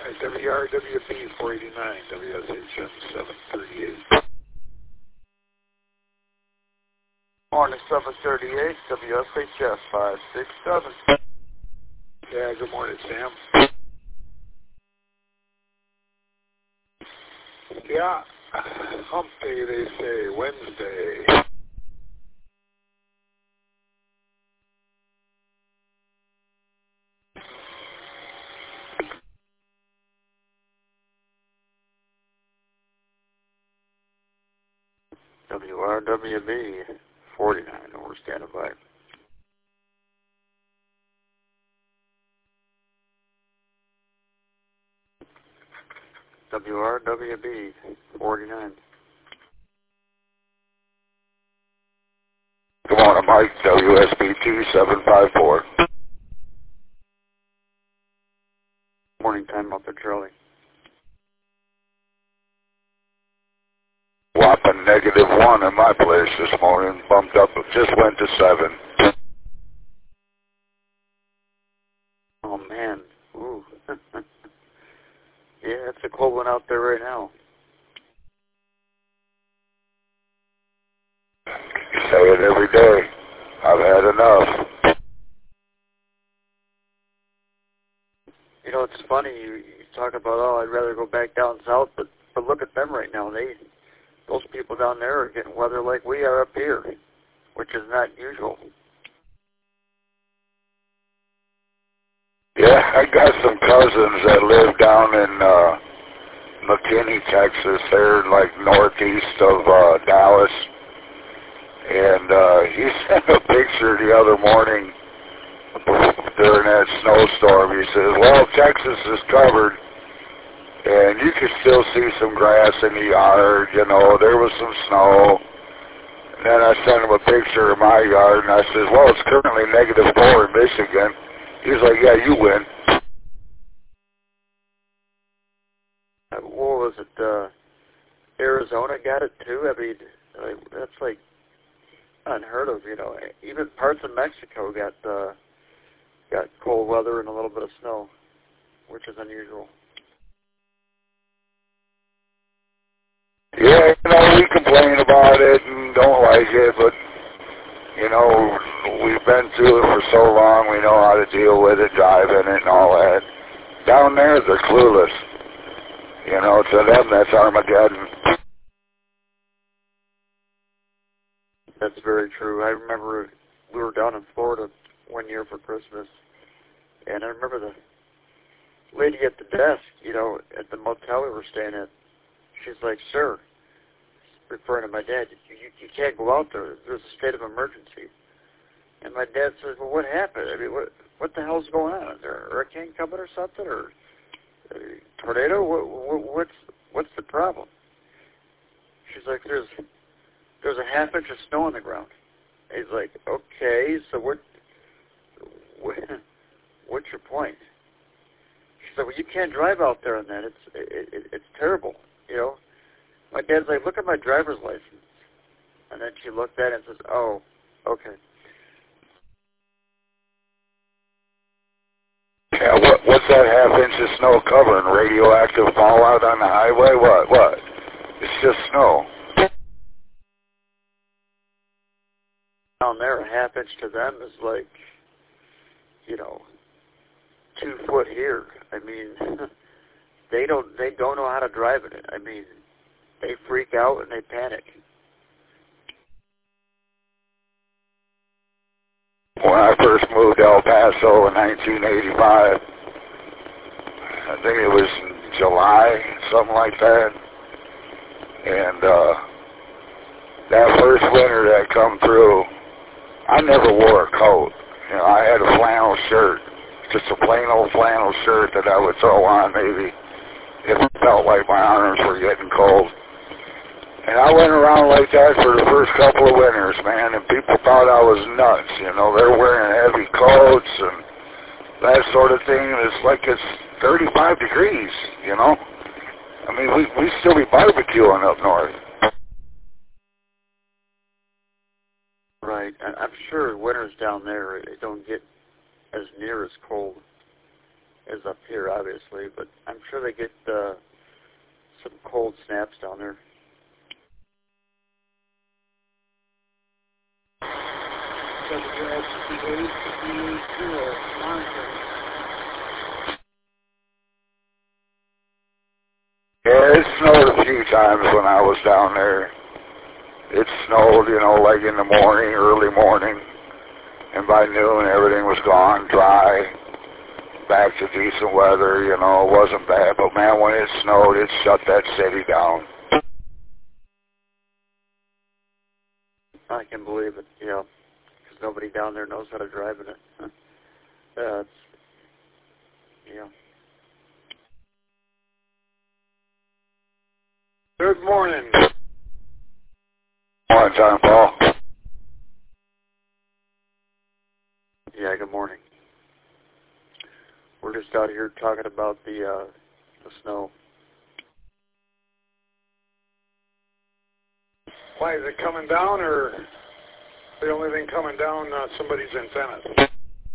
WRWB 489, WSHM 738. Morning 738, WSHS 567. Yeah, good morning, Sam. Yeah, hump day, they say, Wednesday. WRWB 49, we're standing by. WRWB 49. Good morning, Mike. WSBT 754. Morning time up at Charlie. Whopping -1 in my place this morning. Bumped up, just went to 7. Oh man, ooh. Yeah, it's a cold one out there right now. You say it every day. I've had enough. You know, it's funny, you talk about, oh, I'd rather go back down south, but look at them right now. Those people down there are getting weather like we are up here, which is not usual. Yeah, I got some cousins that live down in McKinney, Texas. They're like northeast of Dallas. And he sent a picture the other morning during that snowstorm. He says, well, Texas is covered, and you can still see some grass in the yard. You know, there was some snow. And then I sent him a picture of my yard, and I says, well, it's currently -4 in Michigan. He's like, yeah, you win. What was it, Arizona got it too? I mean, that's like unheard of, you know. Even parts of Mexico got cold weather and a little bit of snow, which is unusual. Yeah, you know, we complain about it and don't like it, but, you know, we've been through it for so long, we know how to deal with it, driving it and all that. Down there, they're clueless. You know, to them, that's Armageddon. That's very true. I remember we were down in Florida one year for Christmas, and I remember the lady at the desk, you know, at the motel we were staying at. She's like, sir, referring to my dad, you can't go out there. There's a state of emergency. And my dad says, well, what happened? I mean, what the hell's going on? Is there a hurricane coming or something, or a tornado? What's the problem? She's like, there's a half inch of snow on the ground. He's like, okay, so what's your point? She said, well, you can't drive out there on that. It's terrible, you know. My dad's like, look at my driver's license. And then she looked at it and says, oh, okay. Yeah, what's that half inch of snow covering? Radioactive fallout on the highway? What? It's just snow. Down there, a half inch to them is like, you know, 2 foot here. I mean, they don't know how to drive in it. I mean, they freak out and they panic. When I first moved to El Paso in 1985, I think it was in July, something like that. And that first winter that come through, I never wore a coat. You know, I had a flannel shirt, just a plain old flannel shirt that I would throw on maybe if it felt like my arms were getting cold. And I went around like that for the first couple of winters, man, and people thought I was nuts. You know, they're wearing heavy coats and that sort of thing, and it's like it's 35 degrees, you know. I mean, we still be barbecuing up north. Right. I'm sure winters down there, it don't get as near as cold. as up here, obviously, but I'm sure they get some cold snaps down there. Yeah, it snowed a few times when I was down there. It snowed, you know, like in the morning, early morning, and by noon everything was gone, dry, back to decent weather, you know, it wasn't bad. But man, when it snowed, it shut that city down. I can believe it, yeah, because nobody down there knows how to drive in it. Yeah. Good morning. Morning time, Paul. Yeah, good morning. We're just out here talking about the snow. Why, is it coming down, or the only thing coming down, somebody's antennas?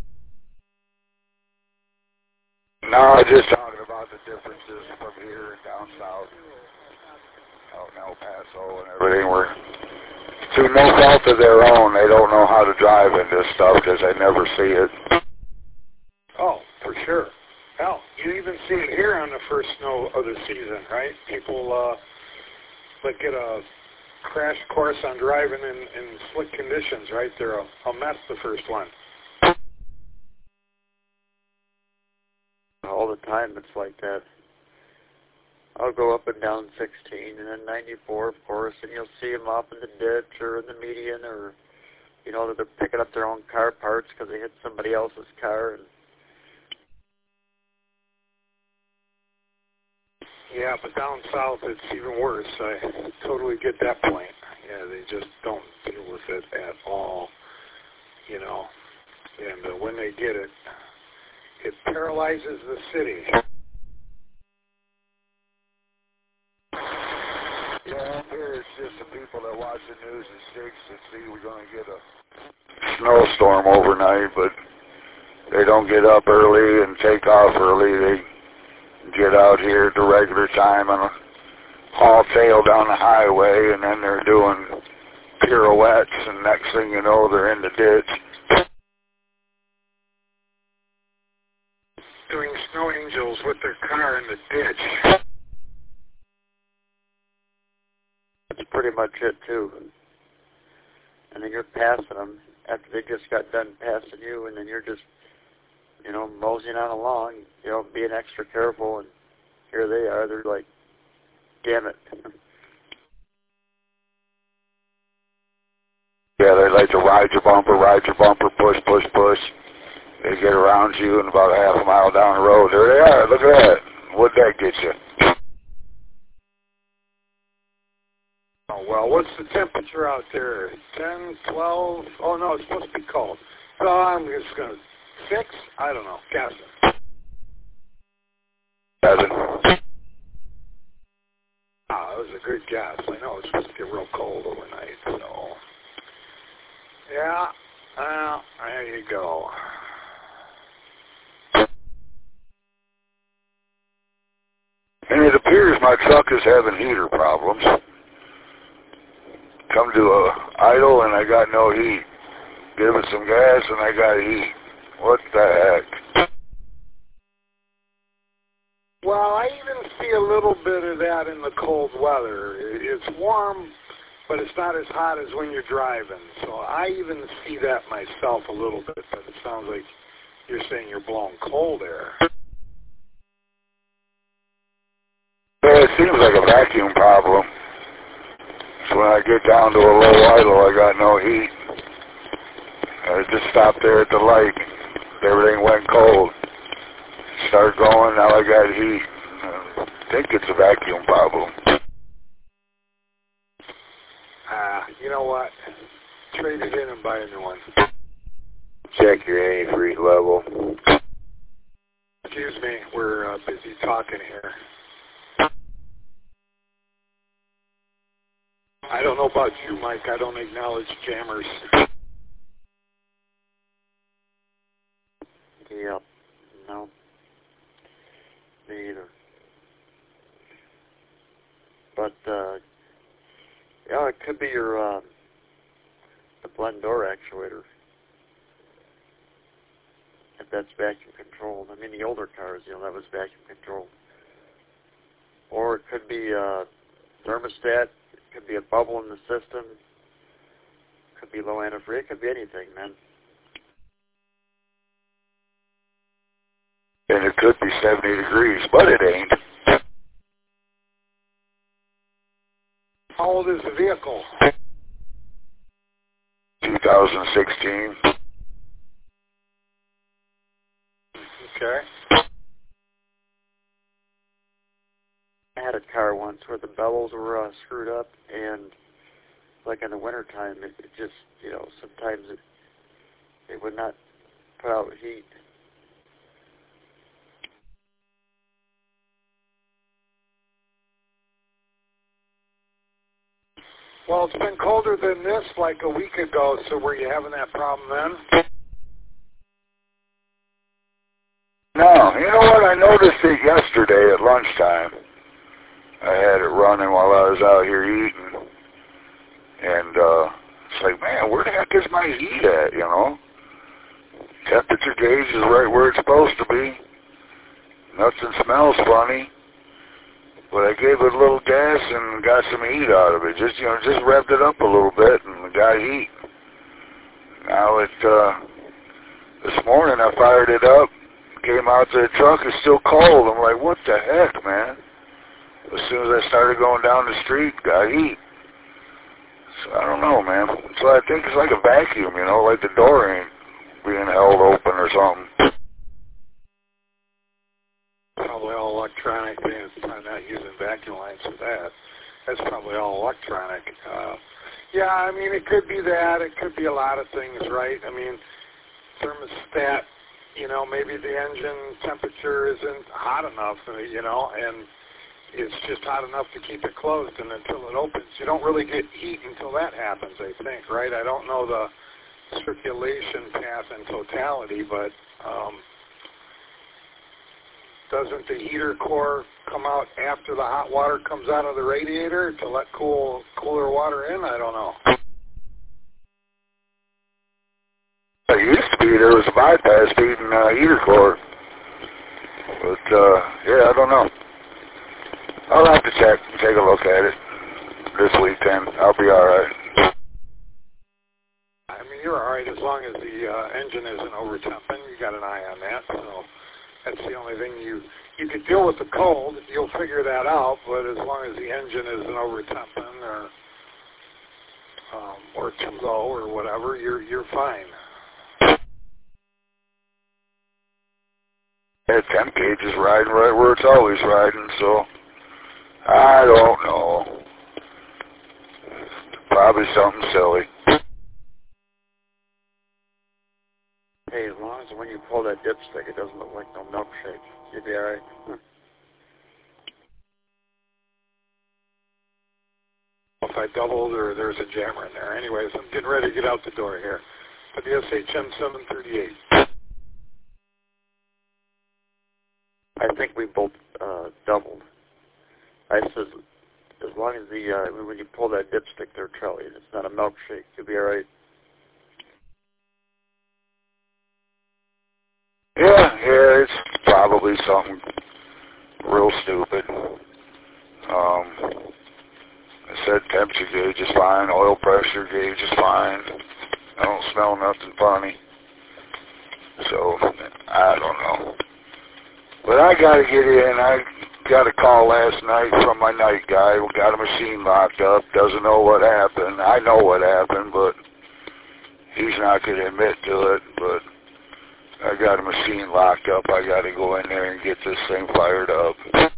No, just talking about the differences from here and down south, out in El Paso and everything. We're through no fault of their own. They don't know how to drive in this stuff because they never see it. Oh, for sure. Hell, you even see it here on the first snow of the season, right? People like get a crash course on driving in slick conditions, right? They're a mess the first one. All the time it's like that. I'll go up and down 16 and then 94, of course, and you'll see them off in the ditch or in the median, or, you know, they're picking up their own car parts because they hit somebody else's car. And yeah, but down south it's even worse. I totally get that point. Yeah, they just don't deal with it at all, you know. And when they get it, it paralyzes the city. Yeah, here it's just the people that watch the news and sticks that see we're going to get a snowstorm overnight, but they don't get up early and take off early. They get out here at the regular time and haul tail down the highway, and then they're doing pirouettes, and next thing you know, they're in the ditch. Doing snow angels with their car in the ditch. that's pretty much it, too. And then you're passing them after they just got done passing you, and then you're just, you know, moseying on along, you know, being extra careful, and here they are. They're like, damn it. Yeah, they like to ride your bumper, push, push, push. They get around you, and about a half a mile down the road, there they are. Look at that. What'd that get you? Oh, well, what's the temperature out there? 10, 12? Oh, no, it's supposed to be cold. So I'm just going to 6? I don't know. Guessing. 7. Ah, that was a good guess. I know it's supposed to get real cold overnight, so. Yeah, well, there you go. And it appears my truck is having heater problems. Come to a idle and I got no heat. Give it some gas and I got heat. What the heck? Well, I even see a little bit of that in the cold weather. It's warm, but it's not as hot as when you're driving. So I even see that myself a little bit, but it sounds like you're saying you're blowing cold air. Well, it seems like a vacuum problem. So when I get down to a low idle, I got no heat. I just stopped there at the light. Everything went cold. Started going, now I got heat. I think it's a vacuum problem. You know what? Trade it in and buy a new one. Check your antifreeze level. Excuse me, we're busy talking here. I don't know about you, Mike. I don't acknowledge jammers. Yep. No. But, it could be your, the blend door actuator. If that's vacuum controlled. I mean, the older cars, that was vacuum controlled. Or it could be a thermostat. It could be a bubble in the system. It could be low antifreeze. It could be anything, man. And it could be 70 degrees, but it ain't. How old is the vehicle? 2016. Okay. I had a car once where the bellows were screwed up, and like in the wintertime, it just, sometimes it would not put out heat. Well, it's been colder than this like a week ago, so were you having that problem then? No, you know what? I noticed it yesterday at lunchtime. I had it running while I was out here eating. And it's like, man, where the heck is my heat at, Temperature gauge is right where it's supposed to be. Nothing smells funny. But I gave it a little gas and got some heat out of it. Just revved it up a little bit and got heat. Now this morning I fired it up, came out to the truck, it's still cold. I'm like, what the heck, man? As soon as I started going down the street, got heat. So I don't know, man. So I think it's like a vacuum, like the door ain't being held open or something. Probably all electronic. I'm not using vacuum lines for that. That's probably all electronic. Yeah, I mean, it could be that. It could be a lot of things, right? I mean, thermostat, maybe the engine temperature isn't hot enough, and it's just hot enough to keep it closed, and until it opens, you don't really get heat until that happens, I think, right? I don't know the circulation path in totality, but doesn't the heater core come out after the hot water comes out of the radiator to let cooler water in? I don't know. It used to be there was a bypass feeding heater core. But, I don't know. I'll have to check and take a look at it this weekend. I'll be all right. I mean, you're all right as long as the engine isn't over-temping. You got an eye on that, so that's the only thing you could deal with the cold. You'll figure that out, but as long as the engine isn't over-temping or too low or whatever, you're fine. That temp gauge is riding right where it's always riding, so I don't know. Probably something silly. Hey, as long as when you pull that dipstick, it doesn't look like no milkshake, you'd be all right. If I doubled or there's a jammer in there. Anyways, I'm getting ready to get out the door here. WSHM 738. I think we both doubled. I said, as long as when you pull that dipstick there, Charlie, it's not a milkshake, you'll be all right. Yeah, it's probably something real stupid. I said temperature gauge is fine, oil pressure gauge is fine. I don't smell nothing funny. So, I don't know. But I gotta get in. I got a call last night from my night guy who got a machine locked up, doesn't know what happened. I know what happened, but he's not gonna admit to it, but I got a machine locked up. I got to go in there and get this thing fired up.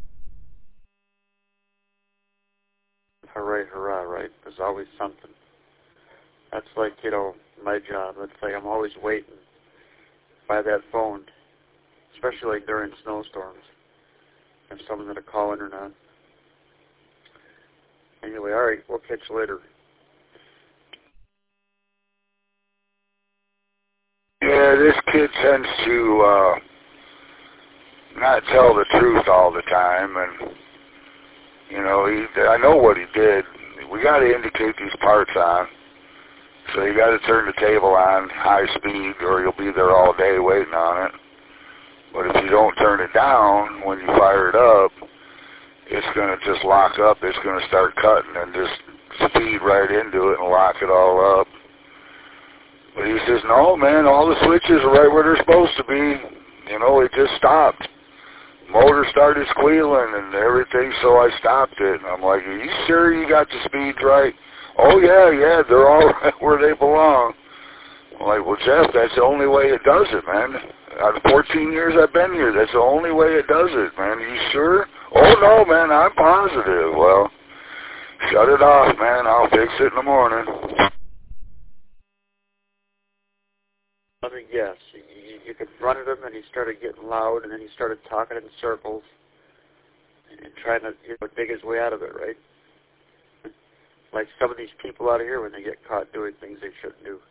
Hooray, hurrah, right? There's always something. That's like, my job. It's like I'm always waiting by that phone, especially like during snowstorms, if someone's going to call in or not. Anyway, all right, we'll catch you later. Yeah, this kid tends to not tell the truth all the time, and You know, I know what he did. We got to indicate these parts on. So you got to turn the table on high speed or you'll be there all day waiting on it. But if you don't turn it down when you fire it up, it's going to just lock up. It's going to start cutting and just speed right into it and lock it all up. But he says, no, man, all the switches are right where they're supposed to be. You know, it just stopped. Motor started squealing and everything, so I stopped it. And I'm like, are you sure you got the speeds right? Oh, yeah, they're all right where they belong. I'm like, well, Jeff, that's the only way it does it, man. Out of 14 years I've been here, that's the only way it does it, man. Are you sure? Oh, no, man, I'm positive. Well, shut it off, man. I'll fix it in the morning. Let me guess. You confronted him, and he started getting loud, and then he started talking in circles and trying to dig his way out of it, right? Like some of these people out of here when they get caught doing things they shouldn't do.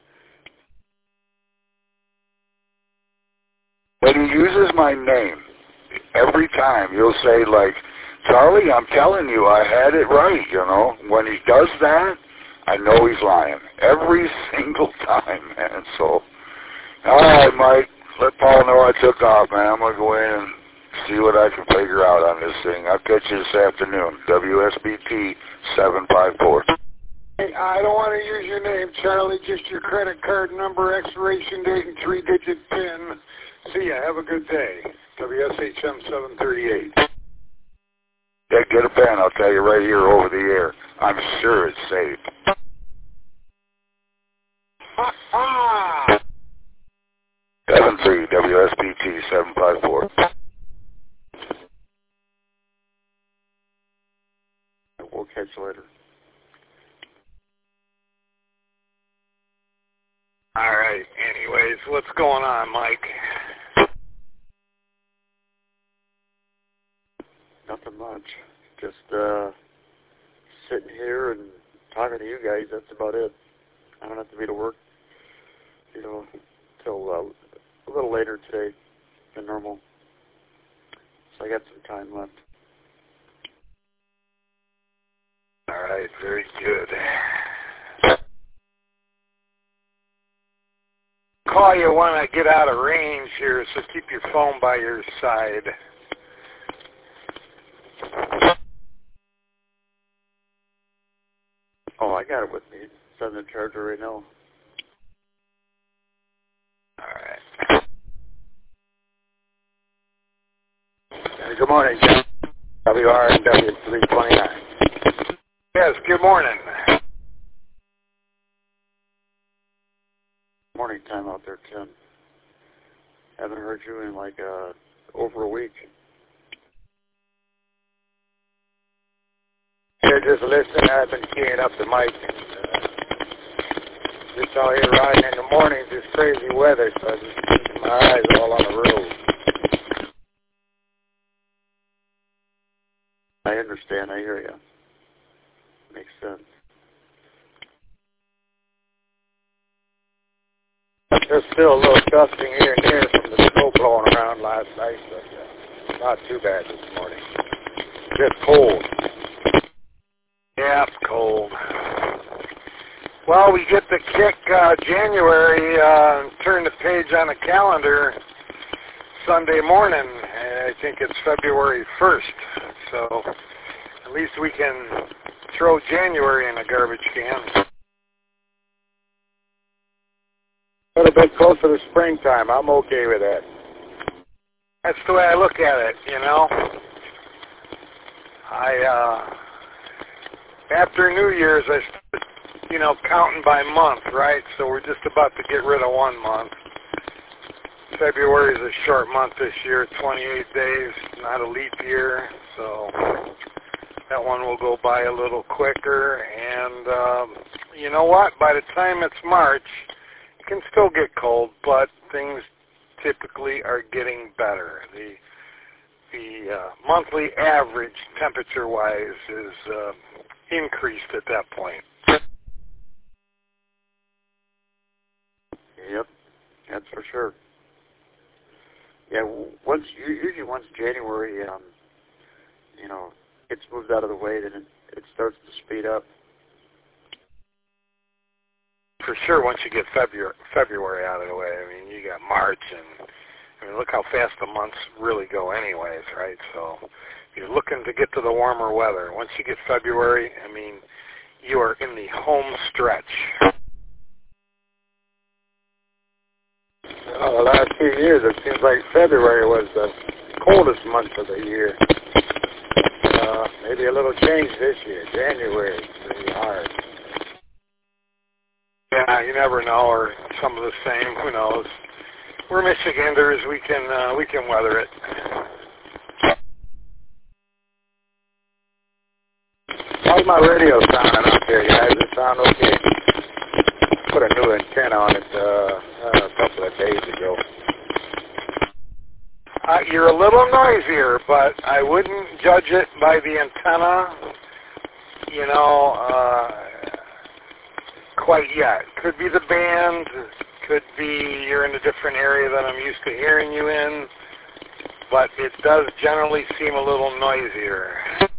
But he uses my name every time. He'll say, like, Charlie, I'm telling you, I had it right, you know. When he does that, I know he's lying. Every single time, man. So, all right, Mike, let Paul know I took off, man. I'm going to go in and see what I can figure out on this thing. I'll catch you this afternoon. WSBT 754. Hey, I don't want to use your name, Charlie, just your credit card number, expiration date, and 3-digit PIN. See ya. Have a good day. WSHM 738. Yeah, get a pen. I'll tell you right here over the air. I'm sure it's safe. Ha ha! 73 WSBT 754. We'll catch you later. All right. Anyways, what's going on, Mike? Nothing much. Just sitting here and talking to you guys. That's about it. I don't have to be to work, till a little later today than normal. So I got some time left. All right. Very good. Call you when I get out of range here, so keep your phone by your side. Oh, I got it with me. It's on the charger right now. All right. Good morning, Jeff. WRNW 329. Yes, good morning. Morning time out there, Tim. Haven't heard you in like over a week. Here, just listening. I've been keying up the mic. Just out here riding in the mornings. It's crazy weather, so I just keep my eyes all on the road. I understand. I hear you. Makes sense. There's still a little dusting here and there from the snow blowing around last night, but not too bad this morning. Just cold. Yeah, it's cold. Well, we get the kick January, turn the page on the calendar Sunday morning. I think it's February 1st. So at least we can throw January in a garbage can. A little bit closer to springtime. I'm okay with that. That's the way I look at it, you know. After New Year's, I started, counting by month, right? So we're just about to get rid of 1 month. February is a short month this year, 28 days, not a leap year, so that one will go by a little quicker. And you know what? By the time it's March, it can still get cold, but things typically are getting better. The monthly average temperature-wise is increased at that point. Yep, that's for sure. Yeah, usually once January, gets moved out of the way, then it starts to speed up. For sure, once you get February out of the way, I mean, you got March, and I mean, look how fast the months really go anyways, right? So you're looking to get to the warmer weather. Once you get February, I mean, you are in the home stretch. Well, the last few years, it seems like February was the coldest month of the year. Maybe a little change this year. January is pretty hard. Yeah, you never know, or some of the same. Who knows? We're Michiganders. We can weather it. How's my radio sounding out there, guys? Does it sound okay? Put a new antenna on it a couple of days ago. You're a little noisier, but I wouldn't judge it by the antenna, you know, quite yet. Could be the band, could be you're in a different area than I'm used to hearing you in, but it does generally seem a little noisier.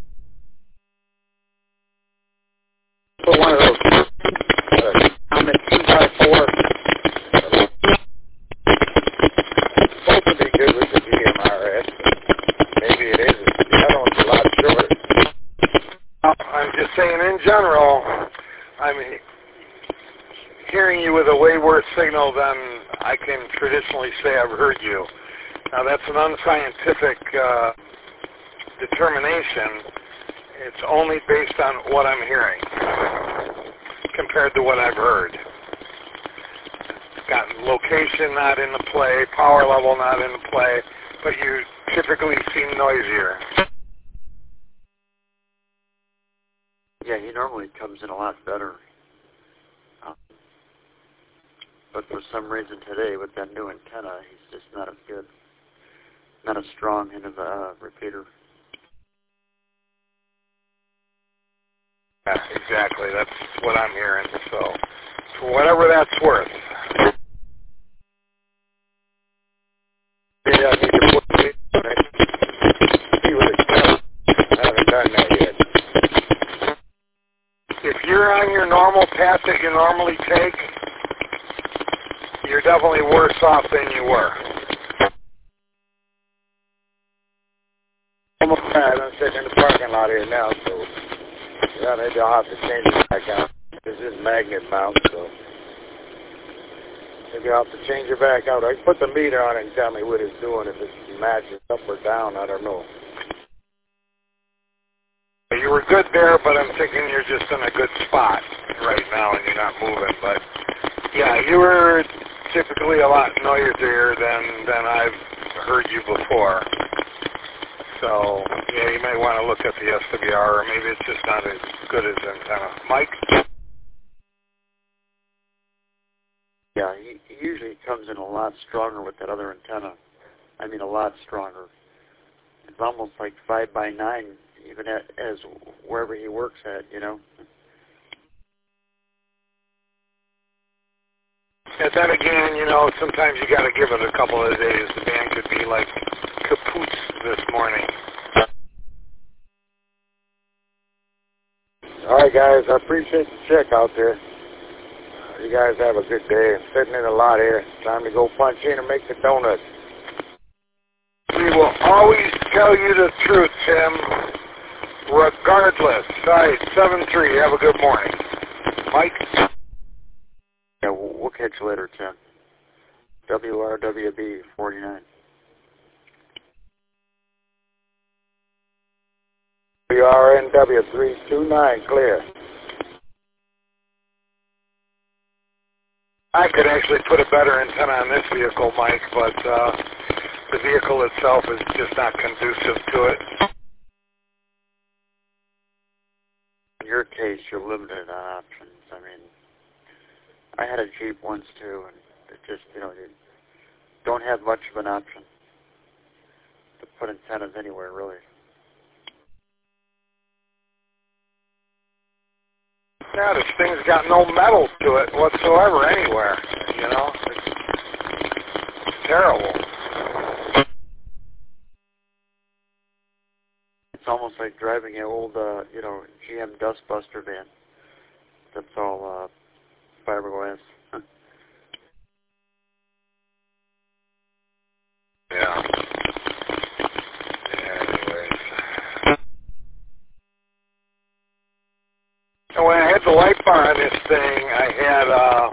Put one of those Comet 2x4. Supposed to be good with the DMRS. Maybe it isn't. The other one's a lot shorter. I'm just saying in general, I'm hearing you with a way worse signal than I can traditionally say I've heard you. Now that's an unscientific determination. It's only based on what I'm hearing compared to what I've heard. Got location not in the play, power level not in the play, but you typically seem noisier. Yeah, he normally comes in a lot better. But for some reason today, with that new antenna, he's just not as good. Not as strong into the repeater. Yeah, exactly. That's what I'm hearing. So, for whatever that's worth. Maybe I need to put it on it. See what it does. I haven't done that yet. If you're on your normal path that you normally take, you're definitely worse off than you were. I'm sitting in the parking lot here now, so yeah, maybe I'll have to change it back out. This is magnet mount, so maybe I'll have to change it back out. I can put the meter on it and tell me what it's doing, if it matches up or down, I don't know. You were good there, but I'm thinking you're just in a good spot right now and you're not moving. But yeah, you were typically a lot noisier than I've heard you before. So, yeah, you may want to look at the SWR, or maybe it's just not as good as antenna. Mike? Yeah, he usually comes in a lot stronger with that other antenna. I mean, a lot stronger. It's almost like 5x9, even as wherever he works at, you know. And then again, you know, sometimes you got to give it a couple of days. The band could be like kaput this morning. All right, guys, I appreciate the check out there. You guys have a good day. I'm sitting in a lot here. Time to go punch in and make the donuts. We will always tell you the truth, Tim, regardless. All right, 7-3. Have a good morning. Mike? Yeah, we'll catch you later, Tim. WRWB 49. WRNW 329, clear. I could actually put a better antenna on this vehicle, Mike, but the vehicle itself is just not conducive to it. In your case, you're limited on options. I mean, I had a Jeep once too, and it just, you know, you don't have much of an option to put antennas anywhere, really. Yeah, this thing's got no metal to it whatsoever anywhere, you know? It's terrible. It's almost almost like driving an old, GM Dustbuster van. That's all fiberglass. Yeah. Anyways. And when I had the light bar on this thing, I had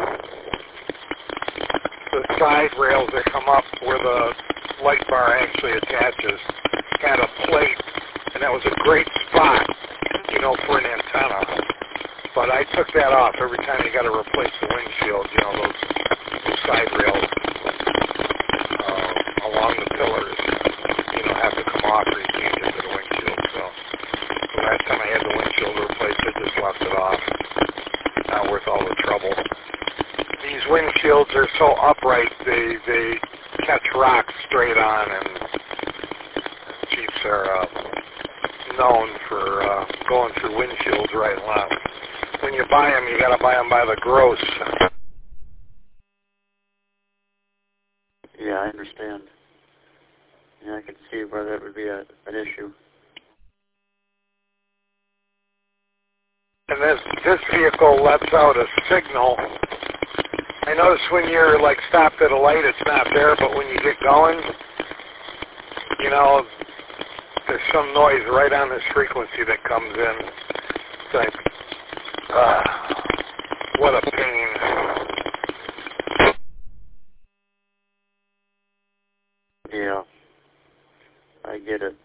the side rails that come up where the light bar actually attaches. Had a plate, and that was a great spot, for an antenna. But I took that off every time you got to replace the windshield, those side rails along the pillars, have to come off or you can't get to the windshield. So the last time I had the windshield replaced, I just left it off. Not worth all the trouble. These windshields are so upright, they catch rocks straight on, and Jeeps are known for going through windshields right and left. When you buy them, you got to buy them by the gross. Yeah, I understand. Yeah, I can see where that would be an issue. And this vehicle lets out a signal. I notice when you're stopped at a light, it's not there, but when you get going, there's some noise right on this frequency that comes in. It's like, what a pain. Yeah, I get it.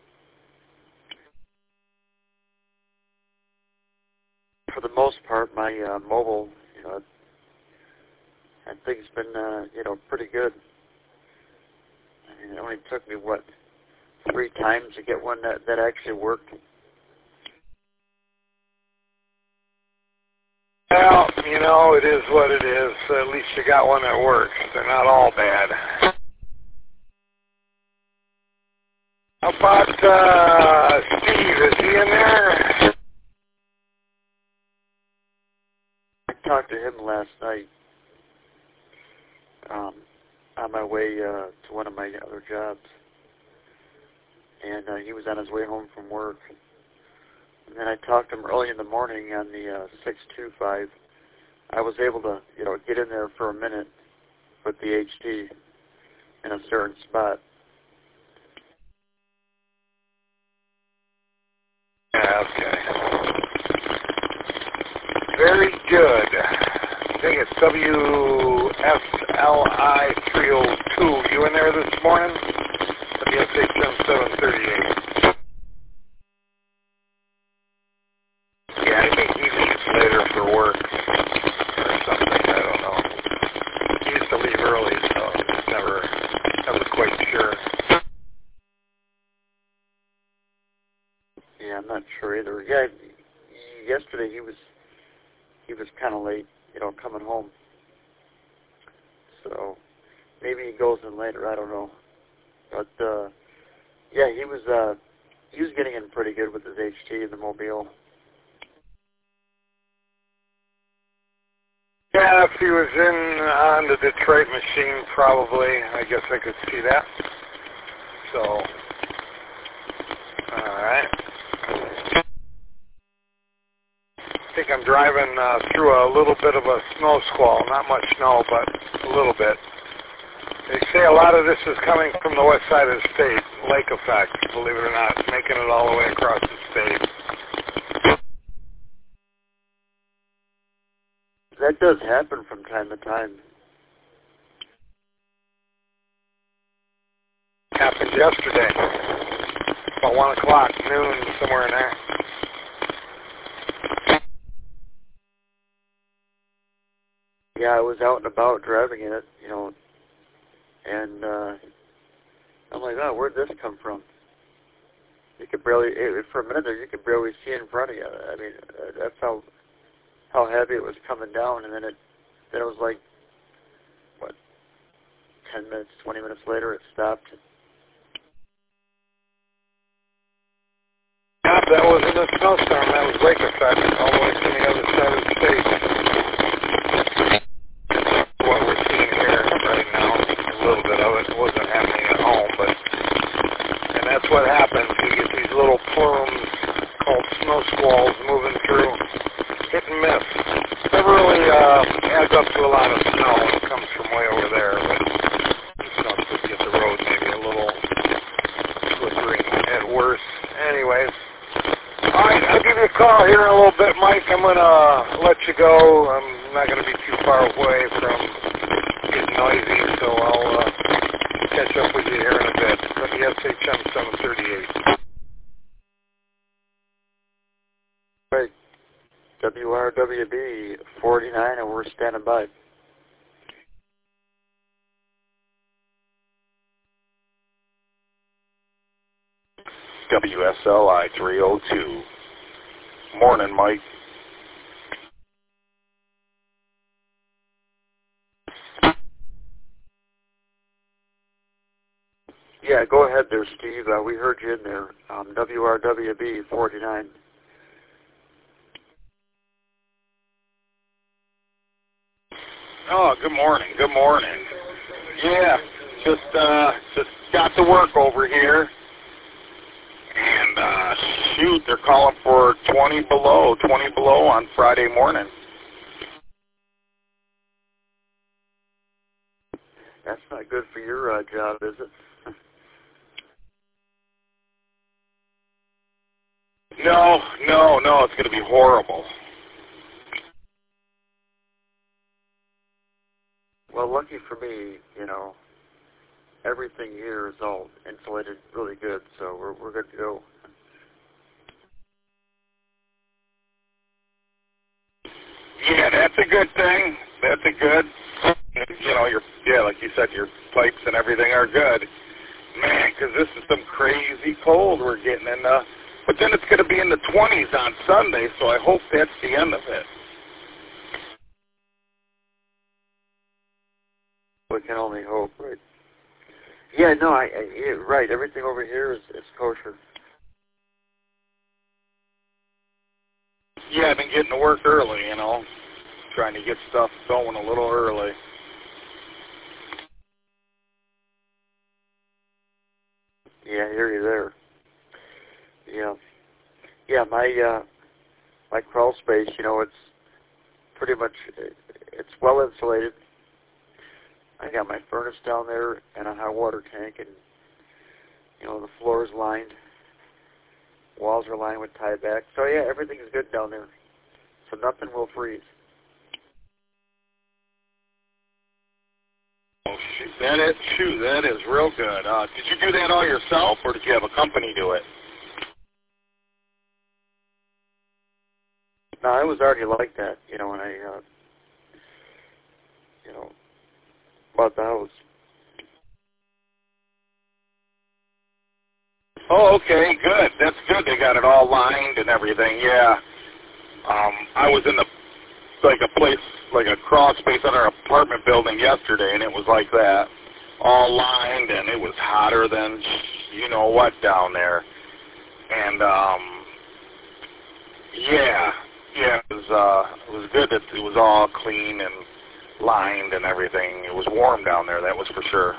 For the most part, my mobile, I think it's been, pretty good. I mean, it only took me, 3 times to get one that actually worked. Well, it is what it is. At least you got one that works. They're not all bad. How about Steve? Is he in there? I talked to him last night on my way to one of my other jobs. And he was on his way home from work. And then I talked to him early in the morning on the 625. I was able to, get in there for a minute with the HT in a certain spot. Okay. Very good. I think it's WSLI 302. You in there this morning? WSHM 738. Yeah, I think he leaves later for work or something. I don't know. He used to leave early, so I'm never quite sure. Yeah, I'm not sure either. Yeah, yesterday he was kind of late, coming home. So maybe he goes in later. I don't know. But yeah, he was getting in pretty good with his HT in the Mobile. Yeah, if he was in on the Detroit machine, probably. I guess I could see that. So, all right. I think I'm driving through a little bit of a snow squall. Not much snow, but a little bit. They say a lot of this is coming from the west side of the state. Lake effect, believe it or not. It's making it all the way across the state. That does happen from time to time. Happened yesterday. About 1 o'clock, noon, somewhere in there. Yeah, I was out and about driving it, and I'm like, oh, where'd this come from? You could barely, for a minute there, you could barely see in front of you. I mean, that's how heavy it was coming down, and then it was like, 10 minutes, 20 minutes later, it stopped. Yeah, that wasn't a snowstorm. That was lake effect all the way to the other side of the state. What we're seeing here right now, a little bit of it wasn't happening at home, and that's what happens. You get these little plumes don't do a lot of snow. It comes from way over there, but the snow could get the road maybe a little slippery at worst. Anyways, all right, I'll give you a call here in a little bit, Mike. I'm going to let you go. I'm not going to be too far away from getting noisy, so I'll catch up with you here in a bit. WSHM 738. Right. WRWB 49, and we're standing by. WSLI 302. Morning, Mike. Yeah, go ahead there, Steve. We heard you in there. WRWB 49. Oh, good morning. Good morning. Yeah, just got to work over here. And, shoot, they're calling for 20 below on Friday morning. That's not good for your job, is it? No, it's going to be horrible. Well, lucky for me, everything here is all insulated really good, so we're good to go. Yeah, that's a good thing. That's a good, like you said, your pipes and everything are good. Man, because this is some crazy cold we're getting in. But then it's going to be in the 20s on Sunday, so I hope that's the end of it. We can only hope, right? Yeah, no, right. Everything over here is kosher. Yeah, I've been getting to work early, trying to get stuff going a little early. Yeah, I hear you there. Yeah, my crawl space, it's pretty much, it's well insulated. I got my furnace down there and a hot water tank, and the floor is lined, walls are lined with tieback. So yeah, everything is good down there. So nothing will freeze. Oh, that is real good. Did you do that all yourself, or did you have a company do it? No, it was already like that, when I, bought the house. Oh, okay, good. That's good. They got it all lined and everything. Yeah. I was in a crawl space under an apartment building yesterday, and it was like that, all lined, and it was hotter than you know what down there. And it was good that it was all clean and lined and everything. It was warm down there, that was for sure.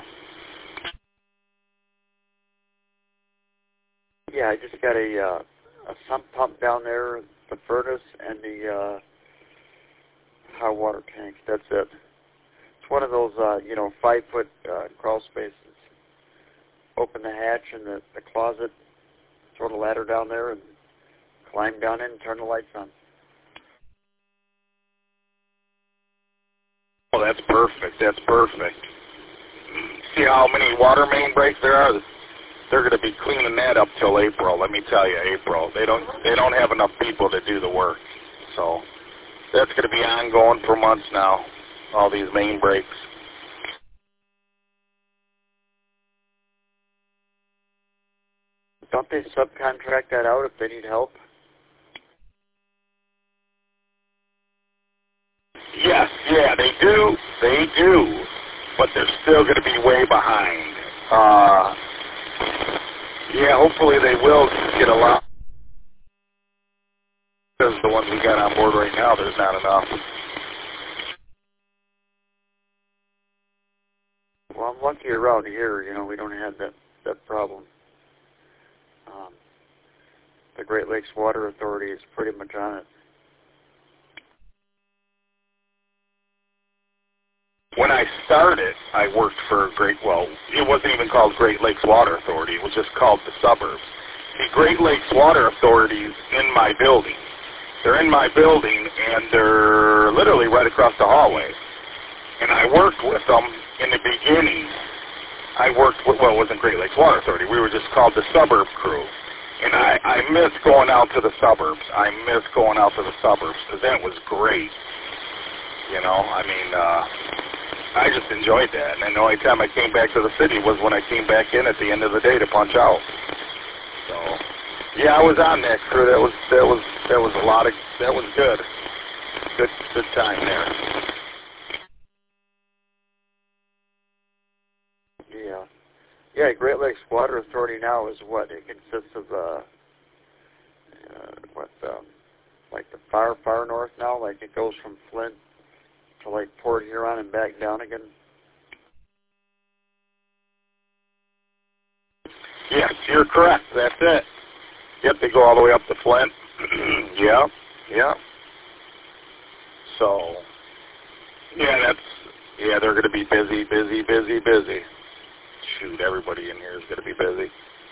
Yeah, I just got a sump pump down there, the furnace, and the hot water tank. That's it. It's one of those, 5-foot crawl spaces. Open the hatch in the closet, throw the ladder down there, and climb down in and turn the lights on. Oh, that's perfect. That's perfect. See how many water main breaks there are? They're going to be cleaning that up till April. Let me tell you, April. They don't have enough people to do the work. So that's going to be ongoing for months now, all these main breaks. Don't they subcontract that out if they need help? Yes, yeah, they do. They do. But they're still going to be way behind. Hopefully they will get a lot. Because the ones we got on board right now, there's not enough. Well, I'm lucky around here, we don't have that problem. The Great Lakes Water Authority is pretty much on it. when I started, I worked for it wasn't even called Great Lakes Water Authority. It was just called the suburbs. The Great Lakes Water Authority's in my building. They're in my building, and they're literally right across the hallway. And I worked with them in the beginning. I worked with, it wasn't Great Lakes Water Authority. We were just called the suburb crew. And I miss going out to the suburbs. I miss going out to the suburbs because that was great. You know, I mean, I just enjoyed that. And then the only time I came back to the city was when I came back in at the end of the day to punch out. So, yeah, I was on that crew. That was a lot of, that was good. Good time there. Yeah, Great Lakes Water Authority now is what? It consists of, like the far north now? Like it goes from Flint to like Port Huron and back down again? Yes, you're correct. That's it. Yep, they go all the way up to Flint. Yeah. So, they're going to be busy. Shoot, everybody in here is going to be busy.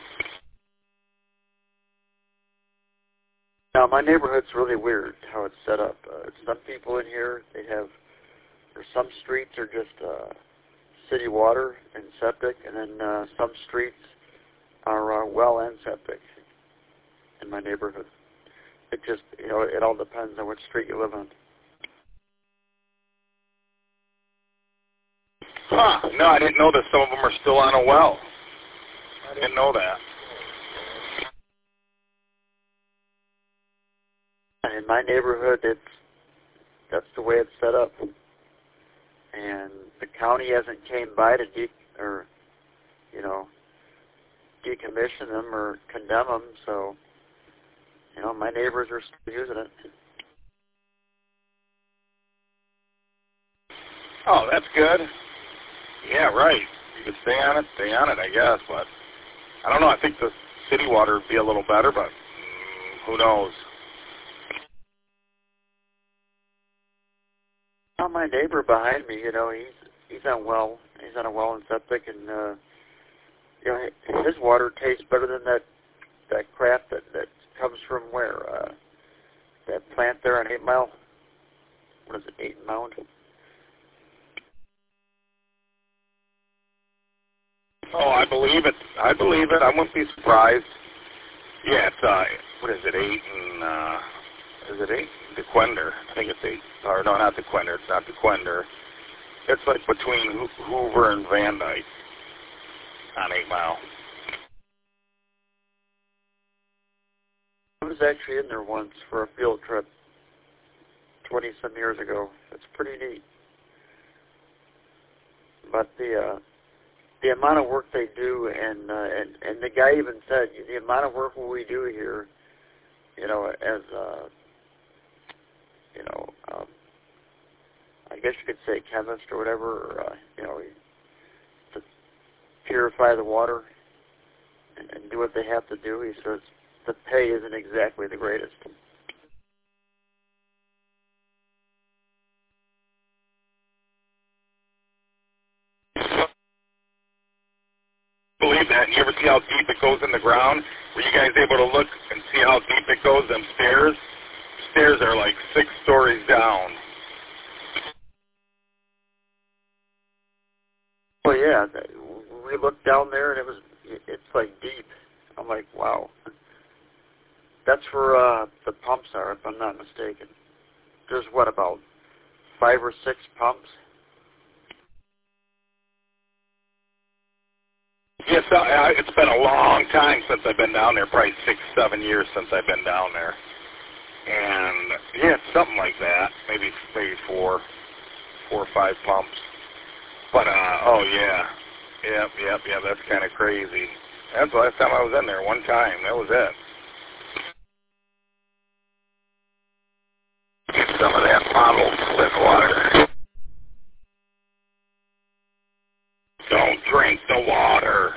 Now, my neighborhood's really weird how it's set up. Some people in here, some streets are just city water and septic, and then some streets are well and septic in my neighborhood. It just, it all depends on which street you live on. Huh, no, I didn't know that some of them are still on a well. I didn't know that. In my neighborhood, that's the way it's set up. And the county hasn't came by to decommission them or condemn them, so, my neighbors are still using it. Oh, that's good. Yeah, right. You could stay on it, I guess, but I don't know. I think the city water would be a little better, but who knows? Well, my neighbor behind me, he's on a well and septic, and his water tastes better than that crap that comes from where that plant there on 8 Mile. What is it, 8 Mound? Oh, I believe it. I wouldn't be surprised. Yeah, it's what is it, 8 and is it 8? DeQuinder. I think it's 8. Or no, not DeQuinder. It's not DeQuinder. It's like between Hoover and Van Dyke on 8 Mile. I was actually in there once for a field trip 20-some years ago. It's pretty neat. But the amount of work they do, and the guy even said, the amount of work we do here, as I guess you could say chemist or whatever, or, to purify the water and do what they have to do. He says the pay isn't exactly the greatest. Believe that. And you ever see how deep it goes in the ground? Were you guys able to look and see how deep it goes? Them stairs? Stairs are like 6 stories down. Well, yeah, we looked down there and it's like deep. I'm like, wow. That's where the pumps are, if I'm not mistaken. There's about 5 or 6 pumps? Yes, it's been a long time since I've been down there, probably 6, 7 years since I've been down there. And, yeah, it's something like that, maybe 4 or 5 pumps. But, oh, yeah. Yep, that's kind of crazy. That's the last time I was in there, one time. That was it. Get some of that bottled Flint water. Don't drink the water.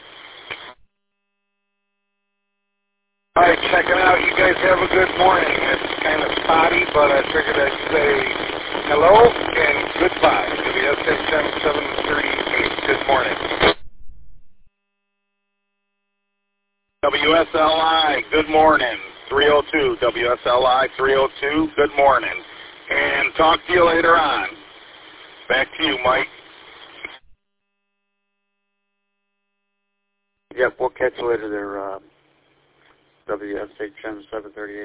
All right, check it out. You guys have a good morning. It's kind of spotty, but I figured I'd say Hello and goodbye. WSHM 738. Good morning. WSLI, good morning. 302. WSLI 302, good morning. And talk to you later on. Back to you, Mike. Yep, we'll catch you later there, WSHM 738.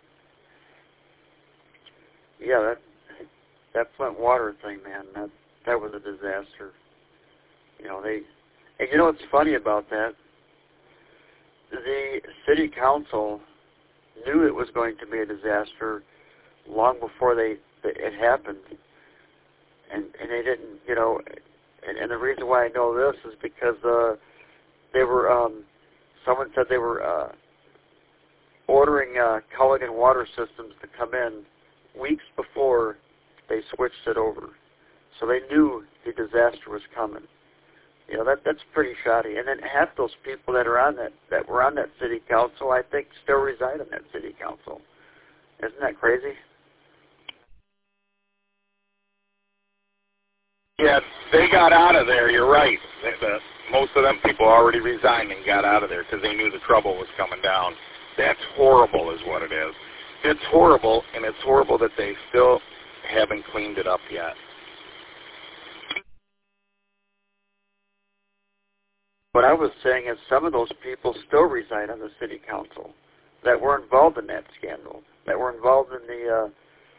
Yeah, that Flint water thing, man, that was a disaster. You know, and you know what's funny about that? The city council knew it was going to be a disaster long before it happened. And they didn't, you know, and the reason why I know this is because they were, someone said they were ordering Culligan water systems to come in weeks before they switched it over. So they knew the disaster was coming. You know, that's pretty shoddy. And then half those people that were on that city council, I think, still reside on that city council. Isn't that crazy? Yeah, they got out of there, you're right. Most of them people already resigned and got out of there because they knew the trouble was coming down. That's horrible is what it is. It's horrible, and it's horrible that they still haven't cleaned it up yet. What I was saying is some of those people still reside on the city council that were involved in that scandal, that were involved in the,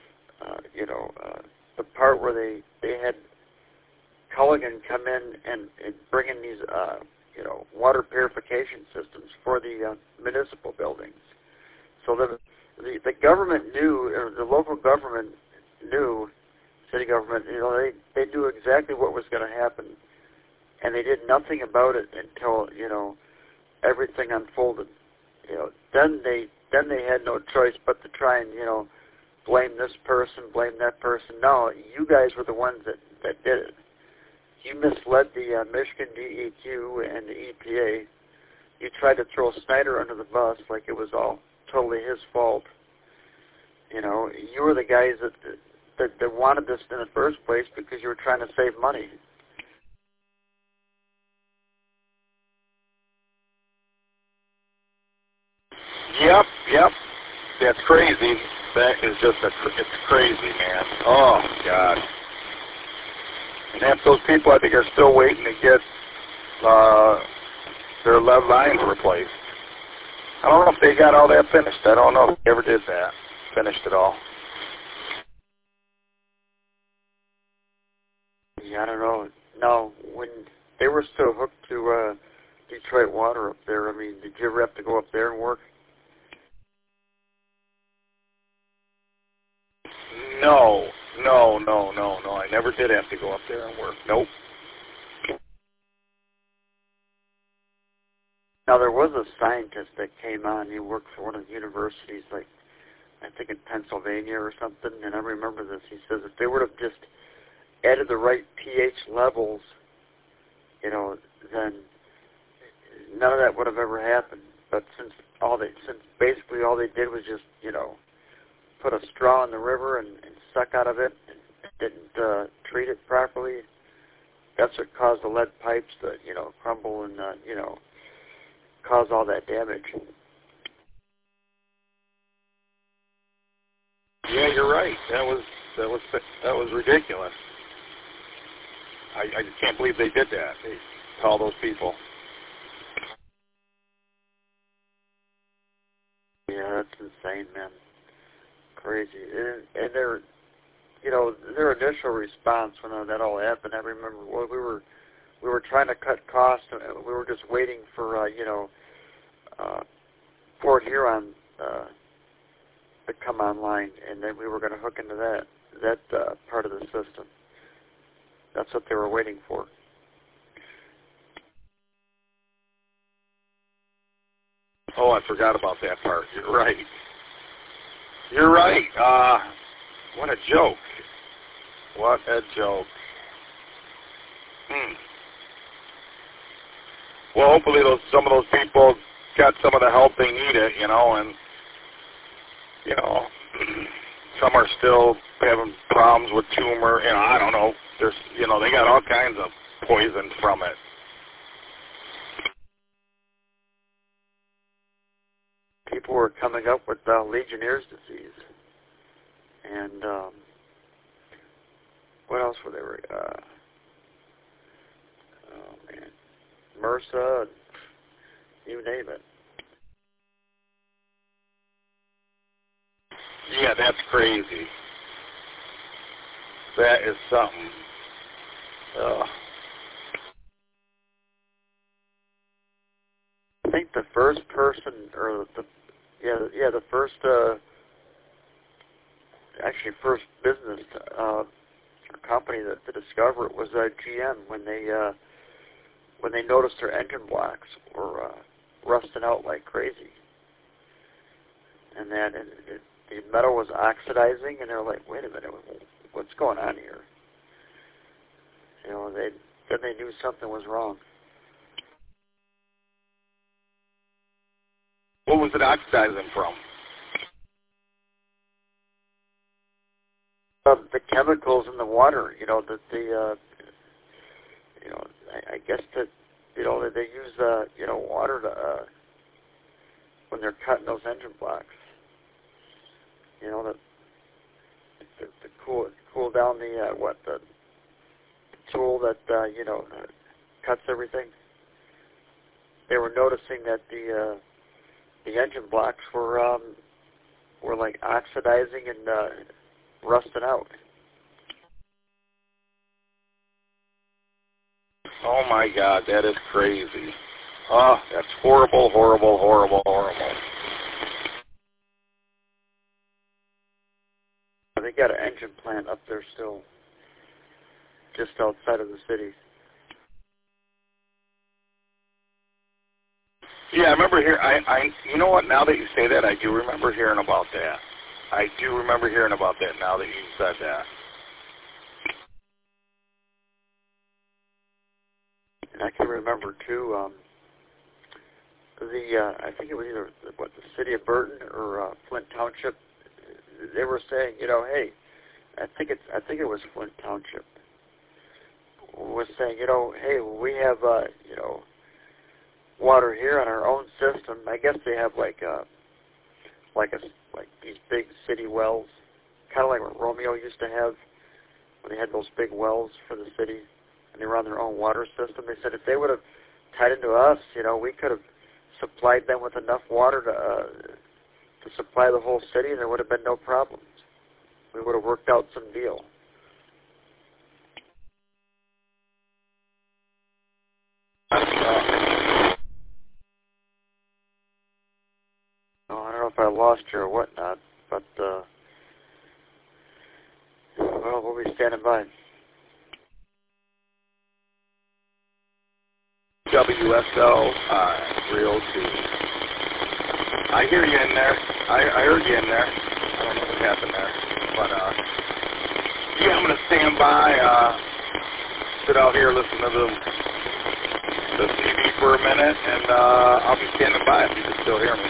the part where they had Culligan come in and bring in these, water purification systems for the municipal buildings. So the government knew, or the local government knew, city government, you know, they knew exactly what was going to happen, and they did nothing about it until, you know, everything unfolded. You know, then they had no choice but to try and, you know, blame this person, blame that person. No, you guys were the ones that did it. You misled the Michigan DEQ and the EPA. You tried to throw Snyder under the bus like it was all totally his fault. You know, you were the guys that wanted this in the first place because you were trying to save money. Yep. That's crazy. That is just it's crazy, man. Oh, God. And half those people, I think, are still waiting to get their lead lines replaced. I don't know if they got all that finished. I don't know if they ever did that. Finished it all. Yeah, I don't know. No, when they were still hooked to Detroit Water up there, I mean, did you ever have to go up there and work? No. I never did have to go up there and work. Nope. Now, there was a scientist that came on. He worked for one of the universities, like, I think in Pennsylvania or something, and I remember this. He says if they would have just added the right pH levels, you know, then none of that would have ever happened. But since basically all they did was just, you know, put a straw in the river and suck out of it and didn't treat it properly, that's what caused the lead pipes to, you know, crumble and, you know, cause all that damage. Yeah, you're right. That was ridiculous. I can't believe they did that. They call those people. Yeah, that's insane, man. Crazy. And their initial response when that all happened, I remember, well, we were trying to cut costs, and we were just waiting for, Port Huron to come online, and then we were going to hook into that part of the system. That's what they were waiting for. Oh, I forgot about that part. You're right. You're right. What a joke. What a joke. Well, hopefully some of those people got some of the help they needed, you know, and, you know, Some are still having problems with tumor. I don't know. There's, they got all kinds of poison from it. People were coming up with Legionnaire's disease. And what else were they? MRSA, you name it. Yeah, that's crazy. That is something. I think the first person, or the first, first business or company to discover it was GM when they noticed their engine blocks were rusting out like crazy, and then the metal was oxidizing, and they're like, "Wait a minute, what's going on here?" Then they knew something was wrong. What was it oxidizing from? The chemicals in the water, I guess that, they use, water to, when they're cutting those engine blocks, to cool down the tool that, cuts everything. They were noticing that the engine blocks were like oxidizing and rusting out. Oh my God, that is crazy. Oh, that's horrible, horrible, horrible, horrible. They got an engine plant up there still, just outside of the city. Yeah, I remember hearing. You know what? Now that you say that, I do remember hearing about that. I do remember hearing about that. Now that you said that. And I can remember too. I think it was either the city of Burton or Flint Township. They were saying, hey, I think it was Flint Township. Was saying, hey, we have water here on our own system. I guess they have like these big city wells, kind of like what Romeo used to have when they had those big wells for the city, and they were on their own water system. They said if they would have tied into us, we could have supplied them with enough water to supply the whole city, and there would have been no problems. We would have worked out some deal. I don't know if I lost you or whatnot, but, we'll be standing by. WSL Realty. I hear you in there. I heard you in there. I don't know what happened there. But, yeah, I'm going to stand by, sit out here, listen to the TV for a minute, and I'll be standing by if you can still hear me.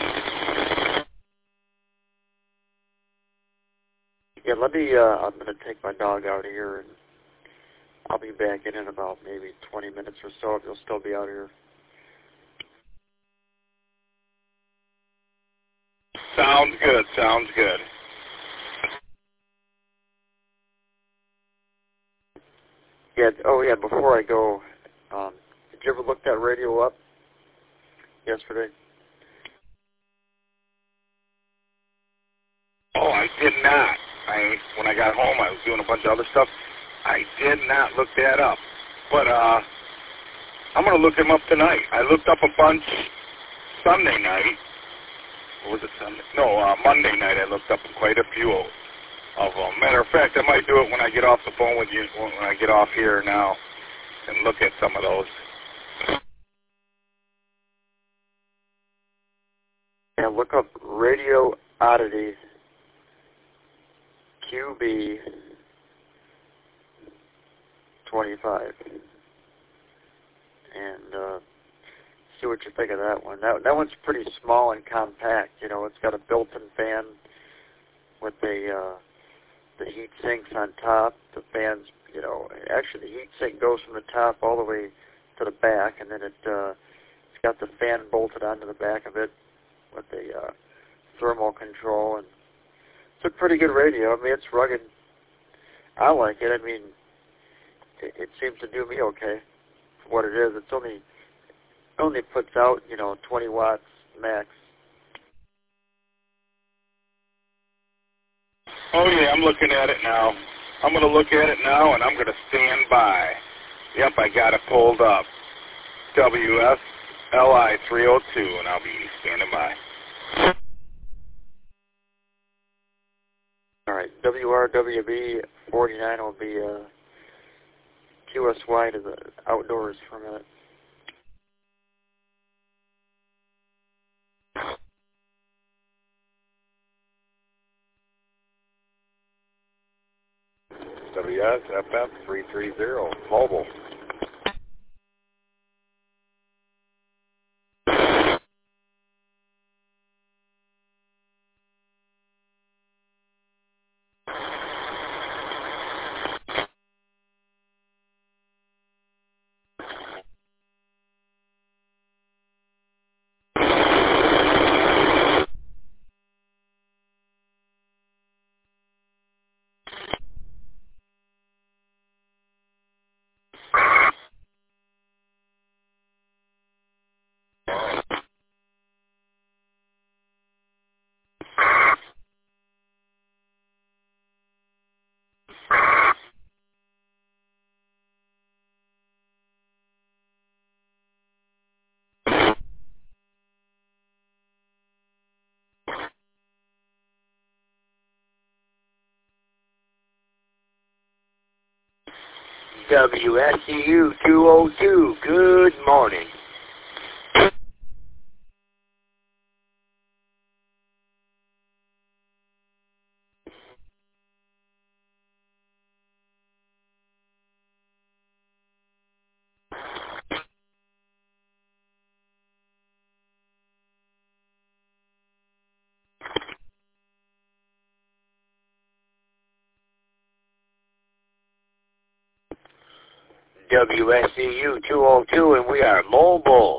Yeah, I'm going to take my dog out here, and I'll be back in about maybe 20 minutes or so if you'll still be out here. Sounds good, sounds good. Yeah, before I go, did you ever look that radio up yesterday? Oh, I did not. When I got home, I was doing a bunch of other stuff. I did not look that up. But I'm going to look him up tonight. I looked up a bunch Sunday night. Or was it Sunday? No, Monday night I looked up quite a few of them. Matter of fact, I might do it when I get off the phone with you, when I get off here now, and look at some of those. Yeah, look up Radio Oddity QB 25 and see what you think of that one. That one's pretty small and compact. It's got a built-in fan with a the heat sinks on top. The fans, actually the heat sink goes from the top all the way to the back, and then it's got the fan bolted onto the back of it with the thermal control, and it's a pretty good radio. I mean, it's rugged. I like it. I mean, it seems to do me okay for what it is. It's only puts out 20 watts max. Oh yeah, I'm looking at it now. I'm going to look at it now, and I'm going to stand by. Yep, I got it pulled up. WSLI 302, and I'll be standing by. All right, WRWB 49 will be QSY to the outdoors for a minute. WSFF 330, mobile. WSCU 202, good morning. WSCU 202, and we are mobile.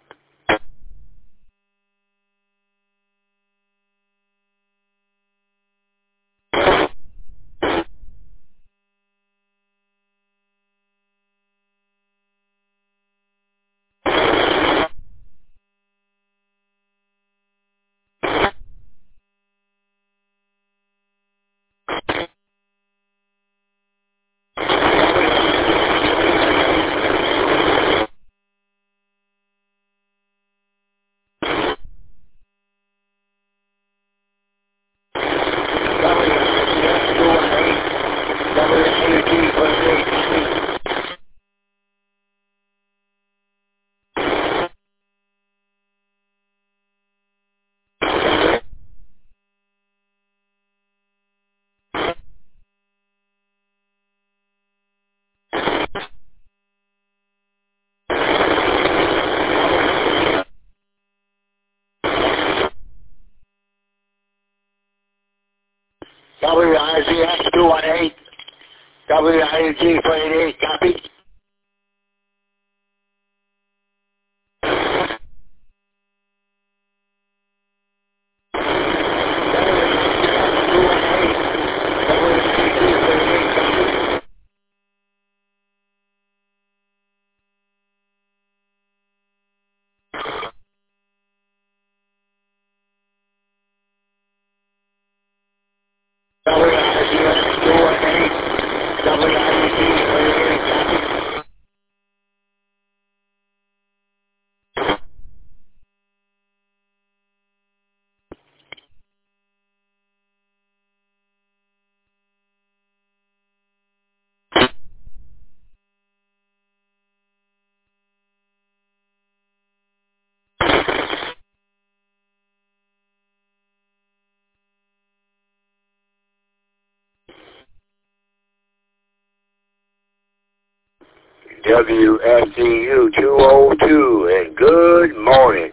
WIZX 218, WIUG 48, copy. WSCU 202, and good morning.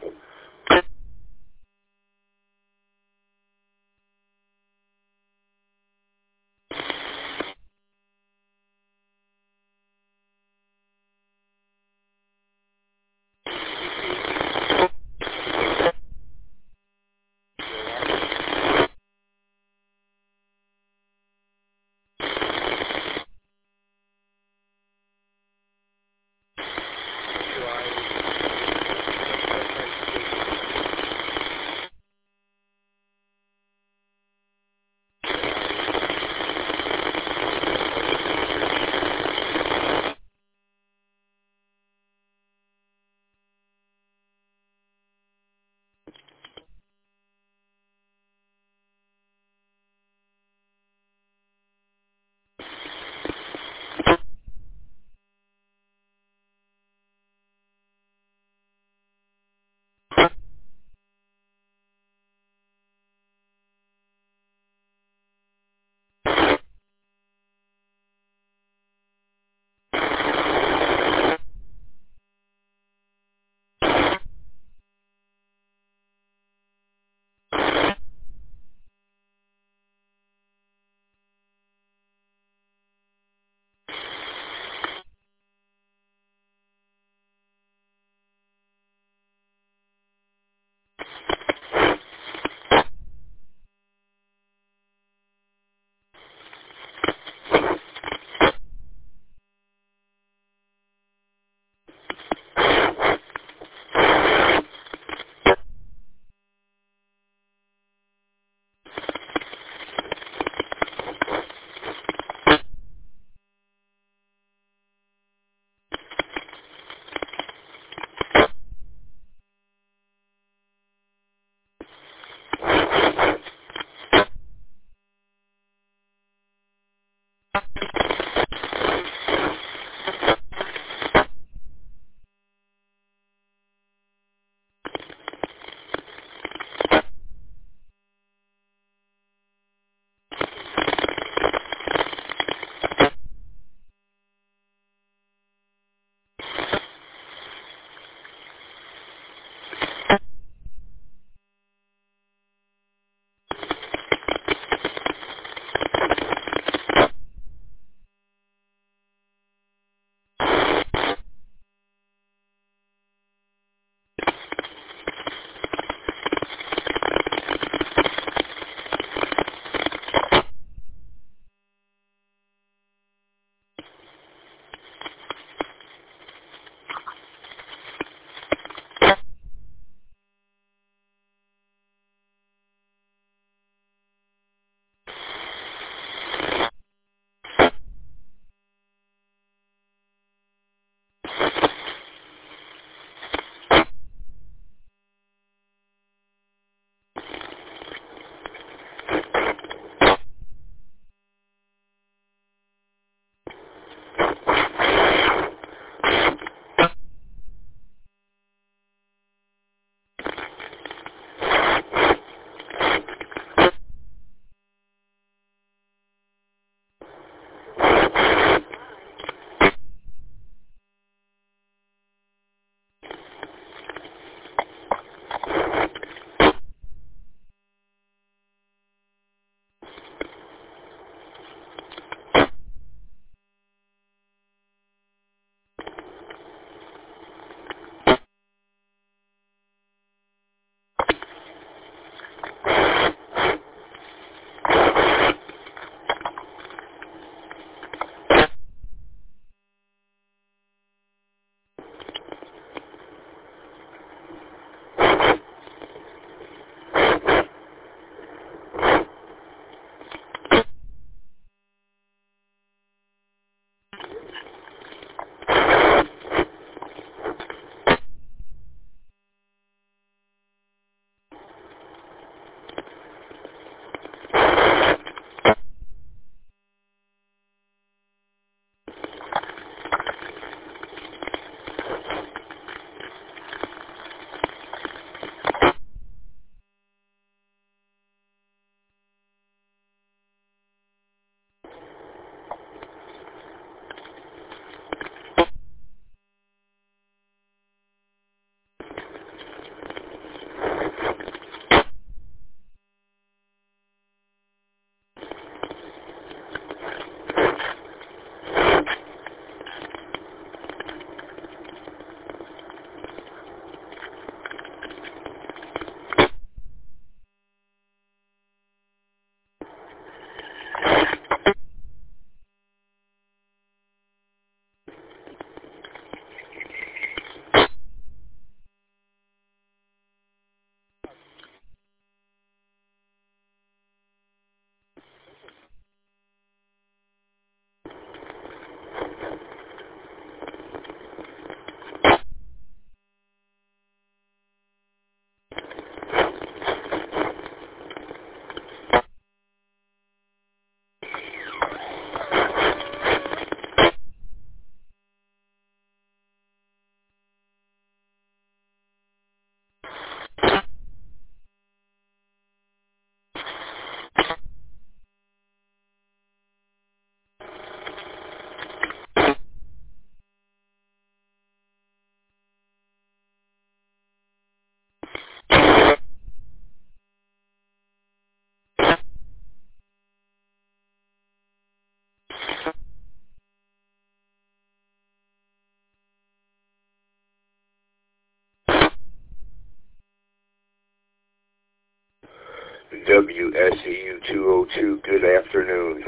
WSEU 202, good afternoon.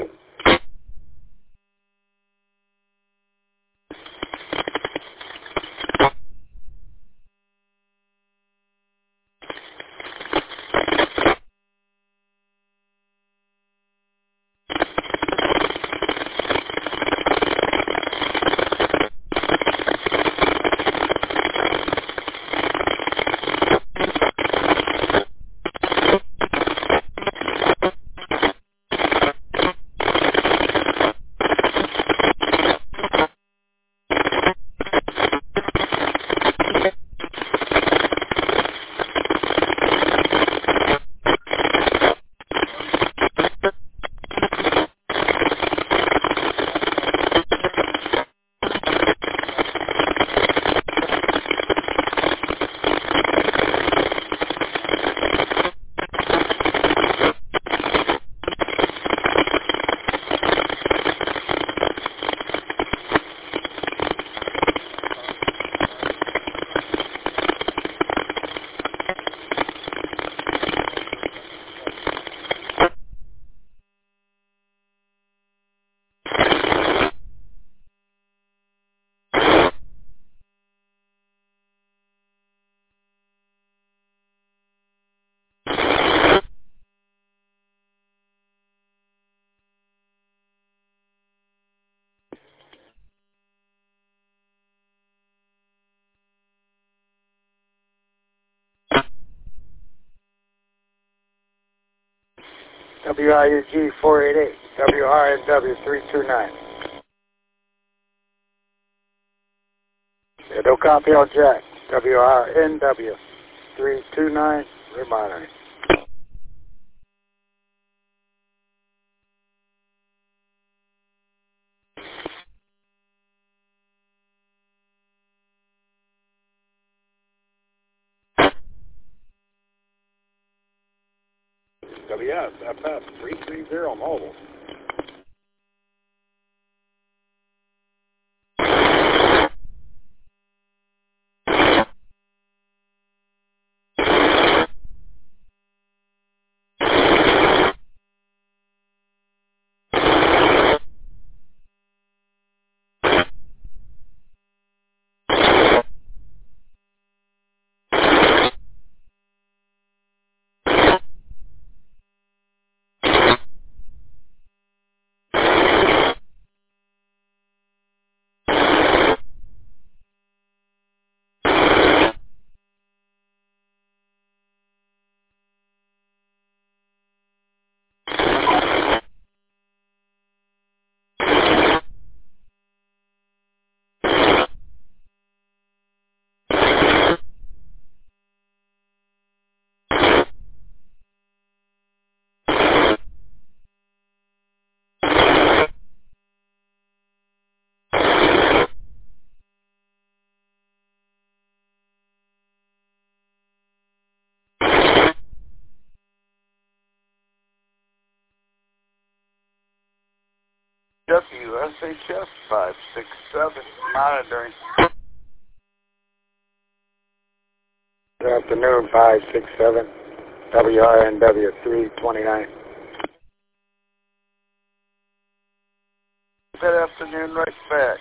WIUG 488, WRNW 329. Yeah, don't copy on Jack. WRNW 329, we're monitoring. WSFS 330 mobile. WSHF 567, monitoring. Good afternoon, 567, WRNW 329. Good afternoon, right back.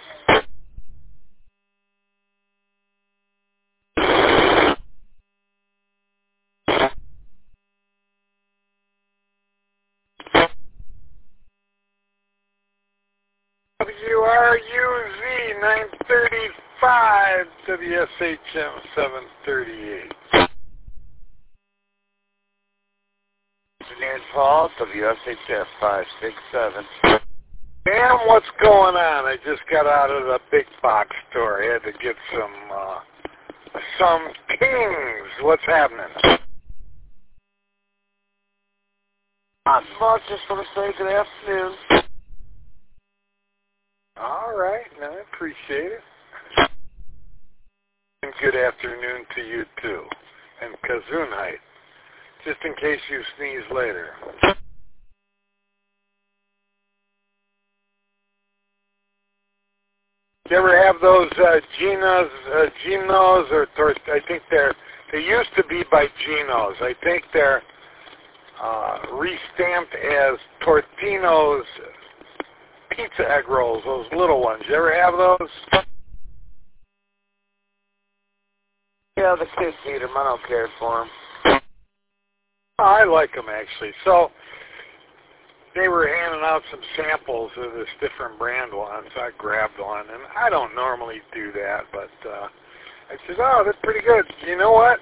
WRUZ 935, WSHM 738. Engineers Paul, WSHF 567. Damn, what's going on? I just got out of the big box store. I had to get some Kings. What's happening? Not much, just want to say good afternoon. All right, I appreciate it. And good afternoon to you too. And Kazunite, just in case you sneeze later. You ever have those Genos, or I think they used to be by Genos. I think they're restamped as Tortino's pizza egg rolls, those little ones. You ever have those? Yeah, the kids eat them. I don't care for them. I like them, actually. So they were handing out some samples of this different brand one, so I grabbed one. And I don't normally do that, but I said, oh, they're pretty good. You know what?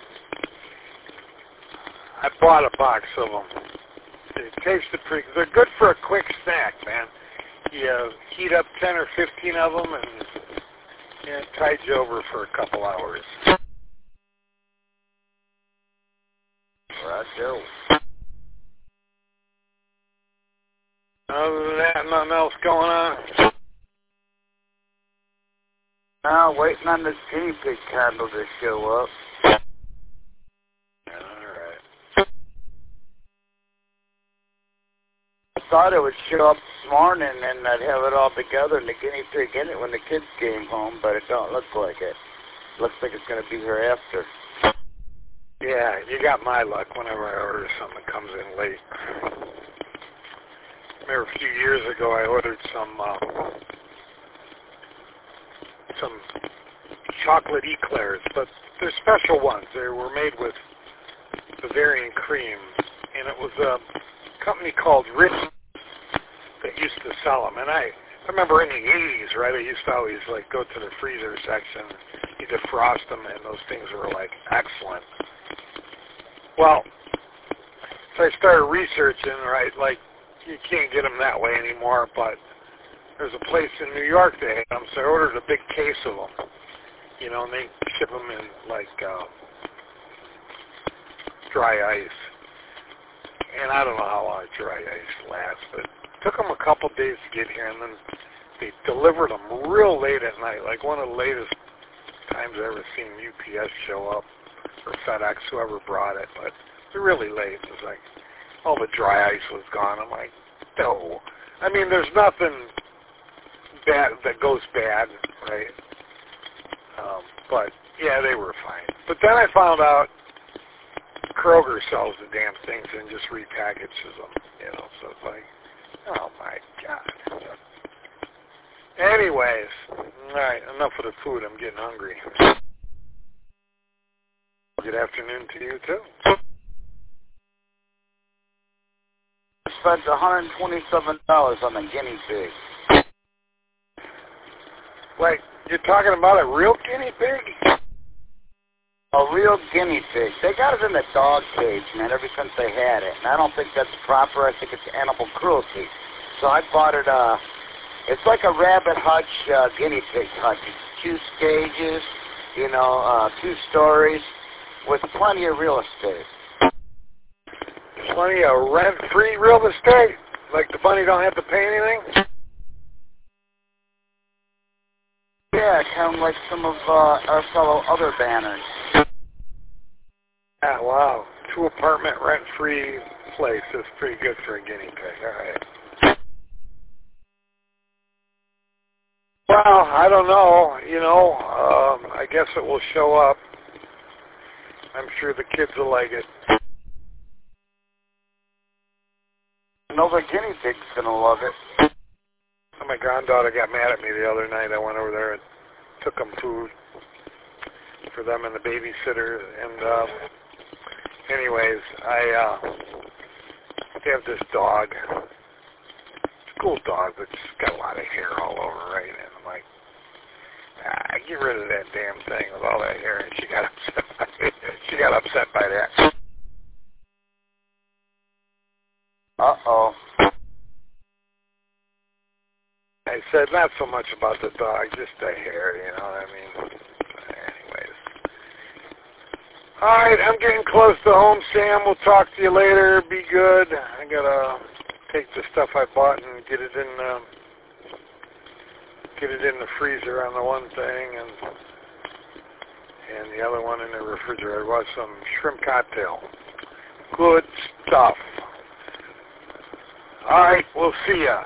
I bought a box of them. They tasted pretty good. They're good for a quick snack, man. You heat up 10 or 15 of them, and it tides you over for a couple hours. Right there. Other than that, nothing else going on? Now, waiting on this guinea pig candle to show up. Alright. I thought it would show up this morning and I'd have it all together and the guinea pig in it when the kids came home, but it don't look like it. Looks like it's going to be here after. Yeah, you got my luck whenever I order something that comes in late. I remember a few years ago I ordered some chocolate eclairs, but they're special ones. They were made with Bavarian cream, and it was a company called Ritz that used to sell them. And I remember in the 80s, right, I used to always like go to the freezer section, you defrost them, and those things were like excellent. Well, so I started researching, right, like you can't get them that way anymore, but there's a place in New York that had them, so I ordered a big case of them, you know, and they ship them in like dry ice. And I don't know how long dry ice lasts, but it took them a couple days to get here, and then they delivered them real late at night, like one of the latest times I've ever seen UPS show up, or FedEx, whoever brought it, but they're really late. It was like all the dry ice was gone. I'm like, no. I mean, there's nothing bad that goes bad, right? But yeah, they were fine. But then I found out Kroger sells the damn things and just repackages them, you know, so it's like, oh my God. Anyways, all right, enough of the food. I'm getting hungry. Good afternoon to you, too. I spent $127 on the guinea pig. Wait, you're talking about a real guinea pig? A real guinea pig. They got it in the dog cage, man, ever since they had it. And I don't think that's proper. I think it's animal cruelty. So I bought it, it's like a rabbit hutch, guinea pig hutch. It's 2 stages, you know, 2 stories, with plenty of real estate. Plenty of rent-free real estate? Like the bunny don't have to pay anything? Yeah, kind of like some of our fellow other banners. Ah, wow. 2-apartment rent-free place. That's pretty good for a guinea pig. All right. Well, I don't know. You know, I guess it will show up. I'm sure the kids will like it. Another guinea pig's gonna love it. My granddaughter got mad at me the other night. I went over there and took them food for them and the babysitter. And anyways, I have this dog. It's a cool dog, but it's got a lot of hair all over, right? And I'm like, get rid of that damn thing with all that hair. And she got upset by it. She got upset by that. Uh-oh. I said, not so much about the dog, just the hair, you know what I mean? Anyways. All right, I'm getting close to home, Sam. We'll talk to you later. Be good. I got to take the stuff I bought and get it in the freezer on the one thing, and the other one in the refrigerator. I bought some shrimp cocktail. Good stuff. All right, we'll see ya.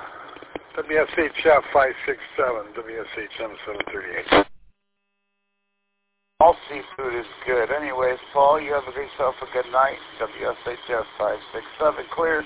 WSHF 567, WSHM 738. all seafood is good. Anyways, Paul, you have yourself a good night. WSHS 567 clear.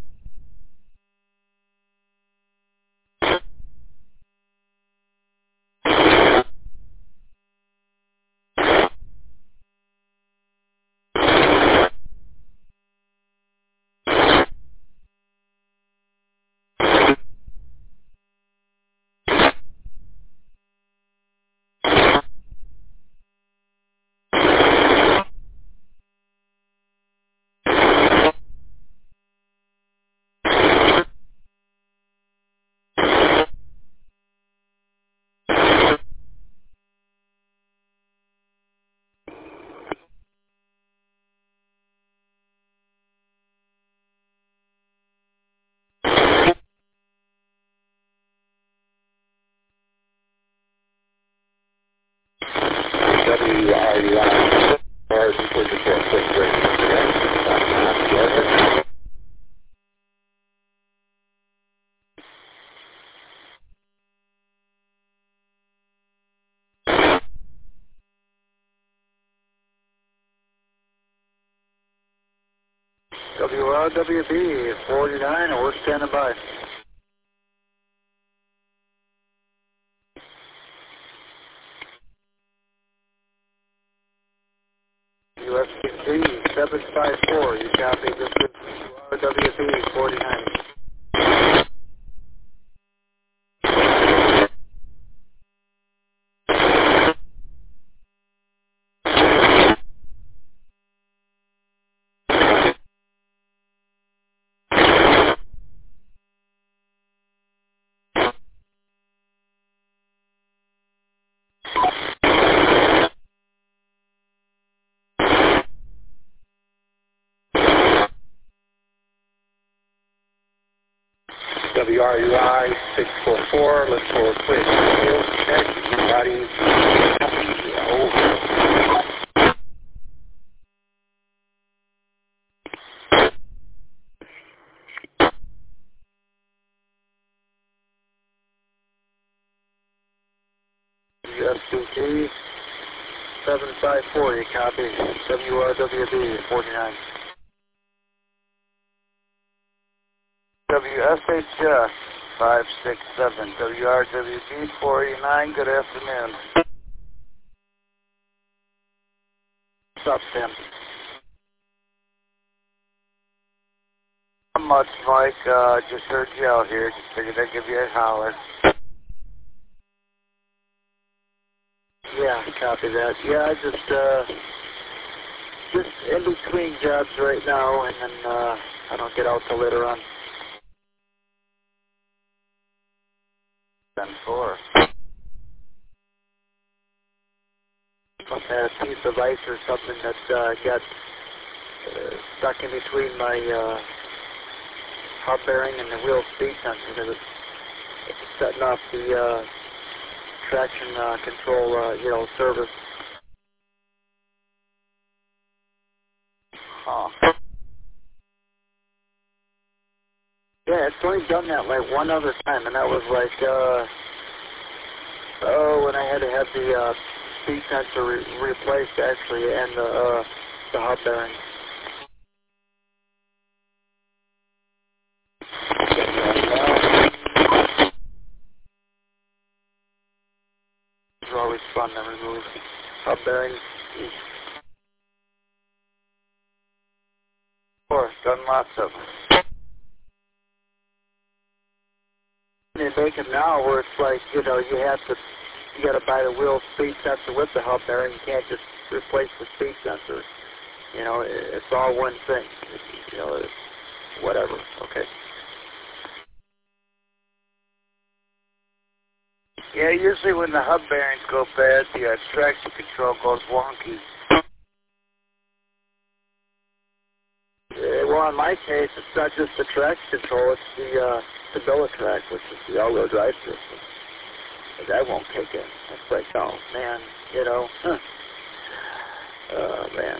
WRWB 49, and we're standing by. USCC 754, you copy, this is WRWB 49. WRUI 644, look for a quick field check. Bodies, over. USCC 754, you copy. WRWB 49. WSHS 567, WRWB 49, good afternoon. What's up, Tim? Not much, Mike. Just heard you out here. Just figured I'd give you a holler. Yeah, copy that. Yeah, I just in between jobs right now, and then I don't get out till later on. 10-4. Must have a piece of ice or something that got stuck in between my hub bearing and the wheel speed sensor. It's setting off the traction control, service. Huh. Yeah, it's only done that like one other time, and that was like, when I had to have the speed sensor replaced, actually, and the hub bearing. These are always fun to remove. Hub bearings. Of course, done lots of them. They make them now where it's like, you got to buy the wheel speed sensor with the hub bearing. You can't just replace the speed sensor. It's all one thing. It's whatever. Okay. Yeah, usually when the hub bearings go bad, the traction control goes wonky. Well, in my case, it's not just the traction control, it's the StabiliTrak, which is the all-wheel drive system. That won't kick in. It's like, oh, man, Oh, man.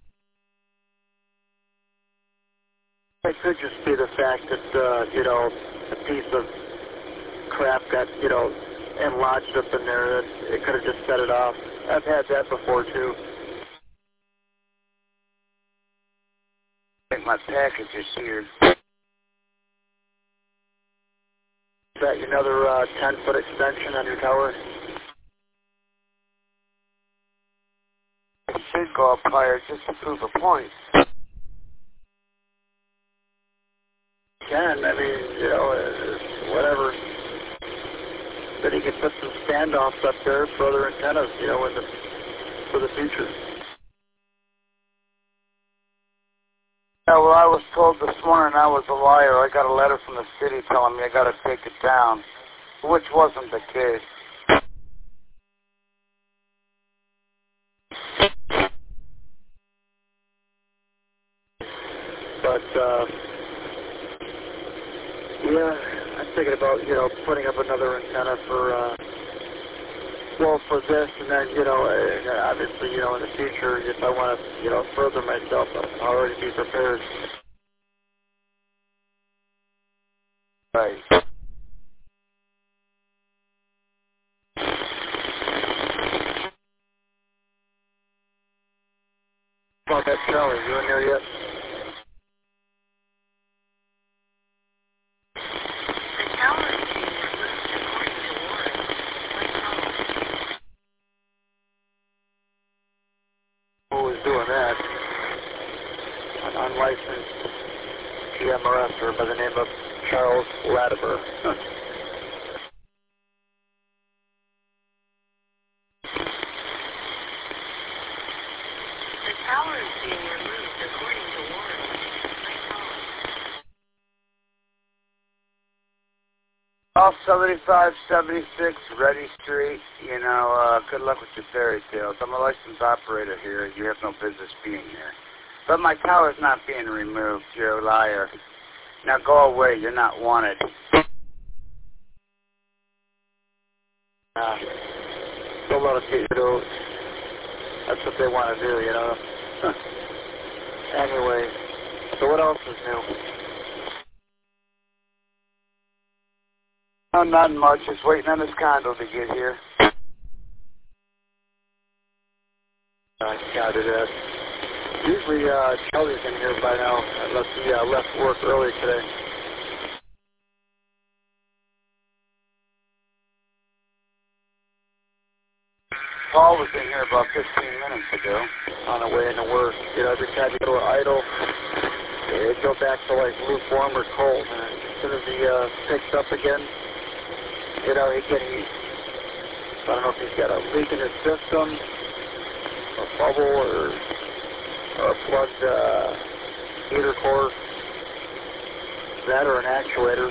It could just be the fact that, a piece of crap got, and lodged up in there. It could have just set it off. I've had that before too. I think my package is here. Is that another 10-foot extension on your tower? It should go up higher just to prove a point. Can, I mean, you know, whatever. Then you can put some standoffs up there for other antennas, you know, for the future. Yeah, well, I was told this morning I was a liar. I got a letter from the city telling me I got to take it down, which wasn't the case. But, yeah, I'm thinking about, you know, putting up another antenna for, well, for this, and then, you know, obviously, you know, in the future, if I want to, you know, further myself, I'll already be prepared. Right. About that Charlie, you in there yet? The tower is being removed according to warrant. Who was doing that? An unlicensed GMRSer by the name of Charles Latimer. The tower is being removed according to warrant. Off 7576 Ready Street, you know, good luck with your fairy tales. I'm a licensed operator here. You have no business being here. But my tower's not being removed. You're a liar. Now go away. You're not wanted. Don't let them get you to. That's what they want to do, you know. Anyway, so what else is new? Oh, not much. Just waiting on this condo to get here. God, it is. Usually, Charlie's in here by now, unless he left work early today. Paul was in here about 15 minutes ago. On the way into work. You know, every time you go to idle, it'd go back to like lukewarm or cold. And as soon as he picks up again, you know, he can eat. I don't know if he's got a leak in his system, a bubble, or a plugged heater core. That or an actuator.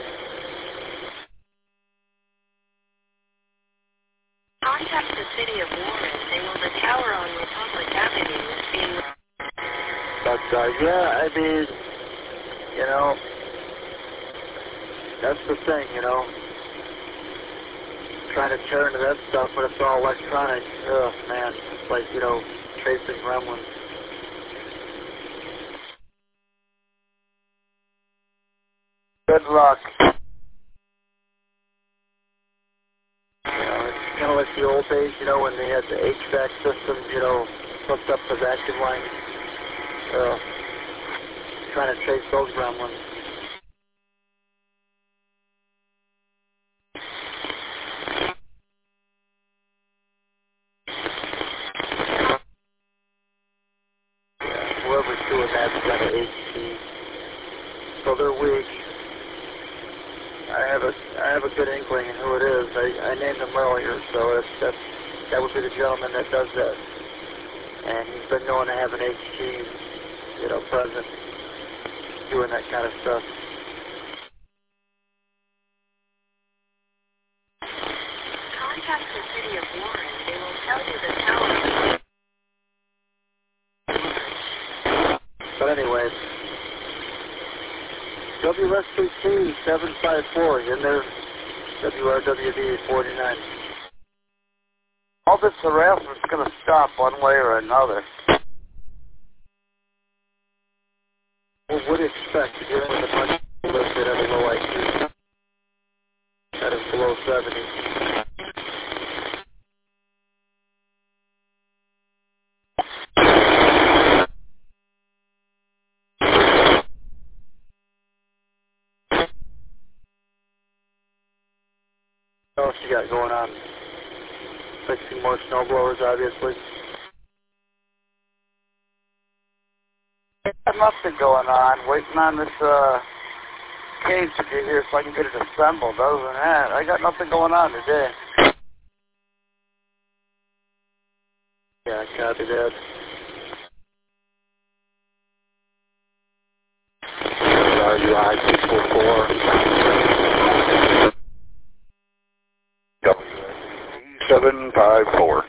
Contact the city of Warren. They will the tower on Republic Avenue is being... But, yeah, I mean, you know, that's the thing, you know. Trying to tear into that stuff, but it's all electronic. Ugh, man. It's like, you know, chasing gremlins. Good luck. Kind of like the old days, you know, when they had the HVAC systems, you know, hooked up to vacuum lines. Trying to chase those gremlins. Yeah, whoever's doing that's got an HT. So they're weak. I have a good inkling in who it is. I named him earlier, so that would be the gentleman that does that. And he's been known to have an HT, you know, present, doing that kind of stuff. Contact the city of Warren. They will tell you the tower. But anyway, WSCT 754 in there, WRWD 49. All this harassment's going to stop one way or another. Well, what do you expect? You're dealing with a bunch of listed at a low IQ. That is below 70. what you got going on? Fixing more snowblowers, obviously. Got nothing going on. Waiting on this cage to get here so I can get it assembled. Other than that, I got nothing going on today. Yeah, copy that. RUI 644. W754.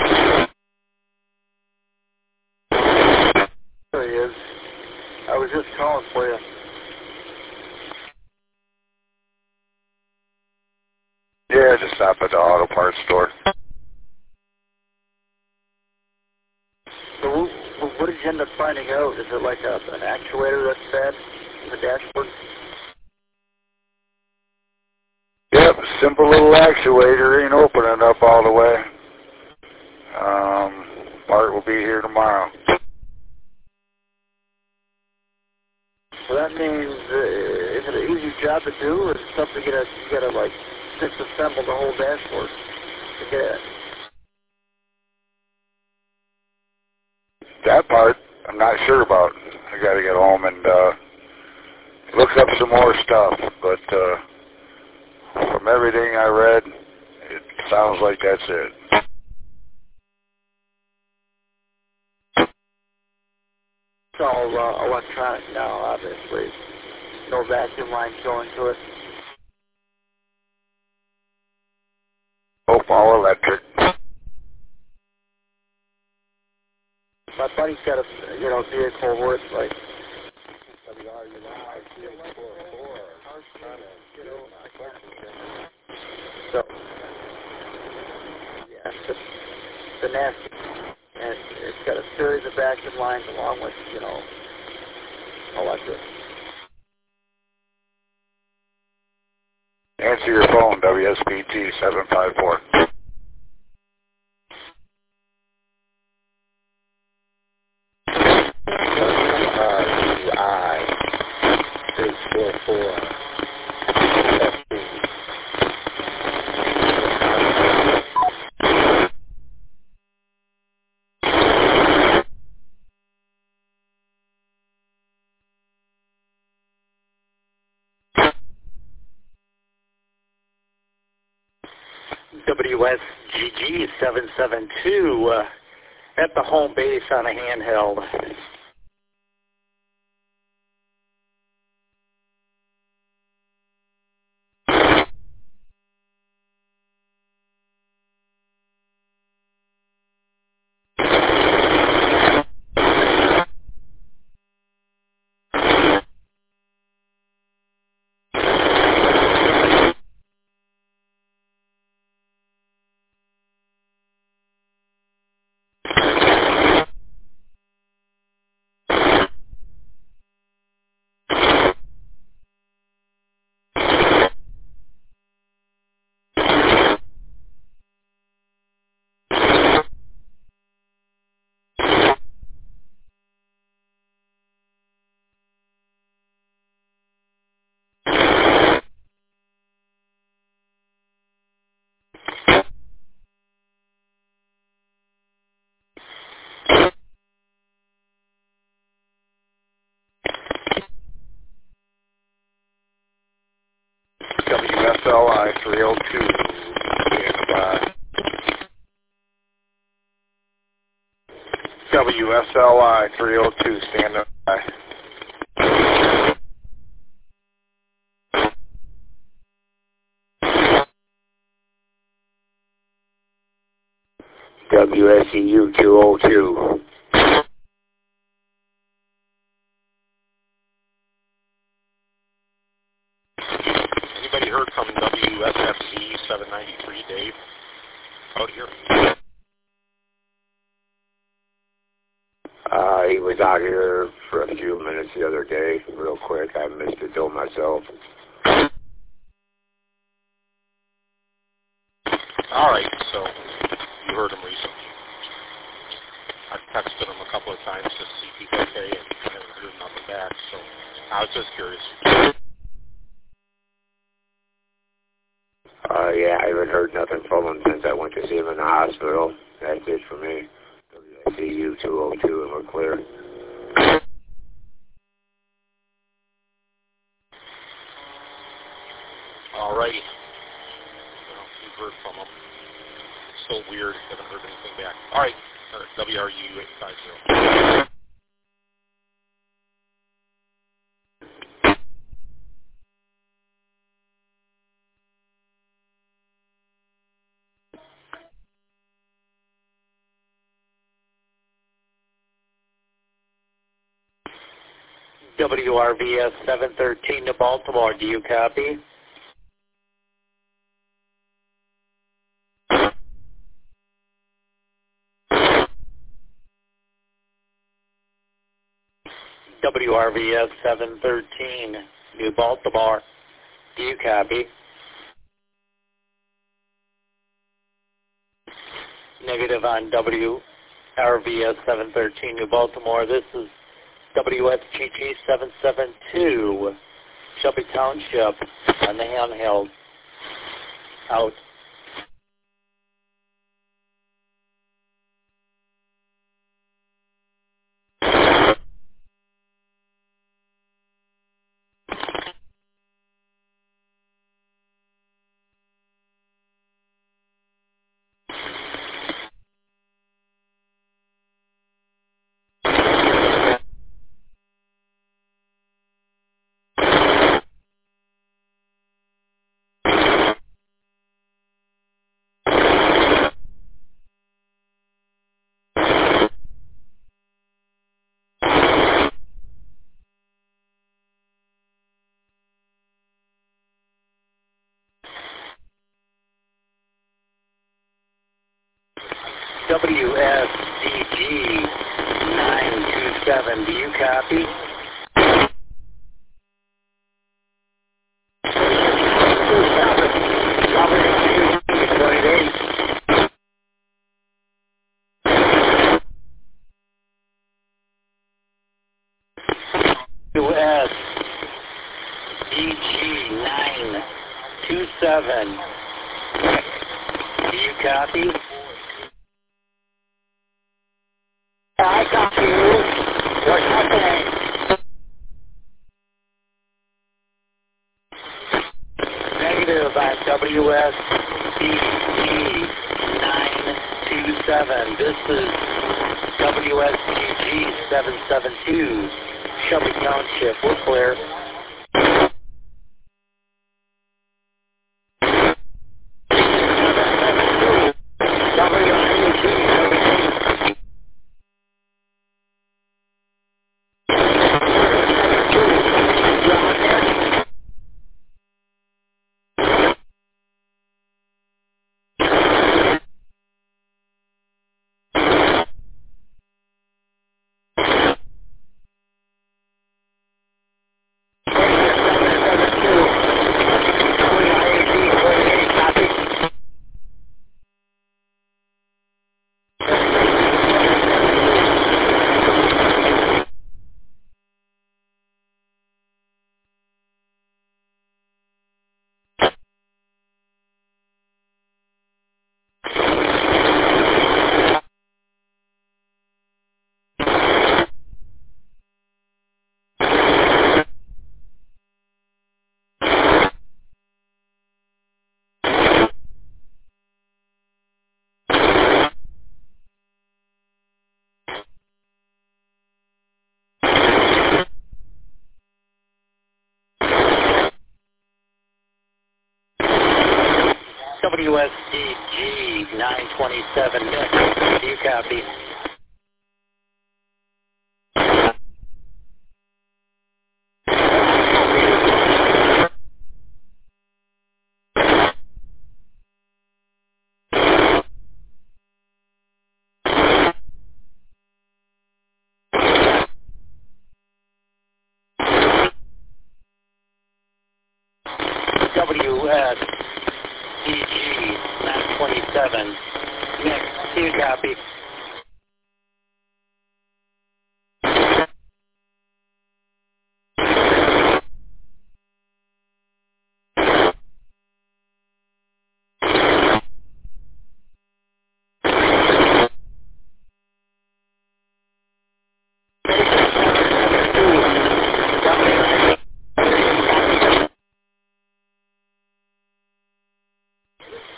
There he is. I was just calling for you. Yeah, just stop at the auto parts store. So what did you end up finding out? Is it like an actuator that's bad in the dashboard? Yep, simple little actuator, ain't opening up all the way. Part will be here tomorrow. So that means, is it an easy job to do, or is it something you gotta like disassemble the whole dashboard to get it? That part, I'm not sure about. I gotta get home and look up some more stuff, but from everything I read, it sounds like that's it. It's all electronic now, obviously. No vacuum lines going to it. Oh, all electric. My buddy's got a vehicle worth like. So, yeah, the nasty, and it's got a series of vacuum lines along with, electric. Answer your phone, WSBT 754. RUI 644. WSGG 772 at the home base on a handheld. WSLI 302. Standby. WSLI 302. Standby. WSEU 202. Anybody heard from WSFC 793, Dave? Out here? He was out here for a few minutes the other day, real quick. I missed it though myself. All right, so you heard him recently. I've texted him a couple of times to see if he's okay, and I haven't heard nothing back, so I was just curious. Yeah, Yeah, I haven't heard nothing from him since I went to see him in the hospital. That's it for me. WICU 202 and we're clear. Alrighty. Well, you've heard from him. So weird. Haven't heard anything back. Alright. WRU 850. WRVS 713 to Baltimore. Do you copy? WRVS 713 New Baltimore. Do you copy? Negative on WRVS 713 New Baltimore. This is WSGG 772 Shelby Township on the handheld. Out. WSDG 927, do you copy? WSDG 927, do you copy? I got you. What's happening? Negative on WSDG 927. This is WSGG 772 Shelby Township. We're clear. WSDG 927, Nick, do you copy? WSDG 927, Nick, do you copy?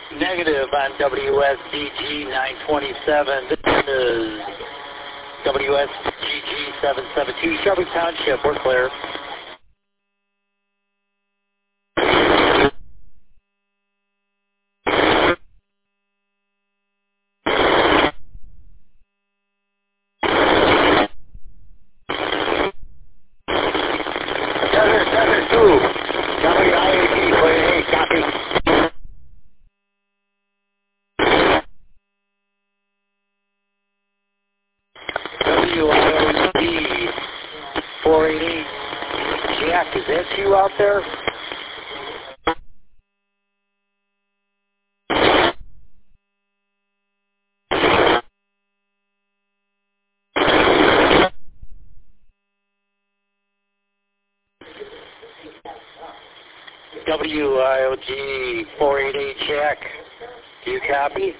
Negative on WSGG 927. This is WSGG 772, Shelby Township. We're clear. WIOG 488. Jack, is that you out there? WIOG 488, Jack. Do you copy?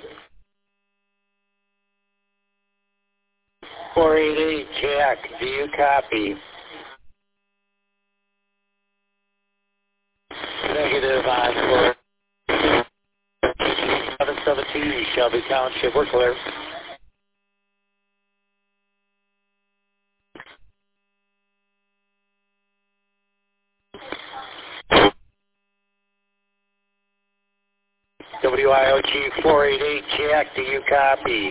488, Jack. Do you copy? Negative on 772, Shelby Township. We're clear. WIOG 488, Jack. Do you copy?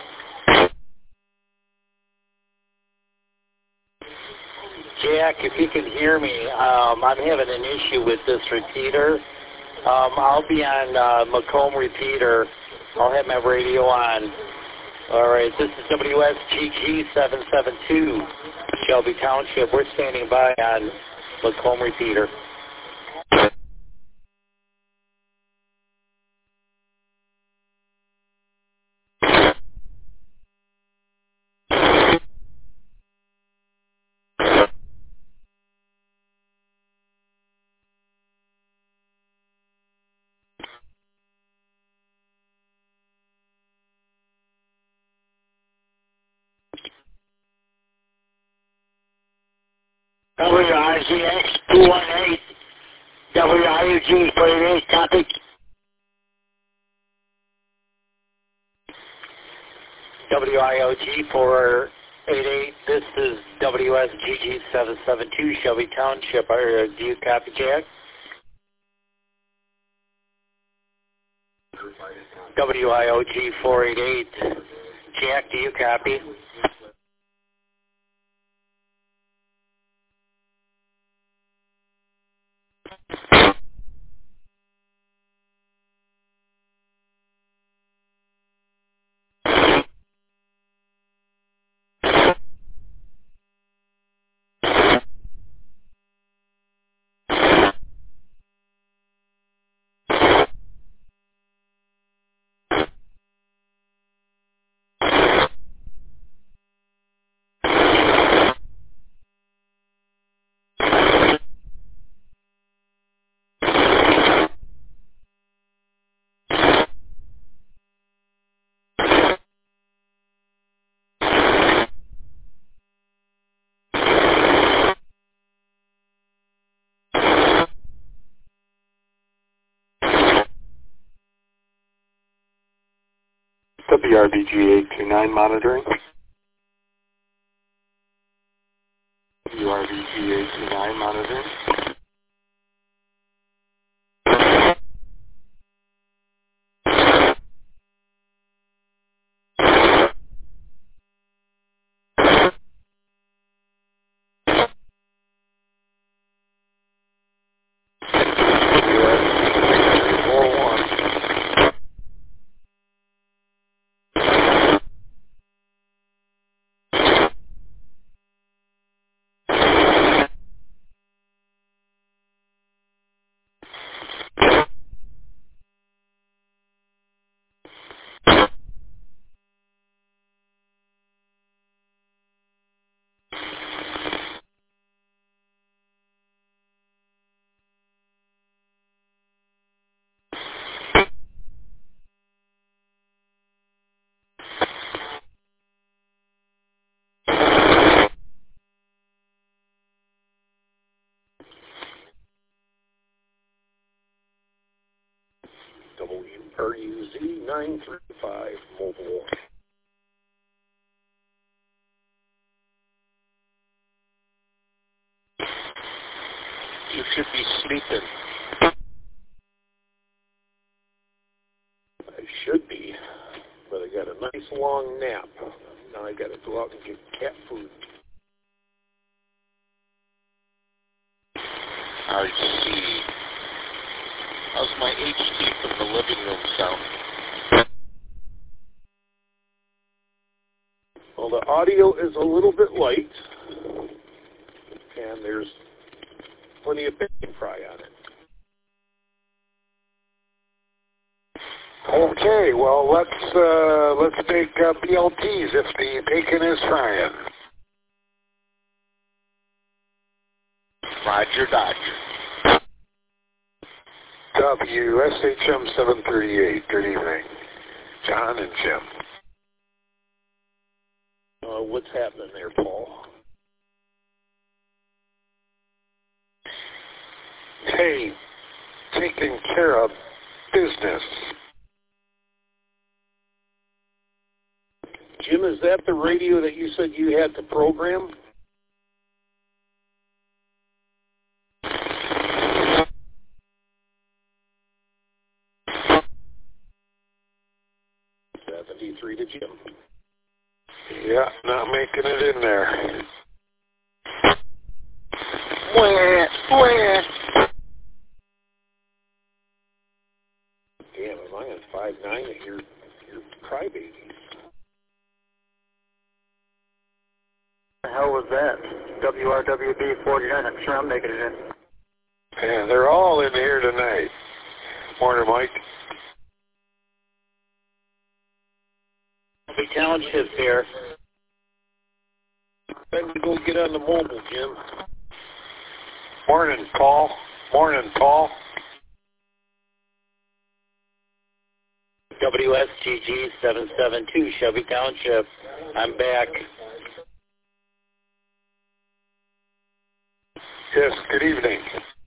Jack, if you can hear me, I'm having an issue with this repeater. I'll be on Macomb repeater. I'll have my radio on. All right, this is WSGG 772, Shelby Township. We're standing by on Macomb repeater. WRGX 218, WIUG 48, copy. WIOG 488, this is WSGG 772, Shelby Township. Do you copy, Jack? WIOG 488, Jack, do you copy? WRBG 829 monitoring. WRBG 829 monitoring. WRUZ 935 mobile. You should be sleeping. I should be, but I got a nice long nap. Now I got to go out and get cat food. I see. How's my HD from the living room sound? Well, the audio is a little bit light, and there's plenty of bacon fry on it. Okay, well, let's make BLTs if the bacon is frying. Roger, Dodger. WSHM 738, good evening. John and Jim. What's happening there, Paul? Hey, taking care of business. Jim, is that the radio that you said you had to program? .73 to Jim. Yeah, not making it in there. Damn, am I on 5.9 that you're crybabies? The hell was that? WRWB 49, I'm sure I'm making it in. Yeah, they're all in here tonight. Morning, Mike. The township here. Time to go get on the mobile, Jim. Morning, Paul. Morning, Paul. WSGG 772, Shelby Township. I'm back. Yes, good evening.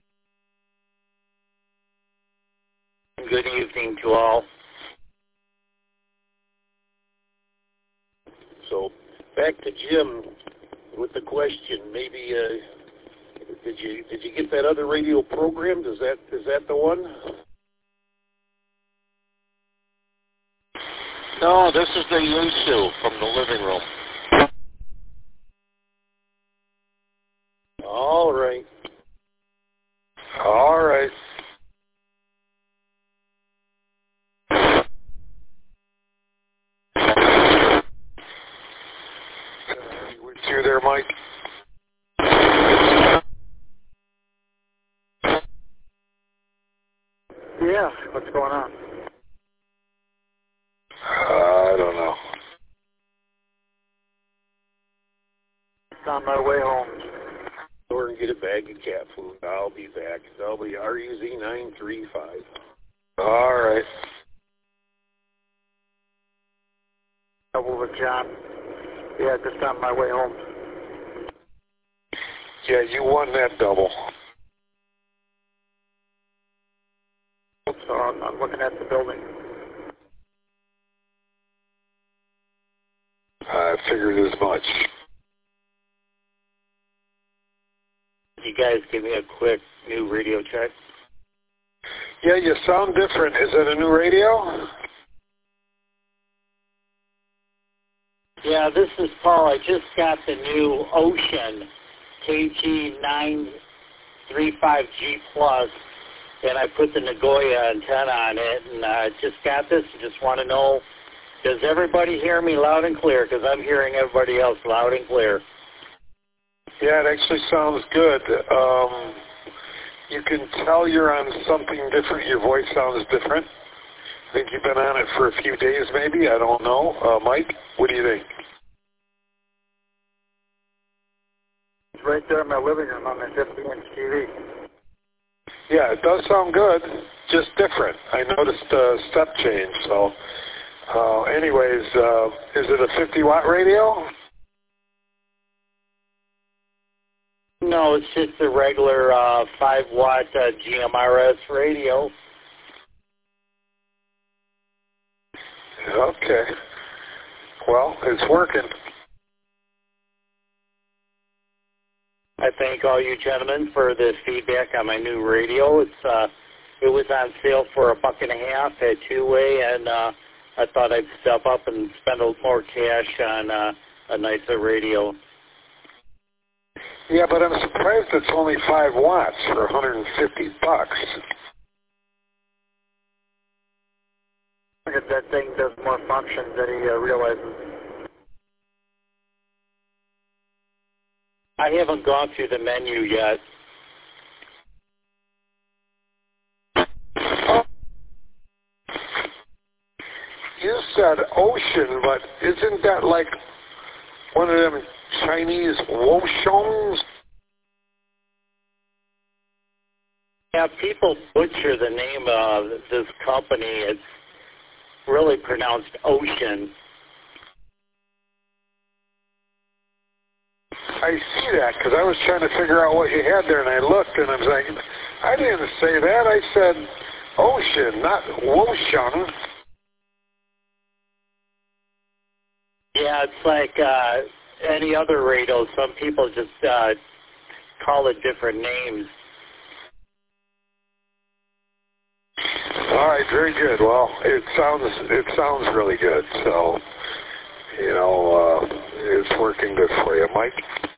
Good evening to all. So, back to Jim with the question. Maybe did you get that other radio programmed? Is that the one? No, this is the Yusu from the living room. All right. All right. With you there, Mike? Yeah, what's going on? I don't know. It's on my way home. Go and get a bag of cat food. I'll be back. WRUZ 935. All right. Double with John. Yeah, just on my way home. Yeah, you won that double. So I'm looking at the building. I figured as much. You guys give me a quick new radio check? Yeah, you sound different. Is it a new radio? Yeah, this is Paul. I just got the new Ocean KG935G Plus, and I put the Nagoya antenna on it, and I just got this. I just want to know, does everybody hear me loud and clear? Because I'm hearing everybody else loud and clear. Yeah, it actually sounds good. You can tell you're on something different. Your voice sounds different. I think you've been on it for a few days maybe. I don't know. Mike, what do you think? It's right there in my living room on my 50-inch TV. Yeah, it does sound good, just different. I noticed a step change. So anyways, is it a 50-watt radio? No, it's just a regular 5-watt GMRS radio. Okay. Well, it's working. I thank all you gentlemen for the feedback on my new radio. It was on sale for $1.50 at two-way, and I thought I'd step up and spend a little more cash on a nicer radio. Yeah, but I'm surprised it's only 5 watts for $150. If that thing does more functions than he realizes. I haven't gone through the menu yet. You said ocean, but isn't that like one of them Chinese woshongs? Yeah, people butcher the name of this company. It's really pronounced Ocean. I see that because I was trying to figure out what you had there, and I looked, and I was like, I didn't say that. I said ocean, not woshung. Yeah, it's like any other radio. Some people just call it different names. All right, very good. Well, it sounds really good. So, you know, it's working good for you, Mike.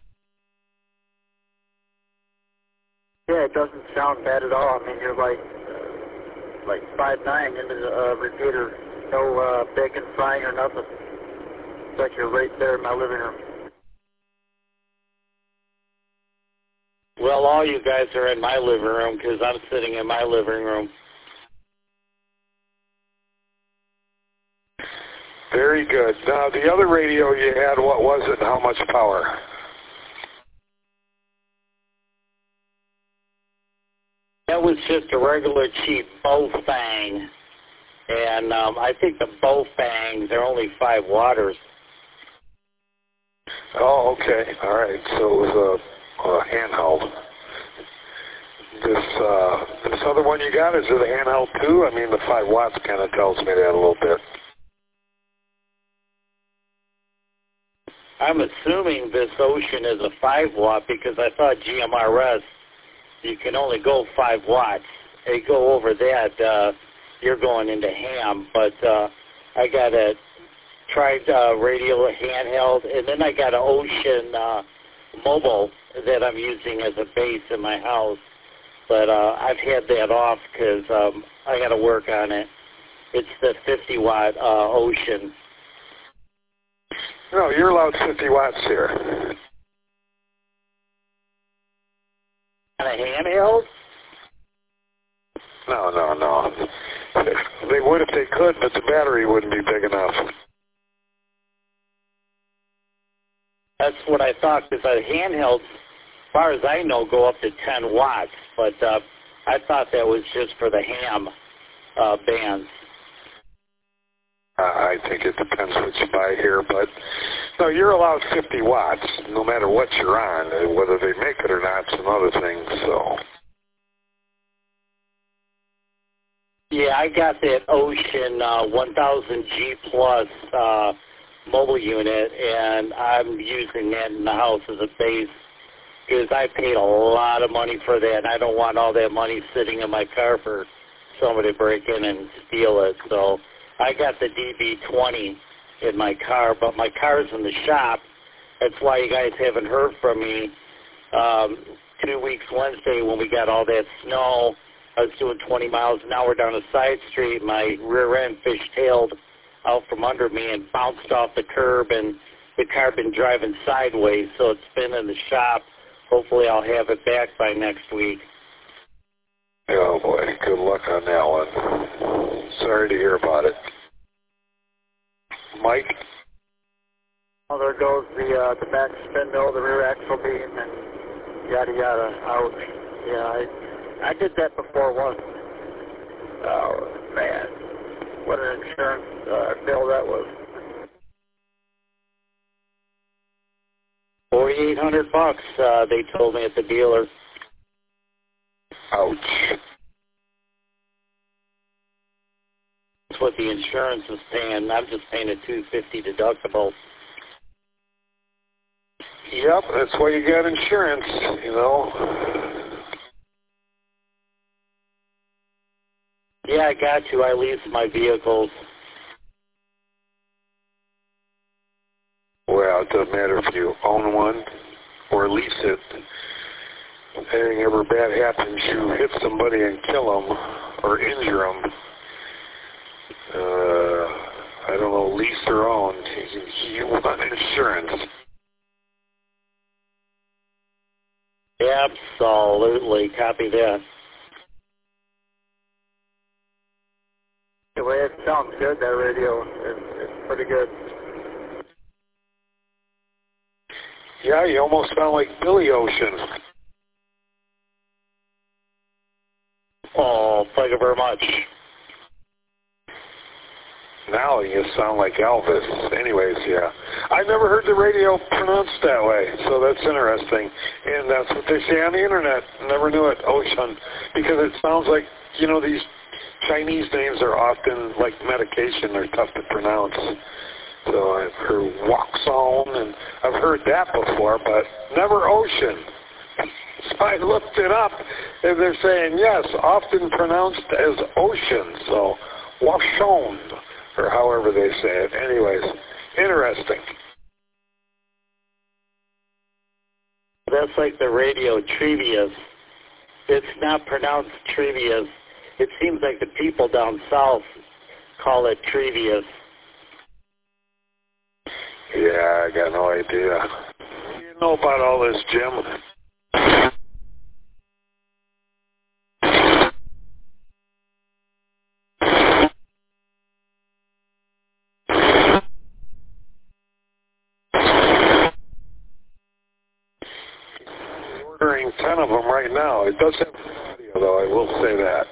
Yeah, it doesn't sound bad at all. I mean, you're like 5'9" into the repeater, no bacon frying or nothing. It's like you're right there in my living room. Well, all you guys are in my living room because I'm sitting in my living room. Very good. Now, the other radio you had, what was it and how much power? That was just a regular cheap Bofang. And I think the Bofangs are only 5 watts. Oh, okay. All right. So it was a handheld. This other one you got, is it a handheld too? I mean, the 5 watts kind of tells me that a little bit. I'm assuming this Ocean is a 5 watt because I thought GMRS, you can only go 5 watts. They go over that, you're going into ham. But I got a tried radio handheld, and then I got an Ocean mobile that I'm using as a base in my house. But I've had that off because I got to work on it. It's the 50 watt Ocean. No, you're allowed 50 watts here. On a handheld? No. They would if they could, but the battery wouldn't be big enough. That's what I thought, because the handhelds, as far as I know, go up to 10 watts. But I thought that was just for the ham bands. I think it depends what you buy here, but no, you're allowed 50 watts no matter what you're on. Whether they make it or not is another thing. So. Yeah, I got that Ocean 1000G Plus mobile unit, and I'm using that in the house as a base because I paid a lot of money for that, and I don't want all that money sitting in my car for somebody to break in and steal it. So I got the DB20 in my car, but my car's in the shop. That's why you guys haven't heard from me. 2 weeks Wednesday when we got all that snow, I was doing 20 miles an hour down a side street. My rear end fishtailed out from under me and bounced off the curb, and the car been driving sideways, so it's been in the shop. Hopefully I'll have it back by next week. Oh, boy. Good luck on that one. Sorry to hear about it. Mike? Well, there goes the back spindle, the rear axle beam, and yada yada. Ouch. Yeah, I did that before once. Oh, man. What an insurance bill that was. $4,800, they told me at the dealer. Ouch. what the insurance is paying. I'm just paying a $250 deductible. Yep, that's why you got insurance, you know. Yeah, I got you. I lease my vehicles. Well, it doesn't matter if you own one or lease it. Anything ever bad happens, you hit somebody and kill them or injure them. I don't know, lease or own. You want insurance. Absolutely. Copy that. The way it sounds good, that radio is pretty good. Yeah, you almost sound like Billy Ocean. Oh, thank you very much. Now you sound like Elvis. Anyways, yeah. I never heard the radio pronounced that way, so that's interesting. And that's what they say on the internet. Never knew it, Ocean, because it sounds like, you know, these Chinese names are often like medication. They're tough to pronounce. So I've heard Waxon, and I've heard that before, but never Ocean. So I looked it up, and they're saying, yes, often pronounced as Ocean, so Waxon, or however they say it. Anyways, interesting. That's like the radio Trevious. It's not pronounced Trevious. It seems like the people down south call it Trevious. Yeah, I got no idea. You know about all this, Jim? Ordering 10 of them right now. It does have audio, though, I will say that.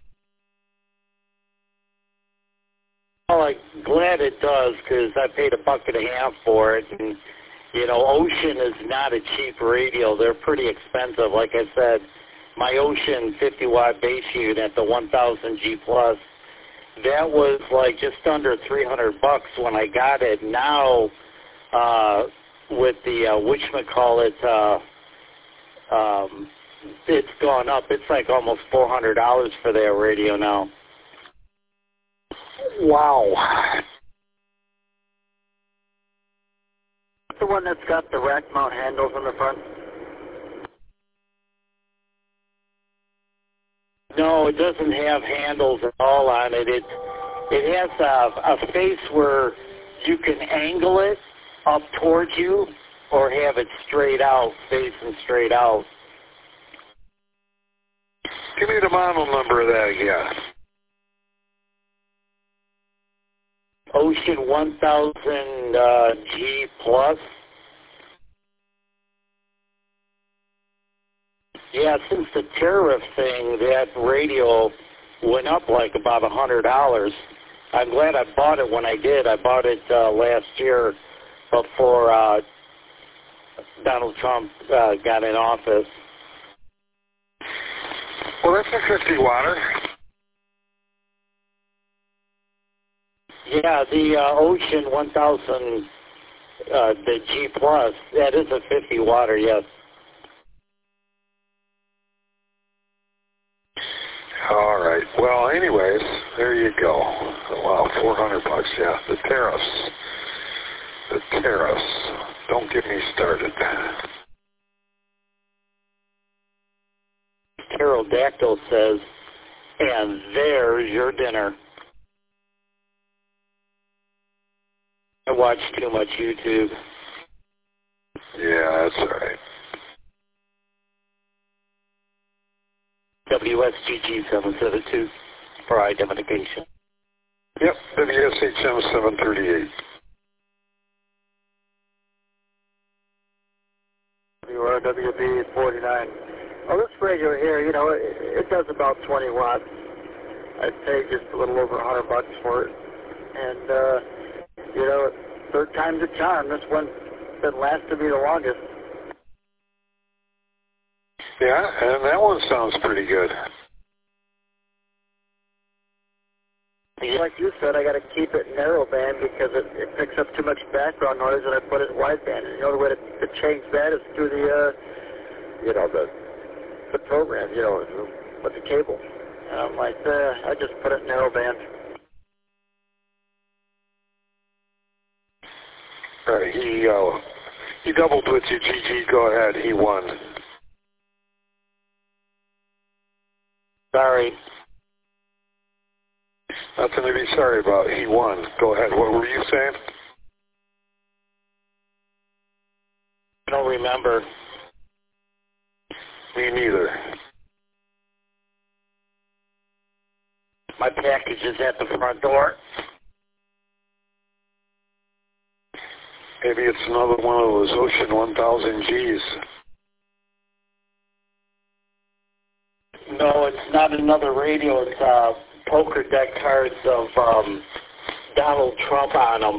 Well, I'm glad it does, because I paid $1.50 for it, and, you know, Ocean is not a cheap radio. They're pretty expensive. Like I said, my Ocean 50-watt base unit, the 1000G Plus, that was like just under $300 when I got it. Now, with the whatchamacallit, it's gone up. It's like almost $400 for that radio now. Wow. The one that's got the rack mount handles on the front? No, it doesn't have handles at all on it. It has a face where you can angle it up towards you or have it straight out, facing straight out. Give me the model number of that again. Ocean 1000G Plus. Yeah, since the tariff thing, that radio went up like about $100. I'm glad I bought it when I did. I bought it last year before Donald Trump got in office. Well, that's a 50-watter. Yeah, the Ocean 1000, the G Plus, that is a 50-watter, yes. All right. Well, anyways, there you go. Wow, $400. Yeah, the tariffs. The tariffs. Don't get me started. Pterodactyl says, and there's your dinner. I watch too much YouTube. Yeah, that's all right. WSGG 772 for identification. Yep, WSHM 738. WRWB 49. Well, this radio here, you know, it does about 20 watts. I'd pay just a little over $100 for it. And, you know, third time's a charm. This one's been lasting me the longest. Yeah, and that one sounds pretty good. Like you just said I got to keep it narrowband because it picks up too much background noise, and I put it in wideband. And the only way to change that is through the, the program, with the cable. And I'm like, I just put it in narrowband. All right, he doubled with you, GG. Go ahead. He won. Sorry. Nothing to be sorry about. He won. Go ahead. What were you saying? I don't remember. Me neither. My package is at the front door. Maybe it's another one of those Ocean 1000 Gs. No, it's not another radio. It's poker deck cards of Donald Trump on them.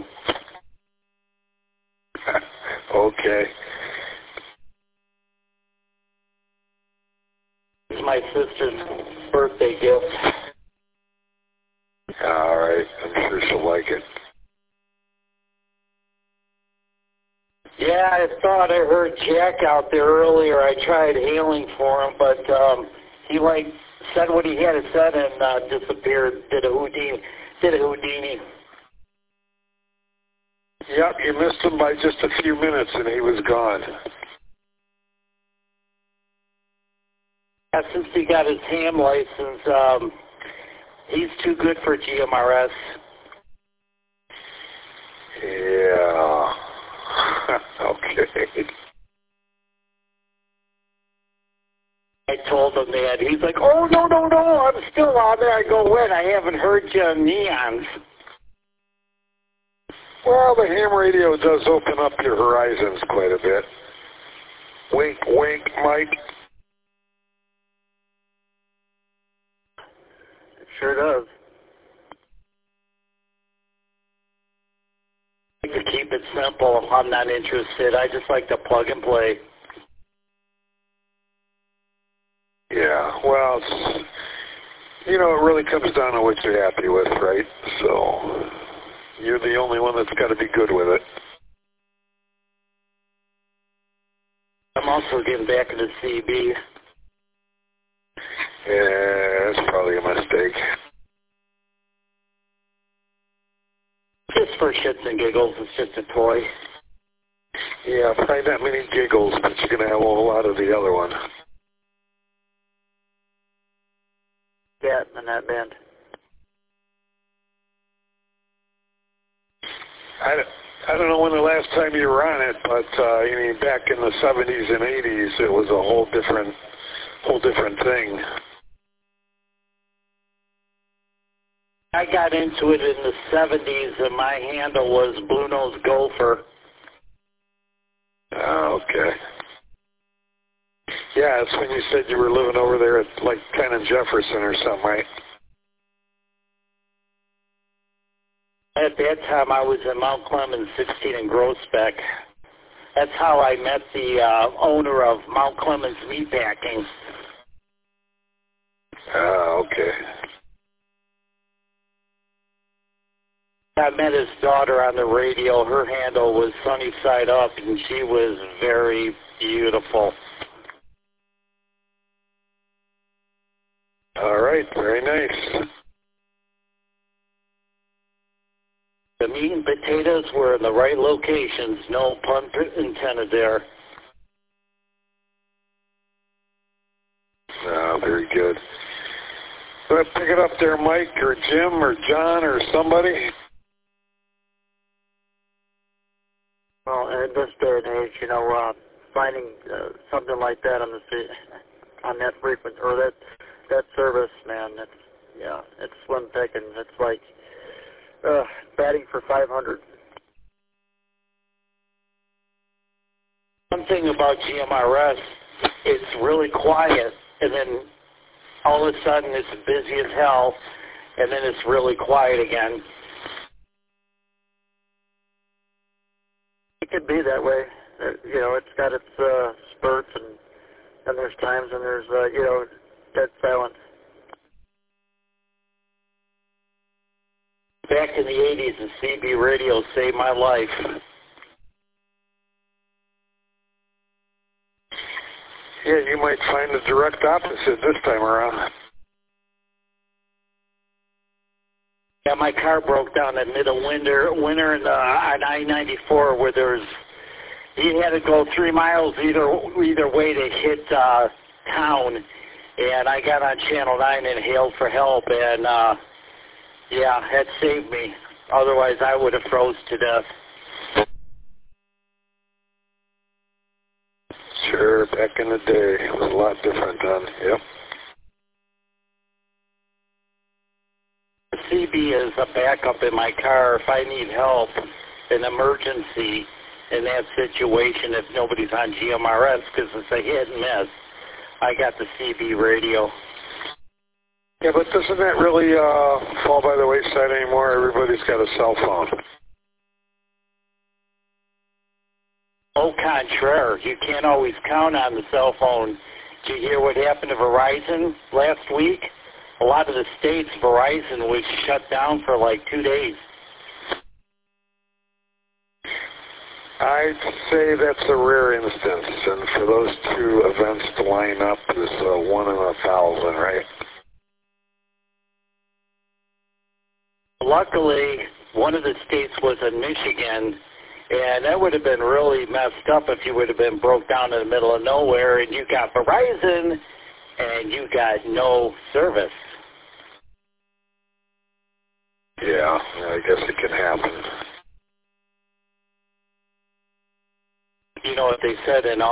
Okay. It's my sister's birthday gift. All right. I'm sure she'll like it. Yeah, I thought I heard Jack out there earlier. I tried hailing for him, but he said what he had to say and disappeared. Did a Houdini. Yep, you missed him by just a few minutes, and he was gone. Since he got his ham license, he's too good for GMRS. Yeah. Okay. I told him that. He's like, oh, no, I'm still on there. I go, when? I haven't heard you on Neons. Well, the ham radio does open up your horizons quite a bit. Wink, wink, Mike. It sure does. I like to keep it simple. If I'm not interested, I just like to plug and play. Yeah, well, it really comes down to what you're happy with, right? So you're the only one that's got to be good with it. I'm also getting back into CB. Yeah, that's probably a mistake. Just for shits and giggles. It's just a toy. Yeah, probably not many giggles, but you're going to have a whole lot of the other one. Yeah, in that band. I don't know when the last time you were on it, but back in the 70s and 80s, it was a whole different thing. I got into it in the 70s, and my handle was Blue Nose Gopher. Okay. Yeah, that's when you said you were living over there at, Penn and Jefferson or something, right? At that time, I was in Mount Clemens, 16 in Groesbeck. That's how I met the owner of Mount Clemens Meatpacking. Okay. I met his daughter on the radio. Her handle was Sunny Side Up, and she was very beautiful. All right, very nice. The meat and potatoes were in the right locations. No pun intended there. Very good. Do I pick it up there, Mike, or Jim, or John, or somebody? Well, in this day and age, finding something like that on that frequency or that service, man, it's slim pickings. It's like batting for 500. One thing about GMRS, it's really quiet, and then all of a sudden it's busy as hell, and then it's really quiet again. It could be that way. It's got its spurts, and there's times when there's, dead silence. Back in the 80s, the CB radio saved my life. Yeah, you might find the direct opposite this time around. Yeah, my car broke down in middle winter on I-94 where you had to go 3 miles either way to hit town, and I got on Channel 9 and hailed for help, and yeah, that saved me. Otherwise, I would have froze to death. Sure, back in the day, it was a lot different then. Yep. CB is a backup in my car if I need help, an emergency in that situation if nobody's on GMRS because it's a hit and miss. I got the CB radio. Yeah, but doesn't that really fall by the wayside anymore? Everybody's got a cell phone. Au contraire, you can't always count on the cell phone. Did you hear what happened to Verizon last week? A lot of the states, Verizon was shut down for like 2 days. I'd say that's a rare instance, and for those two events to line up is 1 in 1,000, right? Luckily, one of the states was in Michigan, and that would have been really messed up if you would have been broke down in the middle of nowhere and you got Verizon and you got no service. Yeah, I guess it can happen. You know what they said in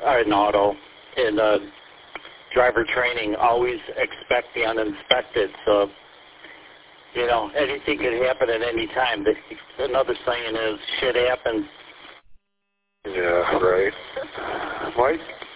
driver training, always expect the uninspected. So, you know, anything could happen at any time. Another saying is, shit happens. Yeah, right. Mike?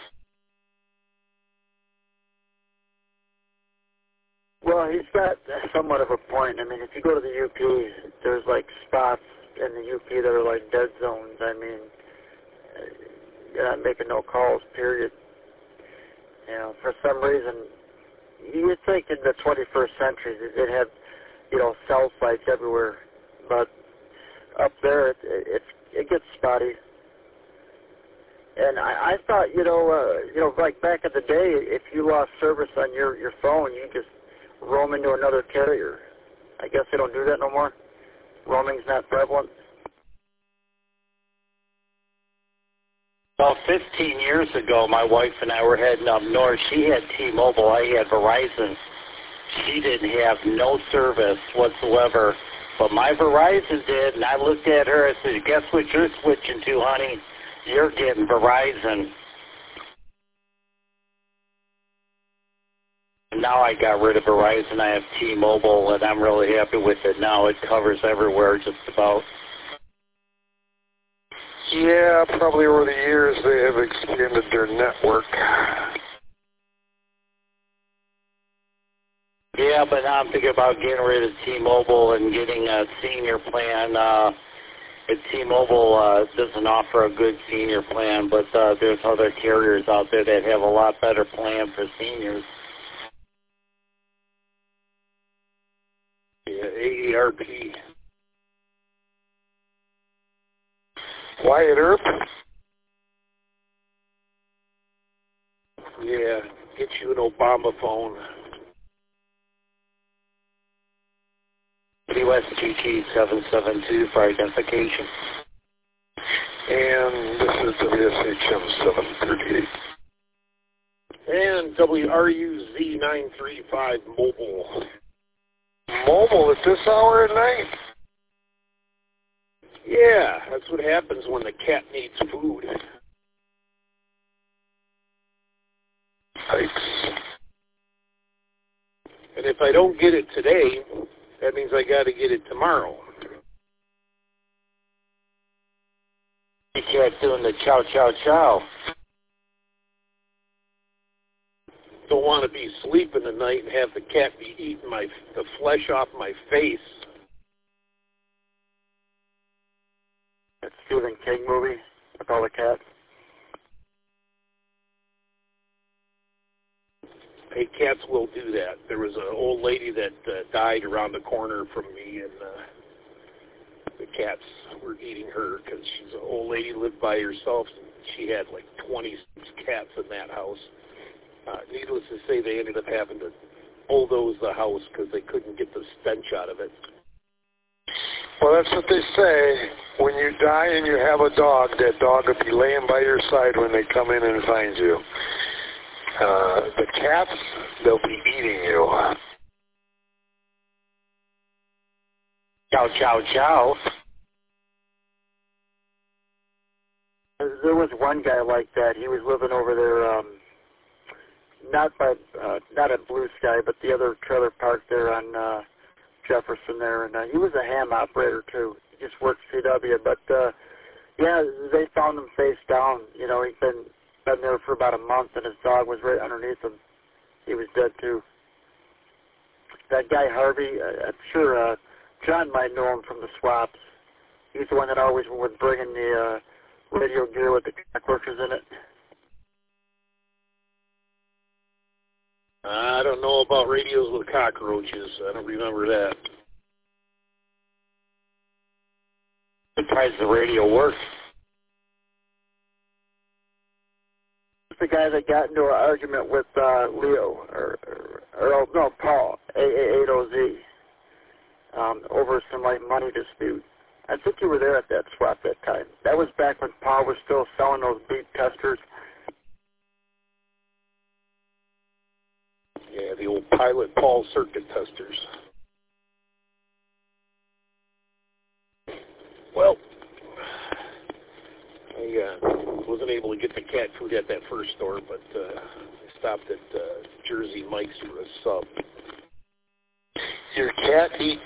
Well, he's got somewhat of a point. I mean, if you go to the UP, there's like spots in the UP that are like dead zones. I mean, you're not making no calls, period. You know, for some reason, you would think in the 21st century they'd have, you know, cell sites everywhere, but up there it gets spotty. And I thought, you know, like back in the day, if you lost service on your phone, you just roam into another carrier. I guess they don't do that no more. Roaming's not prevalent. Well, 15 years ago, my wife and I were heading up north. She had T-Mobile. I had Verizon. She didn't have no service whatsoever, but my Verizon did, and I looked at her and said, guess what you're switching to, honey? You're getting Verizon. Now I got rid of Verizon. I have T-Mobile, and I'm really happy with it now. It covers everywhere just about. Yeah, probably over the years they have expanded their network. Yeah, but now I'm thinking about getting rid of T-Mobile and getting a senior plan. T-Mobile doesn't offer a good senior plan, but there's other carriers out there that have a lot better plan for seniors. Yeah, AERP. Wyatt Earp? Yeah, get you an Obama phone. WSGT 772 for identification. And this is WSHM 738. And WRUZ 935 mobile. Mobile at this hour at night? Yeah, that's what happens when the cat needs food. Yikes. And if I don't get it today, that means I got to get it tomorrow. You can't doing the chow, chow, chow. Don't want to be sleeping tonight and have the cat be eating the flesh off my face. That Stephen King movie with all the cats. Hey, cats will do that. There was an old lady that died around the corner from me, and the cats were eating her because she's an old lady, lived by herself. She had like 26 cats in that house. Needless to say, they ended up having to bulldoze the house because they couldn't get the stench out of it. Well, that's what they say. When you die and you have a dog, that dog will be laying by your side when they come in and find you. The cats, they'll be eating you. Chow, chow, chow. There was one guy like that. He was living over there, not at Blue Sky, but the other trailer park there on Jefferson there, and he was a ham operator too. He just worked CW, but yeah, they found him face down. You know, he'd been there for about a month, and his dog was right underneath him. He was dead too. That guy Harvey, I'm sure John might know him from the swaps. He's the one that always would bring in the radio gear with the cockroaches in it. I don't know about radios with cockroaches. I don't remember that. Surprised the radio works. The guy that got into an argument with Leo, no, Paul, AA8OZ, over some like money dispute. I think you were there at that swap that time. That was back when Paul was still selling those beat testers. Yeah, the old Pilot Paul circuit testers. Well, I wasn't able to get the cat food at that first store, but I stopped at Jersey Mike's for a sub. Your cat eats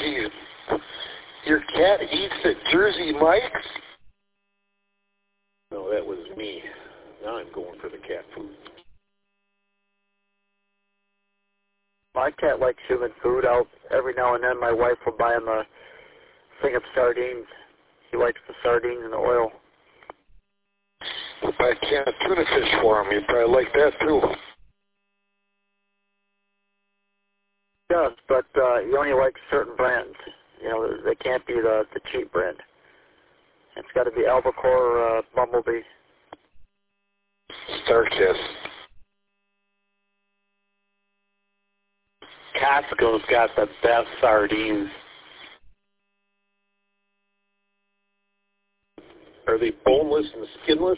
at Jersey Mike's? No, that was me. Now I'm going for the cat food. My cat likes human food. Every now and then my wife will buy him a thing of sardines. He likes the sardines and the oil. Buy a can of tuna fish for him. You'd probably like that too. He does, but he only likes certain brands. You know, they can't be the cheap brand. It's got to be Albacore or Bumblebee. Starkiss. Costco's got the best sardines. Are they boneless and skinless?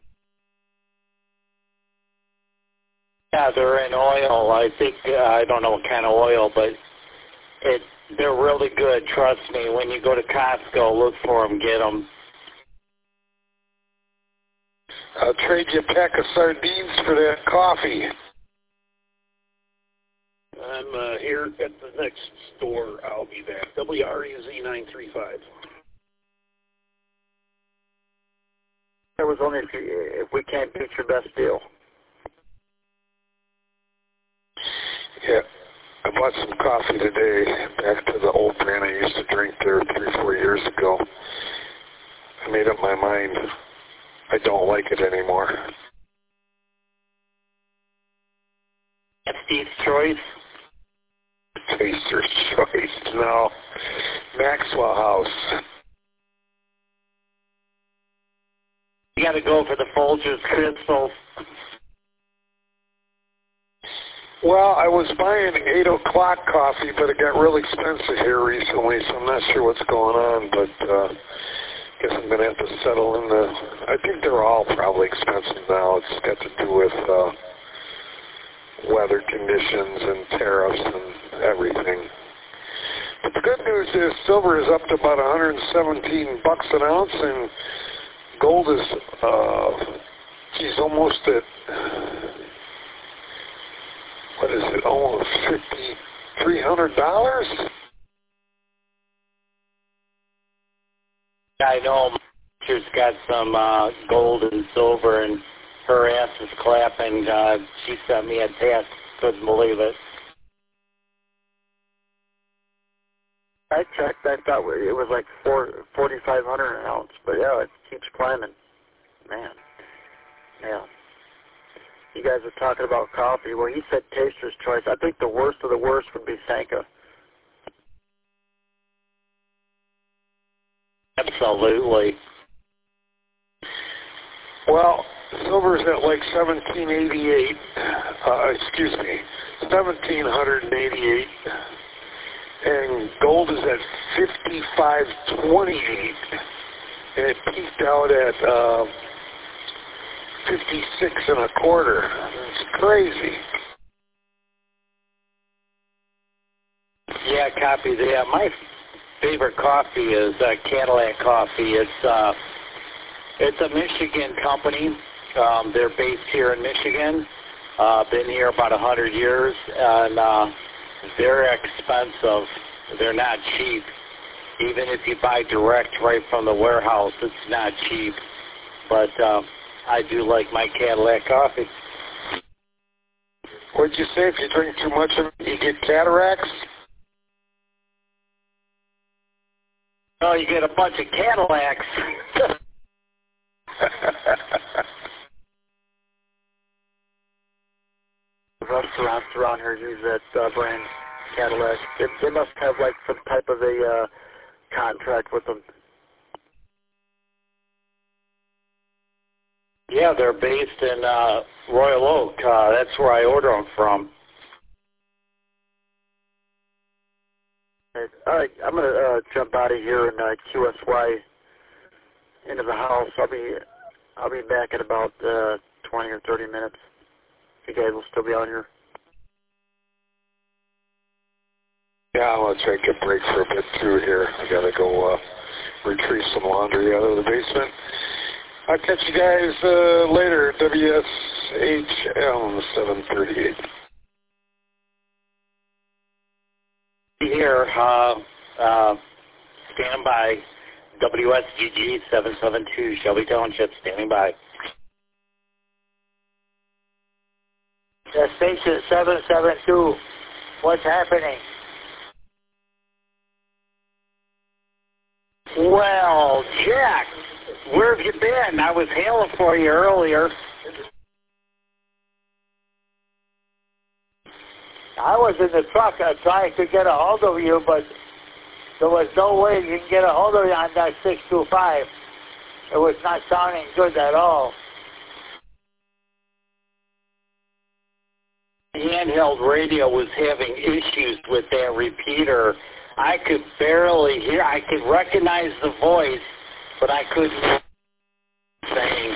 Yeah, they're in oil. I think, I don't know what kind of oil, but they're really good. Trust me, when you go to Costco, look for them, get them. I'll trade you a pack of sardines for that coffee. I'm here at the next store. I'll be back. WREZ 935. That was only if we can't beat your best deal. Yeah, I bought some coffee today, back to the old brand I used to drink there 3-4 years ago. I made up my mind. I don't like it anymore. Steve's Choice? Taster's Choice, no. Maxwell House. You got to go for the Folgers Crystals. Well, I was buying 8 o'clock coffee, but it got real expensive here recently, so I'm not sure what's going on, but guess I'm going to have to settle in I think they're all probably expensive now. It's got to do with weather conditions and tariffs and everything. But the good news is silver is up to about $117 an ounce, and gold is, almost at, what is it, almost $5,300? I know she's got some gold and silver, and her ass is clapping. She sent me a text. Couldn't believe it. I checked. I thought it was like $4,500 an ounce, but yeah, it keeps climbing. Man, yeah. you guys were talking about coffee. Well, he said Taster's Choice. I think the worst of the worst would be Sanka. Absolutely. Well, silver's at like 1788. 1788. And gold is at 5528. And it peaked out at 56 and a quarter. It's crazy. Yeah, copy that. My favorite coffee is Cadillac Coffee. It's a Michigan company. They're based here in Michigan. Been here about 100 years, and they're expensive. They're not cheap. Even if you buy direct right from the warehouse, it's not cheap. But I do like my Cadillac coffee. What'd you say? If you drink too much of it, you get cataracts? Oh, you get a bunch of Cadillacs. Restaurants around here use that brand Cadillac. They must have like some type of a contract with them. Yeah, they're based in Royal Oak. That's where I order them from. All right, I'm gonna jump out of here and QSY into the house. I'll be back in about 20 or 30 minutes. You guys will still be out here. Yeah, I'm going to take a break for a bit through here. I got to go retrieve some laundry out of the basement. I'll catch you guys later. WSHM 738. Here, stand by. WSGG 772, Shelby Township, standing by. The station 772. What's happening? Well, Jack, where have you been? I was hailing for you earlier. I was in the truck trying to get a hold of you, but there was no way you can get a hold of you on that 625. It was not sounding good at all. Handheld radio was having issues with that repeater. I could barely hear. I could recognize the voice, but I couldn't hear saying.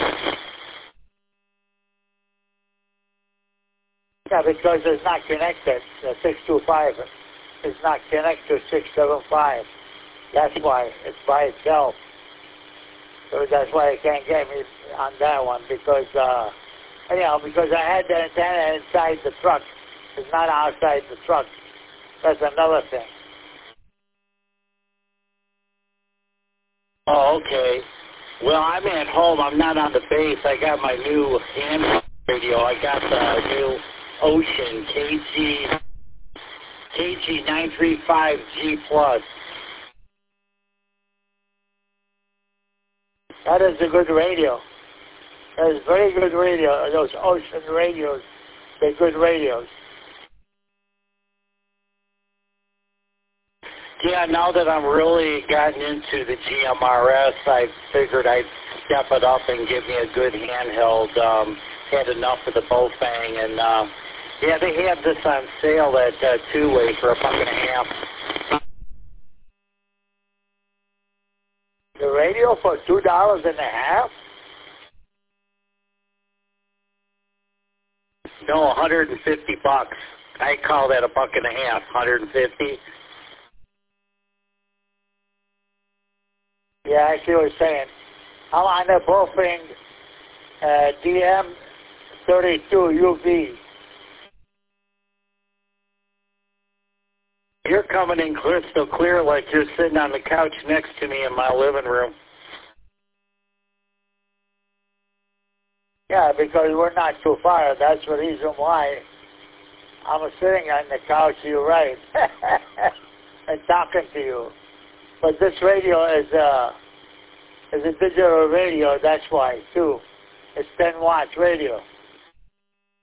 Yeah, because it's not connected. The 625 is not connected to 675. That's why. It's by itself. So that's why I can't get me on that one, because anyhow, because I had the antenna inside the truck. It's not outside the truck. That's another thing. Oh, okay. Well, I'm at home. I'm not on the base. I got my new hand radio. I got the new Ocean KG935G Plus. That is a good radio. That is very good radio. Those Ocean radios, they're good radios. Yeah, now that I'm really gotten into the GMRS, I figured I'd step it up and give me a good handheld. Had enough of the Bofang, and yeah, they had this on sale at two-way for $1.50. The radio for $2.50? No, $150. I call that $1.50. $150. Yeah, I see what you're saying. I'm on the Bofang DM32UV. You're coming in crystal clear like you're sitting on the couch next to me in my living room. Yeah, because we're not too far. That's the reason why I'm sitting on the couch, you're right, and talking to you. But this radio is a digital radio, that's why, too. It's 10 watts radio.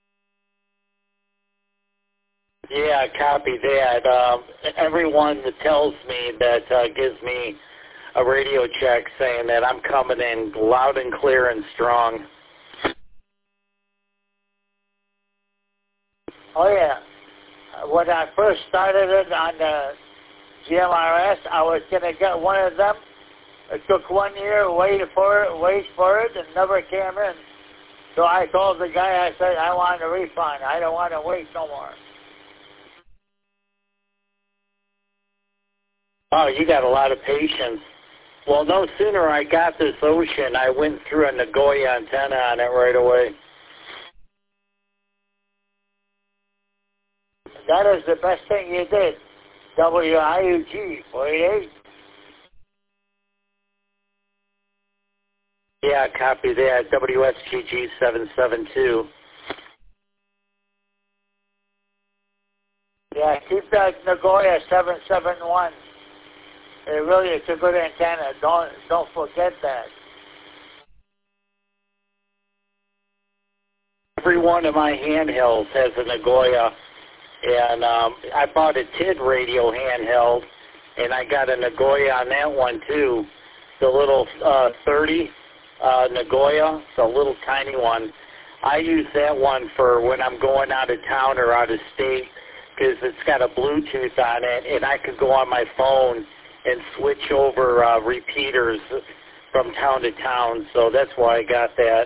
Yeah, copy that. Everyone that tells me that gives me a radio check saying that I'm coming in loud and clear and strong. Oh, yeah. When I first started it on the GMRS, I was going to get one of them. It took 1 year, wait for it, and never came in. So I told the guy, I said, I want a refund. I don't want to wait no more. Oh, you got a lot of patience. Well, no sooner I got this Ocean, I went through a Nagoya antenna on it right away. That is the best thing you did. WIUG 48. Yeah, copy that. WSGG 772. Yeah, keep that Nagoya 771. It's a good antenna. Don't forget that. Every one of my handhelds has a Nagoya, and I bought a TID radio handheld, and I got a Nagoya on that one too. The little 30 Nagoya, the little tiny one. I use that one for when I'm going out of town or out of state because it's got a Bluetooth on it, and I could go on my phone and switch over repeaters from town to town. So that's why I got that.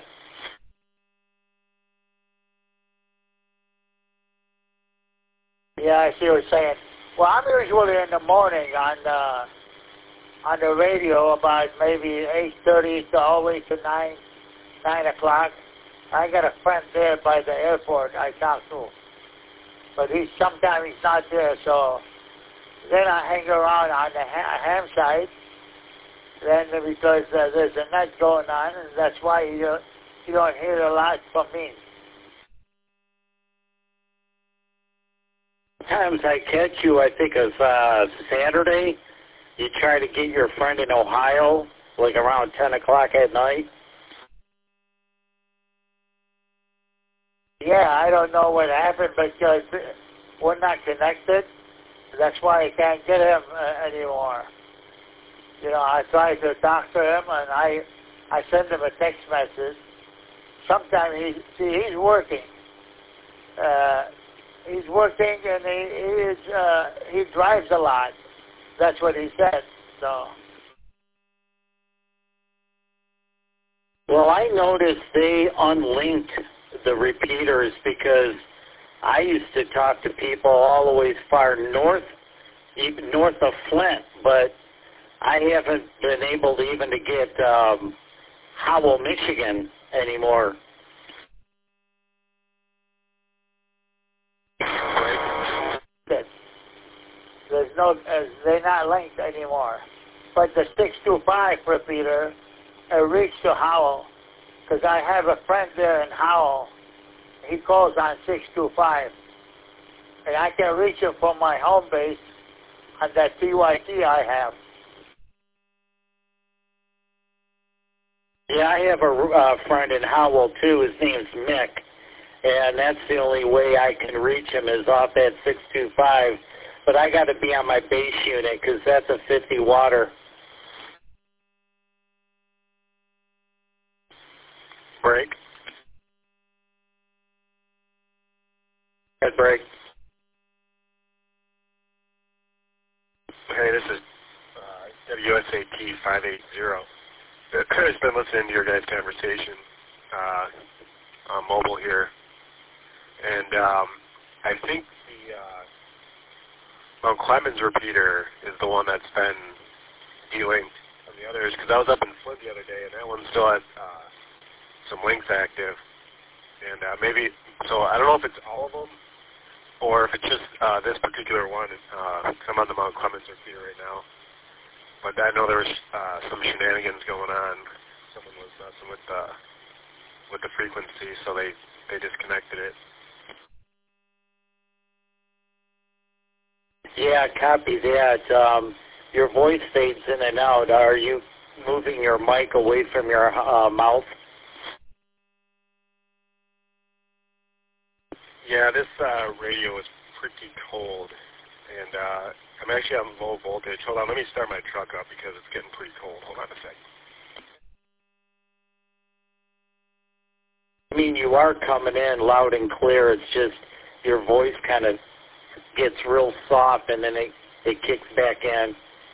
Yeah, I see what you're saying. Well, I'm usually in the morning on the radio about maybe 8:30 to all the way to 9 o'clock. I got a friend there by the airport I talk to, but sometimes he's not there. So then I hang around on the ham side. Then because there's a net going on, and that's why you don't hear a lot from me. Sometimes I catch you, I think it's Saturday. You try to get your friend in Ohio, like around 10 o'clock at night. Yeah, I don't know what happened because we're not connected. That's why I can't get him anymore. You know, I try to talk to him, and I send him a text message. Sometimes he's working. He's working, and he drives a lot. That's what he said. So. Well, I noticed they unlinked the repeaters because I used to talk to people all the way far north, even north of Flint, but I haven't been able to even to get Howell, Michigan anymore. There's no, they're not linked anymore. But the 625 repeater reached to Howell, because I have a friend there in Howell. He calls on 625, and I can reach him from my home base on that TYT I have. Yeah, I have a friend in Howell too. His name's Mick, and that's the only way I can reach him is off that 625. But I got to be on my base unit because that's a 50 water. Break. Good break. Hey, this is WSAT 580. I've just been listening to your guys' conversation on mobile here, and I think the Mount Clemens repeater is the one that's been de-linked from the others, because I was up in Flint the other day, and that one still had some links active, and maybe, so I don't know if it's all of them, or if it's just this particular one. I'm on the Mount Clemens repeater right now. But I know there was some shenanigans going on. Someone was messing with the frequency, so they disconnected it. Yeah, copy that. Your voice fades in and out. Are you moving your mic away from your mouth? Yeah, this radio is pretty cold, and I'm actually on low voltage. Hold on, let me start my truck up because it's getting pretty cold. Hold on a second. I mean, you are coming in loud and clear. It's just your voice kind of gets real soft, and then it kicks back in.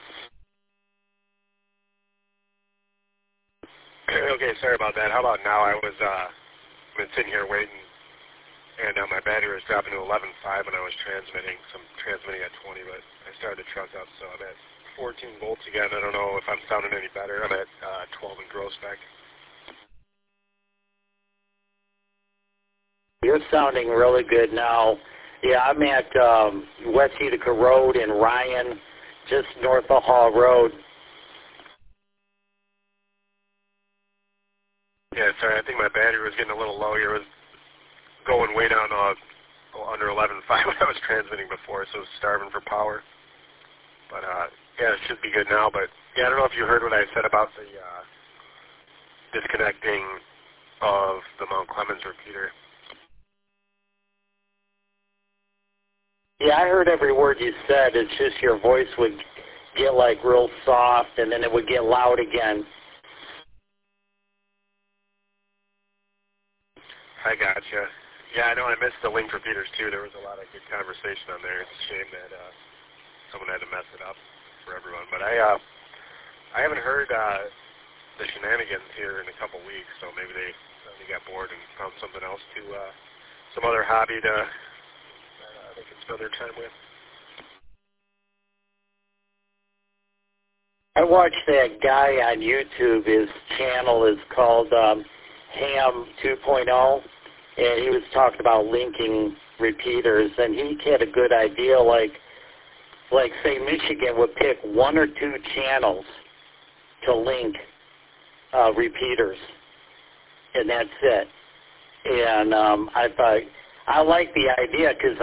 Okay, sorry about that. How about now? I've been sitting here waiting, and my battery was dropping to 11.5 when I was transmitting. So I'm transmitting at 20, but I started the truck up, so I'm at 14 volts again. I don't know if I'm sounding any better. I'm at 12 in gross spec. You're sounding really good now. Yeah, I'm at West Utica Road in Ryan, just north of Hall Road. Yeah, sorry, I think my battery was getting a little low here. It was going way down under 11.5 when I was transmitting before, so it was starving for power. But, yeah, it should be good now. But, yeah, I don't know if you heard what I said about the disconnecting of the Mount Clemens repeater. Yeah, I heard every word you said. It's just your voice would get, like, real soft, and then it would get loud again. I gotcha. Yeah, I know I missed the link repeaters, too. There was a lot of good conversation on there. It's a shame that someone had to mess it up for everyone. But I haven't heard the shenanigans here in a couple weeks, so maybe they got bored and found something else to, some other hobby to they can spend their time with. I watched that guy on YouTube. His channel is called Ham 2.0, and he was talking about linking repeaters, and he had a good idea, like say Michigan would pick one or two channels to link repeaters, and that's it. And I thought, I like the idea because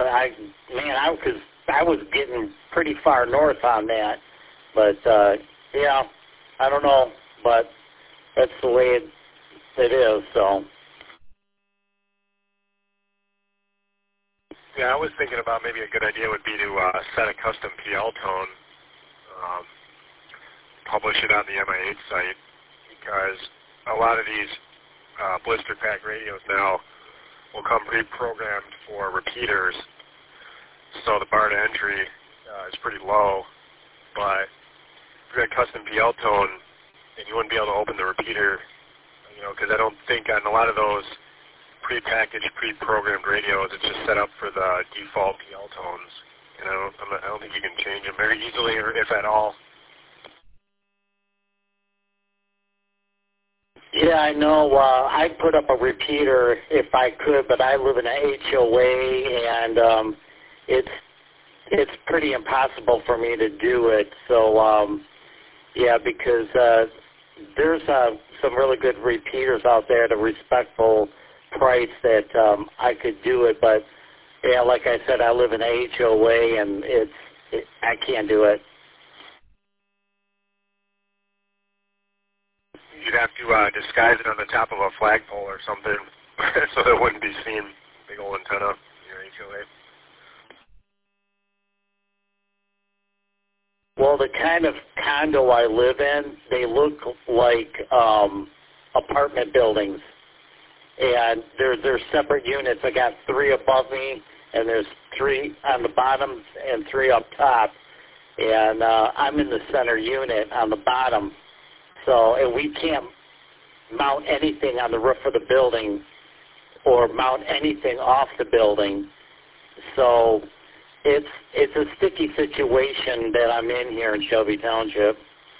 I was getting pretty far north on that, but yeah, I don't know, but that's the way it is. So yeah, I was thinking about maybe a good idea would be to set a custom PL tone, publish it on the MIH site, because a lot of these blister pack radios now will come pre-programmed for repeaters, so the bar to entry is pretty low. But if you had custom PL tone, then you wouldn't be able to open the repeater, because I don't think on a lot of those pre-packaged, pre-programmed radios, it's just set up for the default PL tones, and I don't think you can change them very easily, or if at all. yeah, I know. I'd put up a repeater if I could, but I live in an HOA, and it's pretty impossible for me to do it. So yeah, because there's some really good repeaters out there at a respectful price that I could do it. But yeah, like I said, I live in an HOA, and I can't do it. You'd have to disguise it on the top of a flagpole or something so that it wouldn't be seen. Big old antenna in your HOA. Well, the kind of condo I live in, they look like apartment buildings. And they're separate units. I got 3 above me, and there's 3 on the bottom and 3 up top. And I'm in the center unit on the bottom. So, and we can't mount anything on the roof of the building or mount anything off the building. So it's a sticky situation that I'm in here in Shelby Township.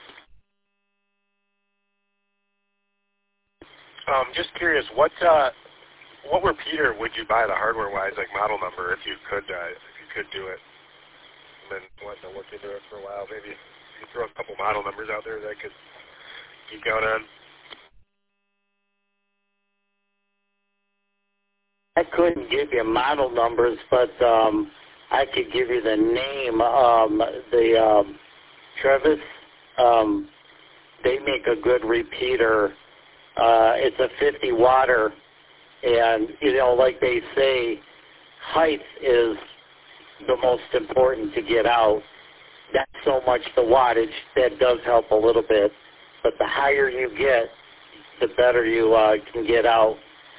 Just curious, what repeater would you buy the hardware-wise, like model number, if you could do it? And then wanting to look into it for a while, maybe you throw a couple model numbers out there that I could keep going on. I couldn't give you model numbers, but I could give you the name. The Travis, they make a good repeater. It's a 50-watter, and like they say, height is the most important to get out. Not so much the wattage. That does help a little bit. But the higher you get, the better you can get out.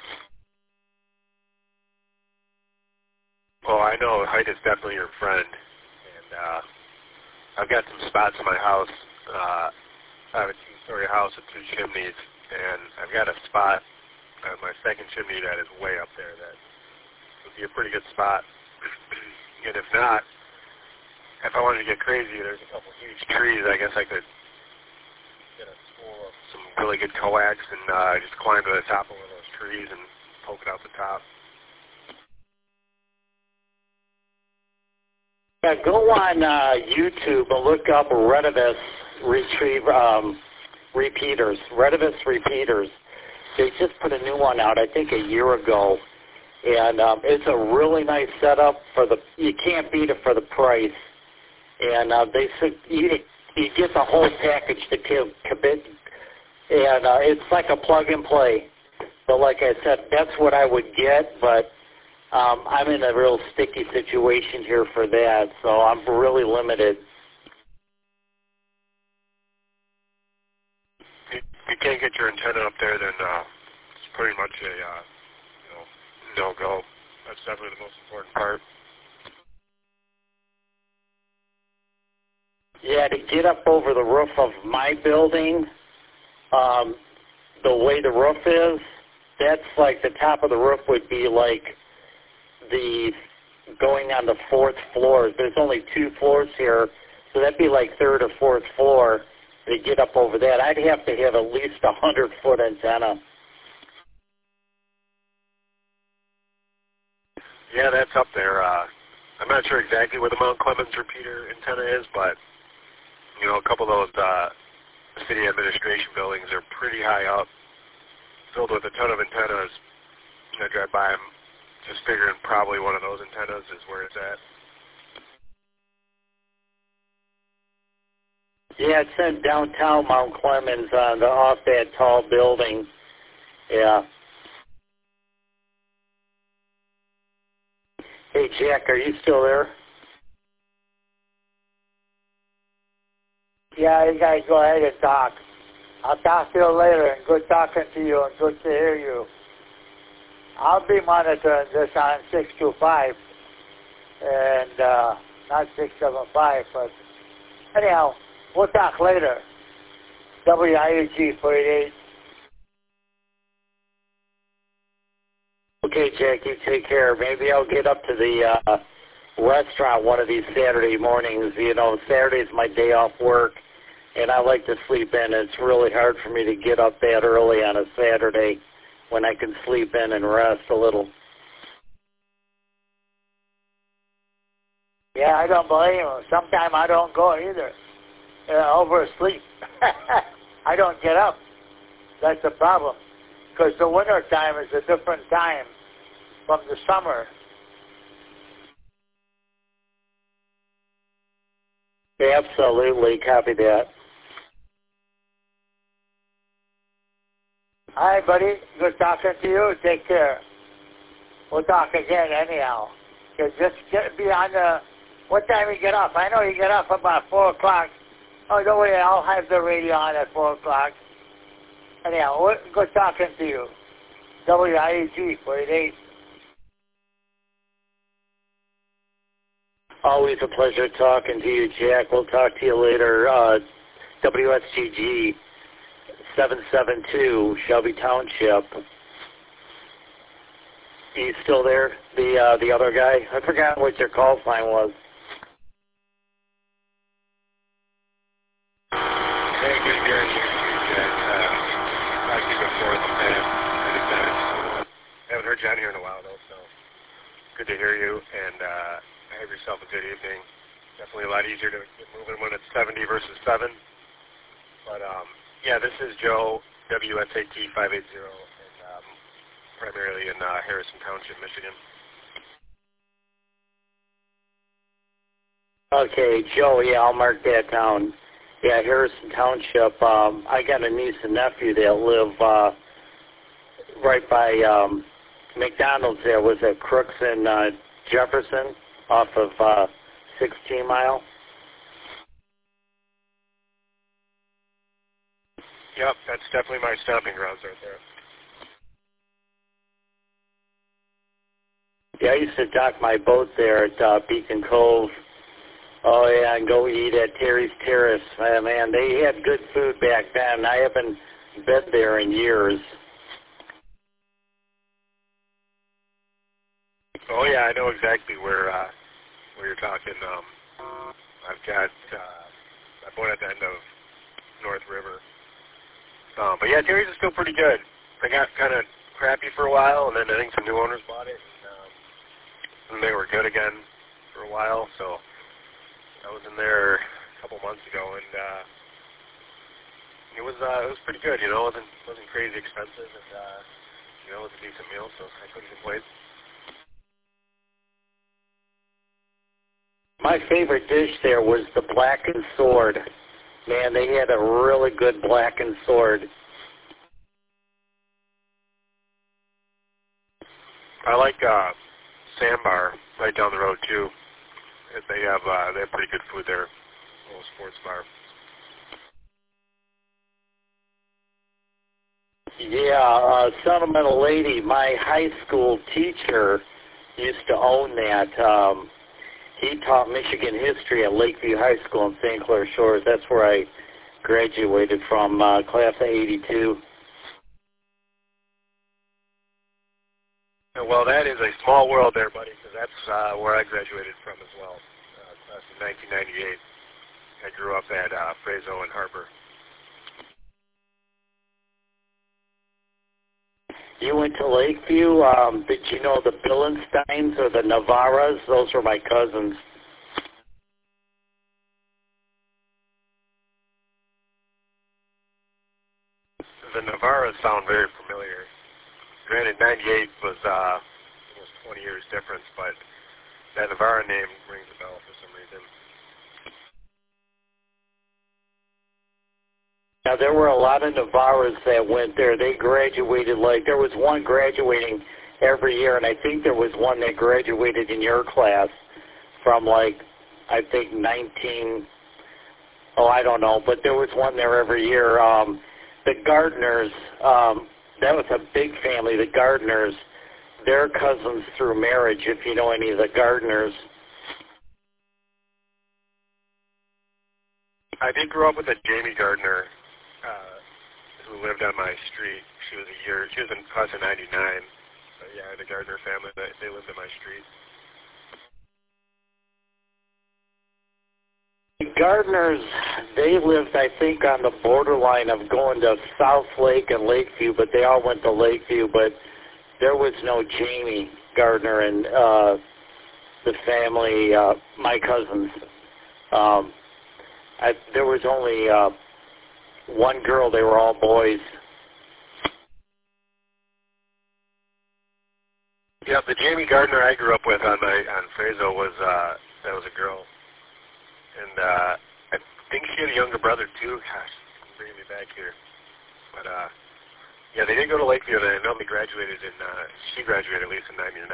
Oh, I know height is definitely your friend. And I've got some spots in my house. I have a two-story house with 2 chimneys, and I've got a spot on my second chimney that is way up there that would be a pretty good spot. And if not, if I wanted to get crazy, there's a couple huge trees. I guess I could get a spool of some really good coax and just climb to the top of one of those trees and poke it out the top. Yeah, go on YouTube and look up Retevis repeaters. Retevis repeaters. They just put a new one out, I think, a year ago, and it's a really nice setup for the. You can't beat it for the price, and you get the whole package to commit, and it's like a plug and play. But like I said, that's what I would get, but. I'm in a real sticky situation here for that, so I'm really limited. If you can't get your antenna up there, then it's pretty much a no-go. That's definitely the most important part. Yeah, to get up over the roof of my building, the way the roof is, that's like the top of the roof would be like the going on the 4th floor. There's only 2 floors here, so that'd be like 3rd or 4th floor to get up over that. I'd have to have at least a 100-foot antenna. Yeah, that's up there. I'm not sure exactly where the Mount Clemens repeater antenna is, but a couple of those city administration buildings are pretty high up, filled with a ton of antennas. I drive by them. Just figuring probably one of those antennas is where it's at. Yeah, it's in downtown Mount Clemens off that tall building. Yeah. Hey, Jack, are you still there? Yeah, you guys go ahead and talk. I'll talk to you later, and good talking to you, and good to hear you. I'll be monitoring this on 625 and not 675, but anyhow, we'll talk later. WIUG 48. Okay, Jack, you take care. Maybe I'll get up to the restaurant one of these Saturday mornings. Saturday's my day off work, and I like to sleep in. It's really hard for me to get up that early on a Saturday when I can sleep in and rest a little. Yeah, I don't blame you. Sometimes I don't go either. Oversleep. I don't get up. That's the problem. Because the winter time is a different time from the summer. Absolutely. Copy that. All right, buddy. Good talking to you. Take care. We'll talk again anyhow. Just be on the... What time you get up? I know you get up about 4 o'clock. Oh, don't worry. I'll have the radio on at 4 o'clock. Anyhow, good talking to you. WIUG 48. Always a pleasure talking to you, Jack. We'll talk to you later. WSGG 772, Shelby Township. You still there? The other guy? I forgot what your call sign was. Hey, good hearing you, Jack. Talked to you before in the past. Haven't heard you on here in a while, though, so good to hear you, and have yourself a good evening. Definitely a lot easier to get moving when it's 70 versus 7. But, yeah, this is Joe, WSAT 580, and primarily in Harrison Township, Michigan. Okay, Joe, yeah, I'll mark that down. Yeah, Harrison Township. I got a niece and nephew that live right by McDonald's there. Was it Crooks and Jefferson off of 16 Mile. Yep, that's definitely my stomping grounds right there. Yeah, I used to dock my boat there at Beacon Cove. Oh, yeah, and go eat at Terry's Terrace. Man, they had good food back then. I haven't been there in years. Oh, yeah, I know exactly where you're talking. I've got my boat at the end of North River. But, yeah, Terry's is still pretty good. They got kind of crappy for a while, and then I think some new owners bought it. And they were good again for a while, so I was in there a couple months ago, and it was pretty good. You know, it wasn't crazy expensive, and you know, it was a decent meal, so I couldn't complain. My favorite dish there was the blackened sword. Man, they had a really good blackened sword. I like Sandbar right down the road too. They have pretty good food there. A little sports bar. Yeah, Sentimental Lady. My high school teacher used to own that. He taught Michigan history at Lakeview High School in St. Clair Shores. That's where I graduated from, class of '82. Well, that is a small world there, buddy, because that's where I graduated from as well. Class of 1998. I grew up at Frazo and Harbor. You went to Lakeview. Did you know the Billensteins or the Navarras? Those were my cousins. The Navarras sound very familiar. Granted, 98 was almost 20 years difference, but that Navarra name rings a bell for some reason. Now, there were a lot of Navarras that went there. They graduated, like, there was one graduating every year, and I think there was one that graduated in your class from, like, I think I don't know, but there was one there every year. The Gardners, that was a big family, the Gardners. They're cousins through marriage, if you know any of the Gardners. I did grow up with a Jamie Gardner who lived on my street. She was in class of 99. But yeah, the Gardner family, they lived on my street. The Gardners, they lived, I think, on the borderline of going to South Lake and Lakeview, but they all went to Lakeview, but there was no Jamie Gardner in the family, my cousins. There was only one girl. They were all boys. Yeah, the Jamie Gardner I grew up with on Frazo was that was a girl, and I think she had a younger brother too. Gosh, it's bringing me back here. But yeah, they did go to Lakeview. And I know they graduated she graduated at least in '99.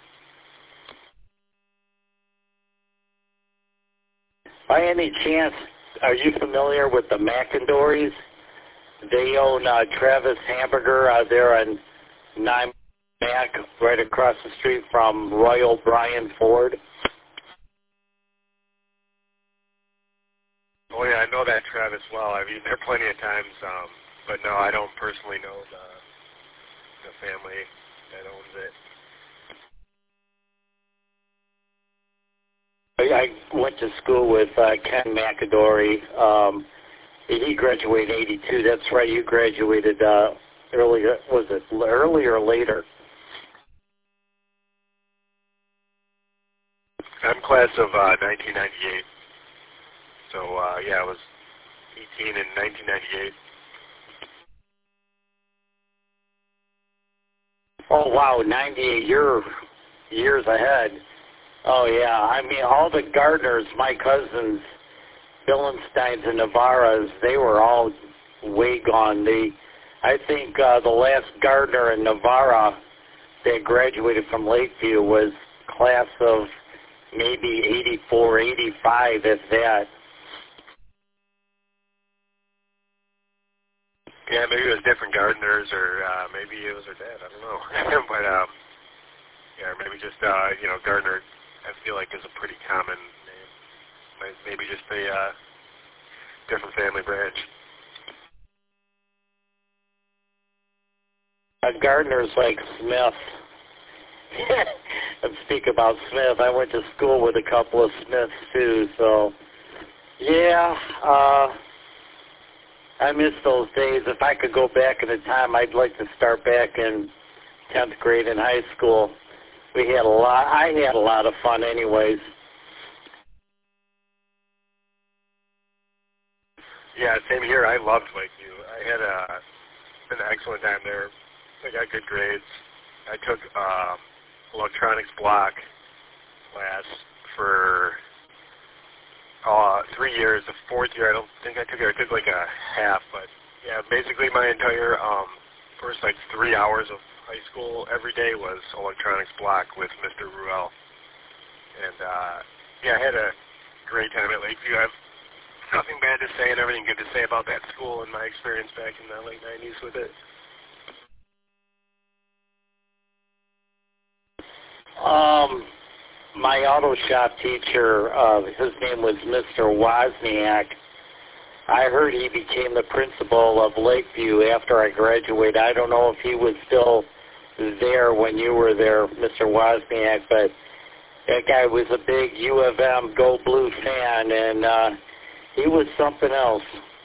By any chance, are you familiar with the McIndorys? They own Travis Hamburger there on 9 Mac, right across the street from Royal Bryan Ford. Oh yeah, I know that Travis well. I've eaten there plenty of times, but no, I don't personally know the family that owns it. I went to school with Ken McIndory. He graduated in '82. That's right. You graduated earlier. Was it earlier or later? I'm class of 1998. So yeah, I was 18 in 1998. Oh wow, 98. You're years ahead. Oh yeah, I mean all the Gardners, my cousins, Billensteins and Navarras, they were all way gone. I think the last Gardner and Navarra that graduated from Lakeview was class of maybe 84, 85, if that. Yeah, maybe it was different gardeners, or maybe it was her dad. I don't know. But yeah, or maybe just Gardner. I feel like is a pretty common name. Maybe just a different family branch. Gardner's like Smith. And speak about Smith, I went to school with a couple of Smiths too, so yeah, I miss those days. If I could go back in the time, I'd like to start back in 10th grade in high school. I had a lot of fun anyways. Yeah, same here. I loved Lakeview. I had an excellent time there. I got good grades. I took electronics block class for 3 years. The fourth year, I don't think I took it. I took like a half, but yeah, basically my entire first 3 hours of high school every day was electronics block with Mr. Ruel. And yeah, I had a great time at Lakeview. I have nothing bad to say and everything good to say about that school and my experience back in the late 90s with it. My auto shop teacher, his name was Mr. Wozniak. I heard he became the principal of Lakeview after I graduated. I don't know if he was still there when you were there, Mr. Wozniak, but that guy was a big U of M Go Blue fan, and he was something else.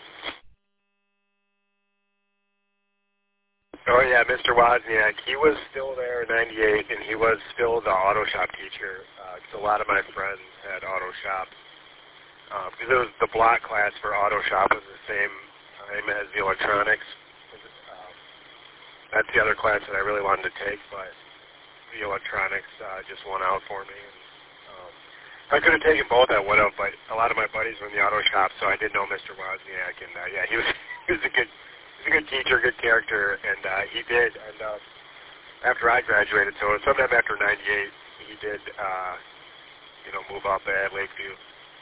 Oh, yeah, Mr. Wozniak. He was still there in 98, and he was still the auto shop teacher. Because a lot of my friends had auto shops. Because it was the block class for auto shop was the same time as the electronics. That's the other class that I really wanted to take, but the electronics just won out for me. And, if I could have taken both, I would have, but a lot of my buddies were in the auto shop, so I did know Mr. Wozniak, and yeah, he was a good teacher, good character, and he did end up, after I graduated, so sometime after 98, he did, move up at Lakeview.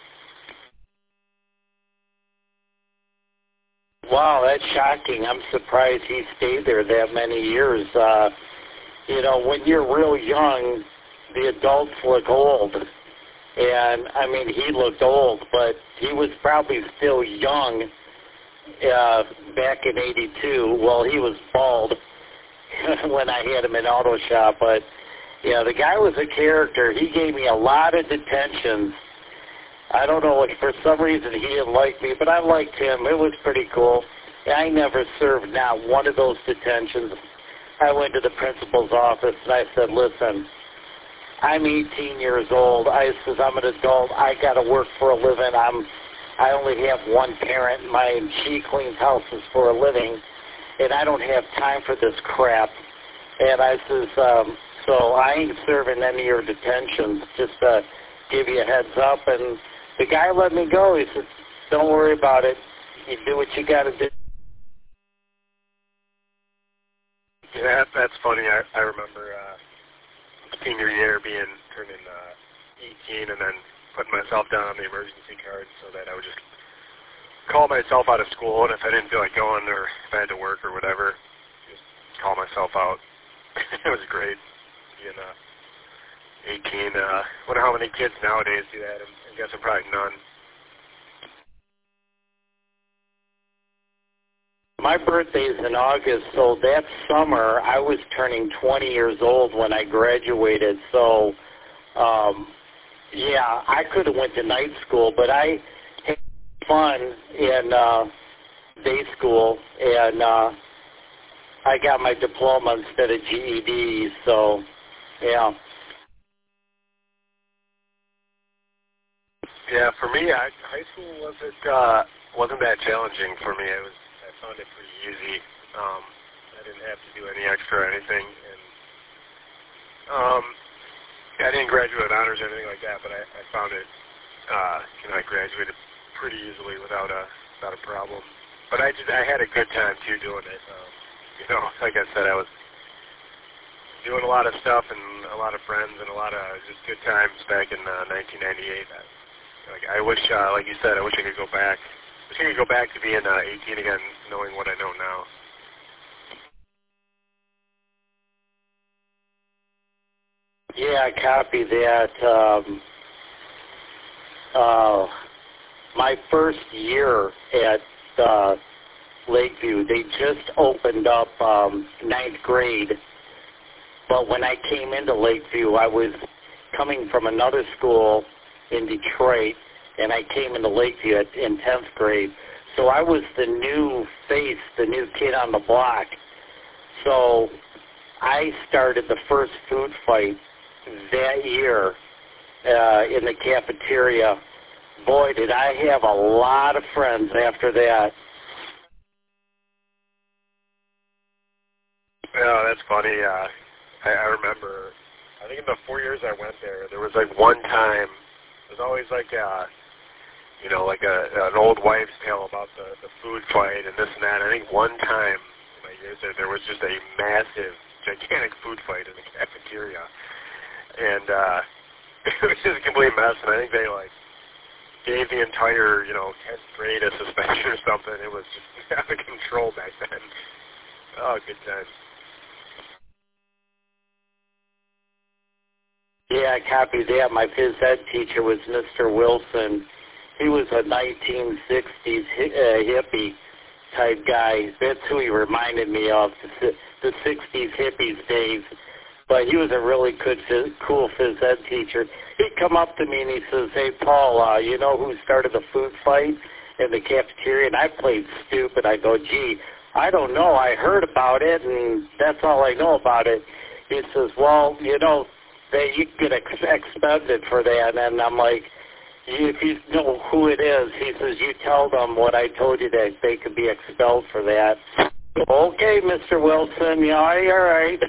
Wow, that's shocking. I'm surprised he stayed there that many years. When you're real young, the adults look old. And, I mean, he looked old, but he was probably still young back in 82. Well, he was bald when I had him in auto shop. But, yeah, the guy was a character. He gave me a lot of detentions. I don't know, for some reason he didn't like me, but I liked him. It was pretty cool. I never served not one of those detentions. I went to the principal's office and I said, listen, I'm 18 years old. I says, I'm an adult. I got to work for a living. I only have one parent. She cleans houses for a living, and I don't have time for this crap. And I says, so I ain't serving any of your detentions. Just give you a heads up. And the guy let me go. He said, don't worry about it. You do what you got to do. Yeah, that's funny. I remember senior year turning 18 and then putting myself down on the emergency card so that I would just call myself out of school, and if I didn't feel like going or if I had to work or whatever, just call myself out. It was great being 18. Wonder how many kids nowadays do that. I guess I'm probably none. My birthday's in August, so that summer I was turning 20 years old when I graduated. So, yeah, I could have went to night school, but I had fun in day school, and I got my diploma instead of GED. So, yeah. Yeah, for me, high school wasn't that challenging for me. I found it pretty easy. I didn't have to do any extra or anything, and I didn't graduate with honors or anything like that. But I found it. I graduated pretty easily without a problem. But I had a good time too doing it. Like I said, I was doing a lot of stuff and a lot of friends and a lot of just good times back in 1998. I wish, like you said, I wish I could go back. I wish I could go back to being 18 again, knowing what I know now. Yeah, I copy that. My first year at Lakeview, they just opened up 9th grade. But when I came into Lakeview, I was coming from another school in Detroit, and I came into Lakeview in 10th grade. So I was the new face, the new kid on the block. So I started the first food fight that year in the cafeteria. Boy, did I have a lot of friends after that. Yeah, that's funny. I remember, I think in the 4 years I went there, there was like one time, there's always like you know, like an old wives' tale about the food fight and this and that. I think one time in my years there was just a massive, gigantic food fight in the cafeteria. And it was just a complete mess, and I think they like gave the entire, 10th grade a suspension or something. It was just out of control back then. Oh, good times. Yeah, I copied that. My phys ed teacher was Mr. Wilson. He was a 1960s hippie type guy. That's who he reminded me of, the 60s hippies days. But he was a really good, cool phys ed teacher. He'd come up to me and he says, "Hey, Paul, you know who started the food fight in the cafeteria?" And I played stupid. I go, "Gee, I don't know. I heard about it, and that's all I know about it." He says, "Well, you get expended for that." And I'm like, "If you know who it is," he says, "you tell them what I told you, that they could be expelled for that." Okay, Mr. Wilson, yeah, you're right.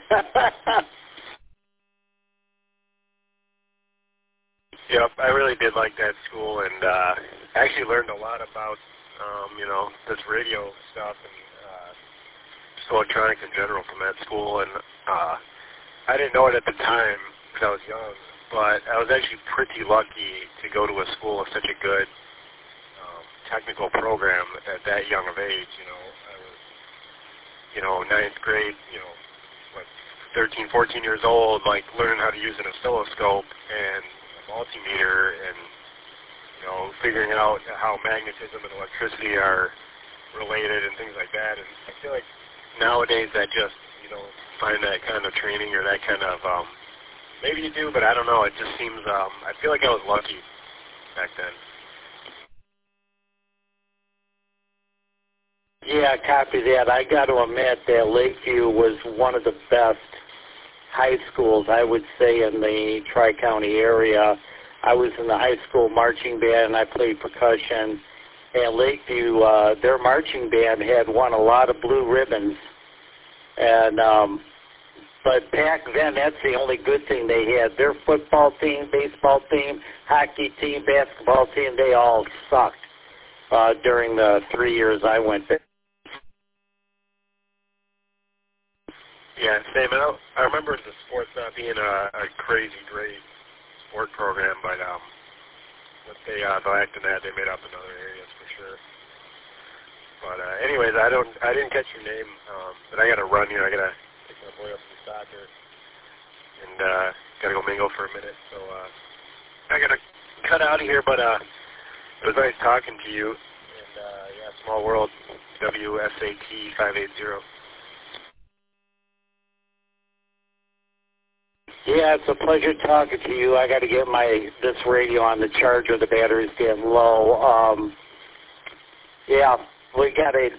Yep, I really did like that school, and I actually learned a lot about, this radio stuff and just electronics in general from that school. And I didn't know it at the time because I was young, but I was actually pretty lucky to go to a school with such a good technical program at that young of age. I was, 9th grade, 13, 14 years old, like learning how to use an oscilloscope and multimeter and, figuring out how magnetism and electricity are related and things like that. And I feel like nowadays that just, find that kind of training or that kind of, maybe you do, but I don't know. It just seems, I feel like I was lucky back then. Yeah, copy that. I got to admit that Lakeview was one of the best high schools, I would say, in the Tri-County area. I was in the high school marching band, and I played percussion. And Lakeview, their marching band had won a lot of blue ribbons. And but back then, that's the only good thing they had. Their football team, baseball team, hockey team, basketball team, they all sucked during the 3 years I went there. Yeah, same. I remember the sports not being a crazy great sport program, but they lacked in that. They made up in other areas for sure. But anyways, I didn't catch your name, but I got to run here. I got to take my boy up to soccer, and got to go mingle for a minute. So I got to cut out of here. But it was nice talking to you. And yeah, small world. WSAT 580. Yeah, it's a pleasure talking to you. I got to get this radio on the charger. The battery's getting low. Yeah, we got to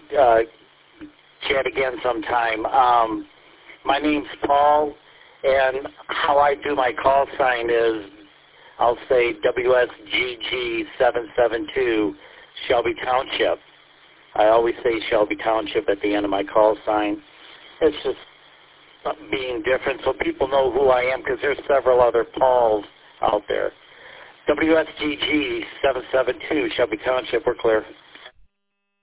chat again sometime. My name's Paul, and how I do my call sign is I'll say WSGG 772 Shelby Township. I always say Shelby Township at the end of my call sign. It's just being different so people know who I am, because there's several other Pauls out there. WSGG 772 Shelby Township, we're clear.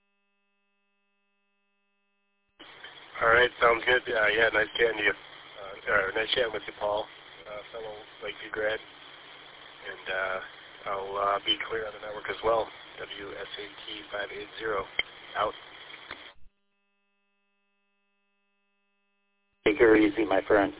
All right, sounds good. Yeah, nice chatting to you. nice chatting with you, Paul, fellow Lakeview grad. And I'll be clear on the network as well. WSAT 580 out. Take her easy, my friend.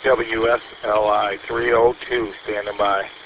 WSLI 302, standing by.